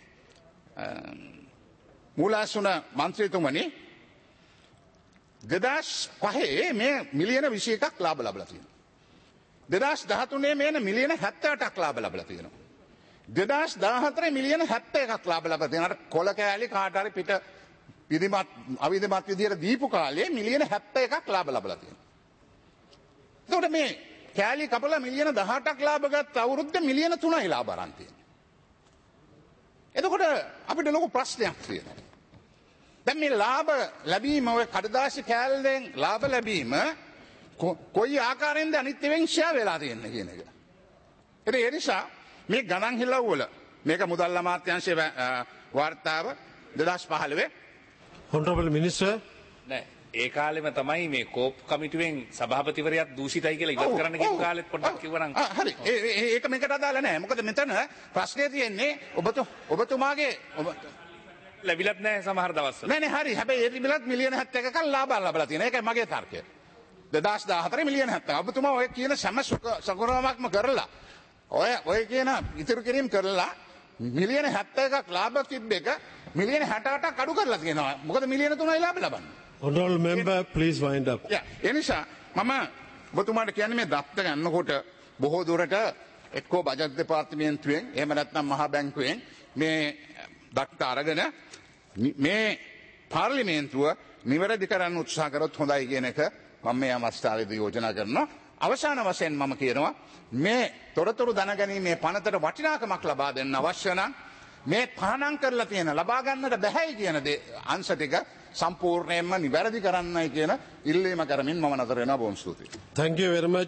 මූලාසන මන්ත්‍රීතුමනි දෙදහස් පහේ මේ මිලියන විසි එකක් ලාභ ලබලා තියෙනවා. දෙදහස් දහතුනේ මේන මිලියන හැත්තෑ අටක් ලාභ ලබලා තියෙනවා. දෙදහස් දාහතරේ මිලියන හැත්තෑ එකක් ලාභ ලබලා තියෙනවා. අර කොළ කෑලි කාට හරි පිට විධිමත් අවිධිමත් විදියට දීපු කාලේ මිලියන හැත්තෑ එකක් ලාභ ලබලා තියෙනවා. එතකොට මේ කෑලි කපලා මිලියන දහඅටක් ලාභ ගත්ත අවුරුද්ද මිලියන තුනයි ලාභ අරන් තියෙන්නේ. එතකොට අපිට ලොකු ප්‍රශ්නයක් තියෙනවා. දැන් මේ ලාභ ලැබීම ඔය කඩදාසි කෑල්ලෙන් ලාභ ලැබීම කොයි ආකාරයෙන්ද අනිත්‍යයෙන් ෂෙයා වෙලා තියෙන්නේ කියන එක. ඉතින් ඒ නිසා මේ ගණන් හිලව් වල මේක මුදල් අමාත්‍යාංශයේ වාර්තාව දෙදහස් පහළොවේ Honorable Minister නෑ ඒ කාලෙම තමයි මේ කෝප් කමිටුවෙන් සභාපතිවරයාත් දූෂිතයි කියලා ඉවත් කරන්න කියපු කාලෙත් පොඩ්ඩක් කිව්වනම් හරි ඒක මේකට අදාළ නැහැ. මොකද මෙතන ප්‍රශ්නේ තියෙන්නේ ඔබතු ඔබතුමාගේ ඔබ ලැබිලත් නැහැ සමහර දවස්වල. නෑ නෑ හරි. හැබැයි ඒ තිබිලත් මිලියන හැත්තෑ එකක් ලාභ ලබලා තියෙනවා. ඒකයි මගේ තර්කය. දෙදහස් දහහතරේ මිලියන හැත්තෑ. ඔබතුමා ඔය කියන සෑම සකුරාමක්ම කරලා ඔය ඔය කියන ඉතුරු කිරීම කරලා මිලියන හැත්තෑ එකක් ලාභ තිබ්බ එක මිලියන හැට අටක් අඩු කරලා තියෙනවා. මොකද මිලියන තුනයි ලාභ ලබන්නේ. Honorable member, please wind up. ඒ නිසා මම ඔබතුමාට කියන්නේ මේ දත්ත ගන්නකොට බොහෝ දුරට එක්කෝ බජට් දෙපාර්තමේන්තුවෙන් එහෙම නැත්නම් මහා බැංකුවෙන් මේ දත්ත අරගෙන මේ පාර්ලිමේන්තුව නිවැරදි කරන්න උත්සාහ කරොත් හොඳයි කියන එක මම මේ අවස්ථාවේදී යෝජනා කරනවා. අවසාන වශයෙන් මම කියනවා මේ තොරතුරු දැනගැනීමේ පනතට වටිනාකමක් ලබා දෙන්න අවශ්‍ය නම් මේ පහනම් කරලා තියෙන ලබා ගන්නට බැහැයි කියන දේ අංශ ටික සම්පූර්ණයෙන්ම නිවැරදි කරන්නයි කියන ඉල්ලීම කරමින් මම නතර වෙනවා. බොහොම ස්තුතියි. Thank you very much.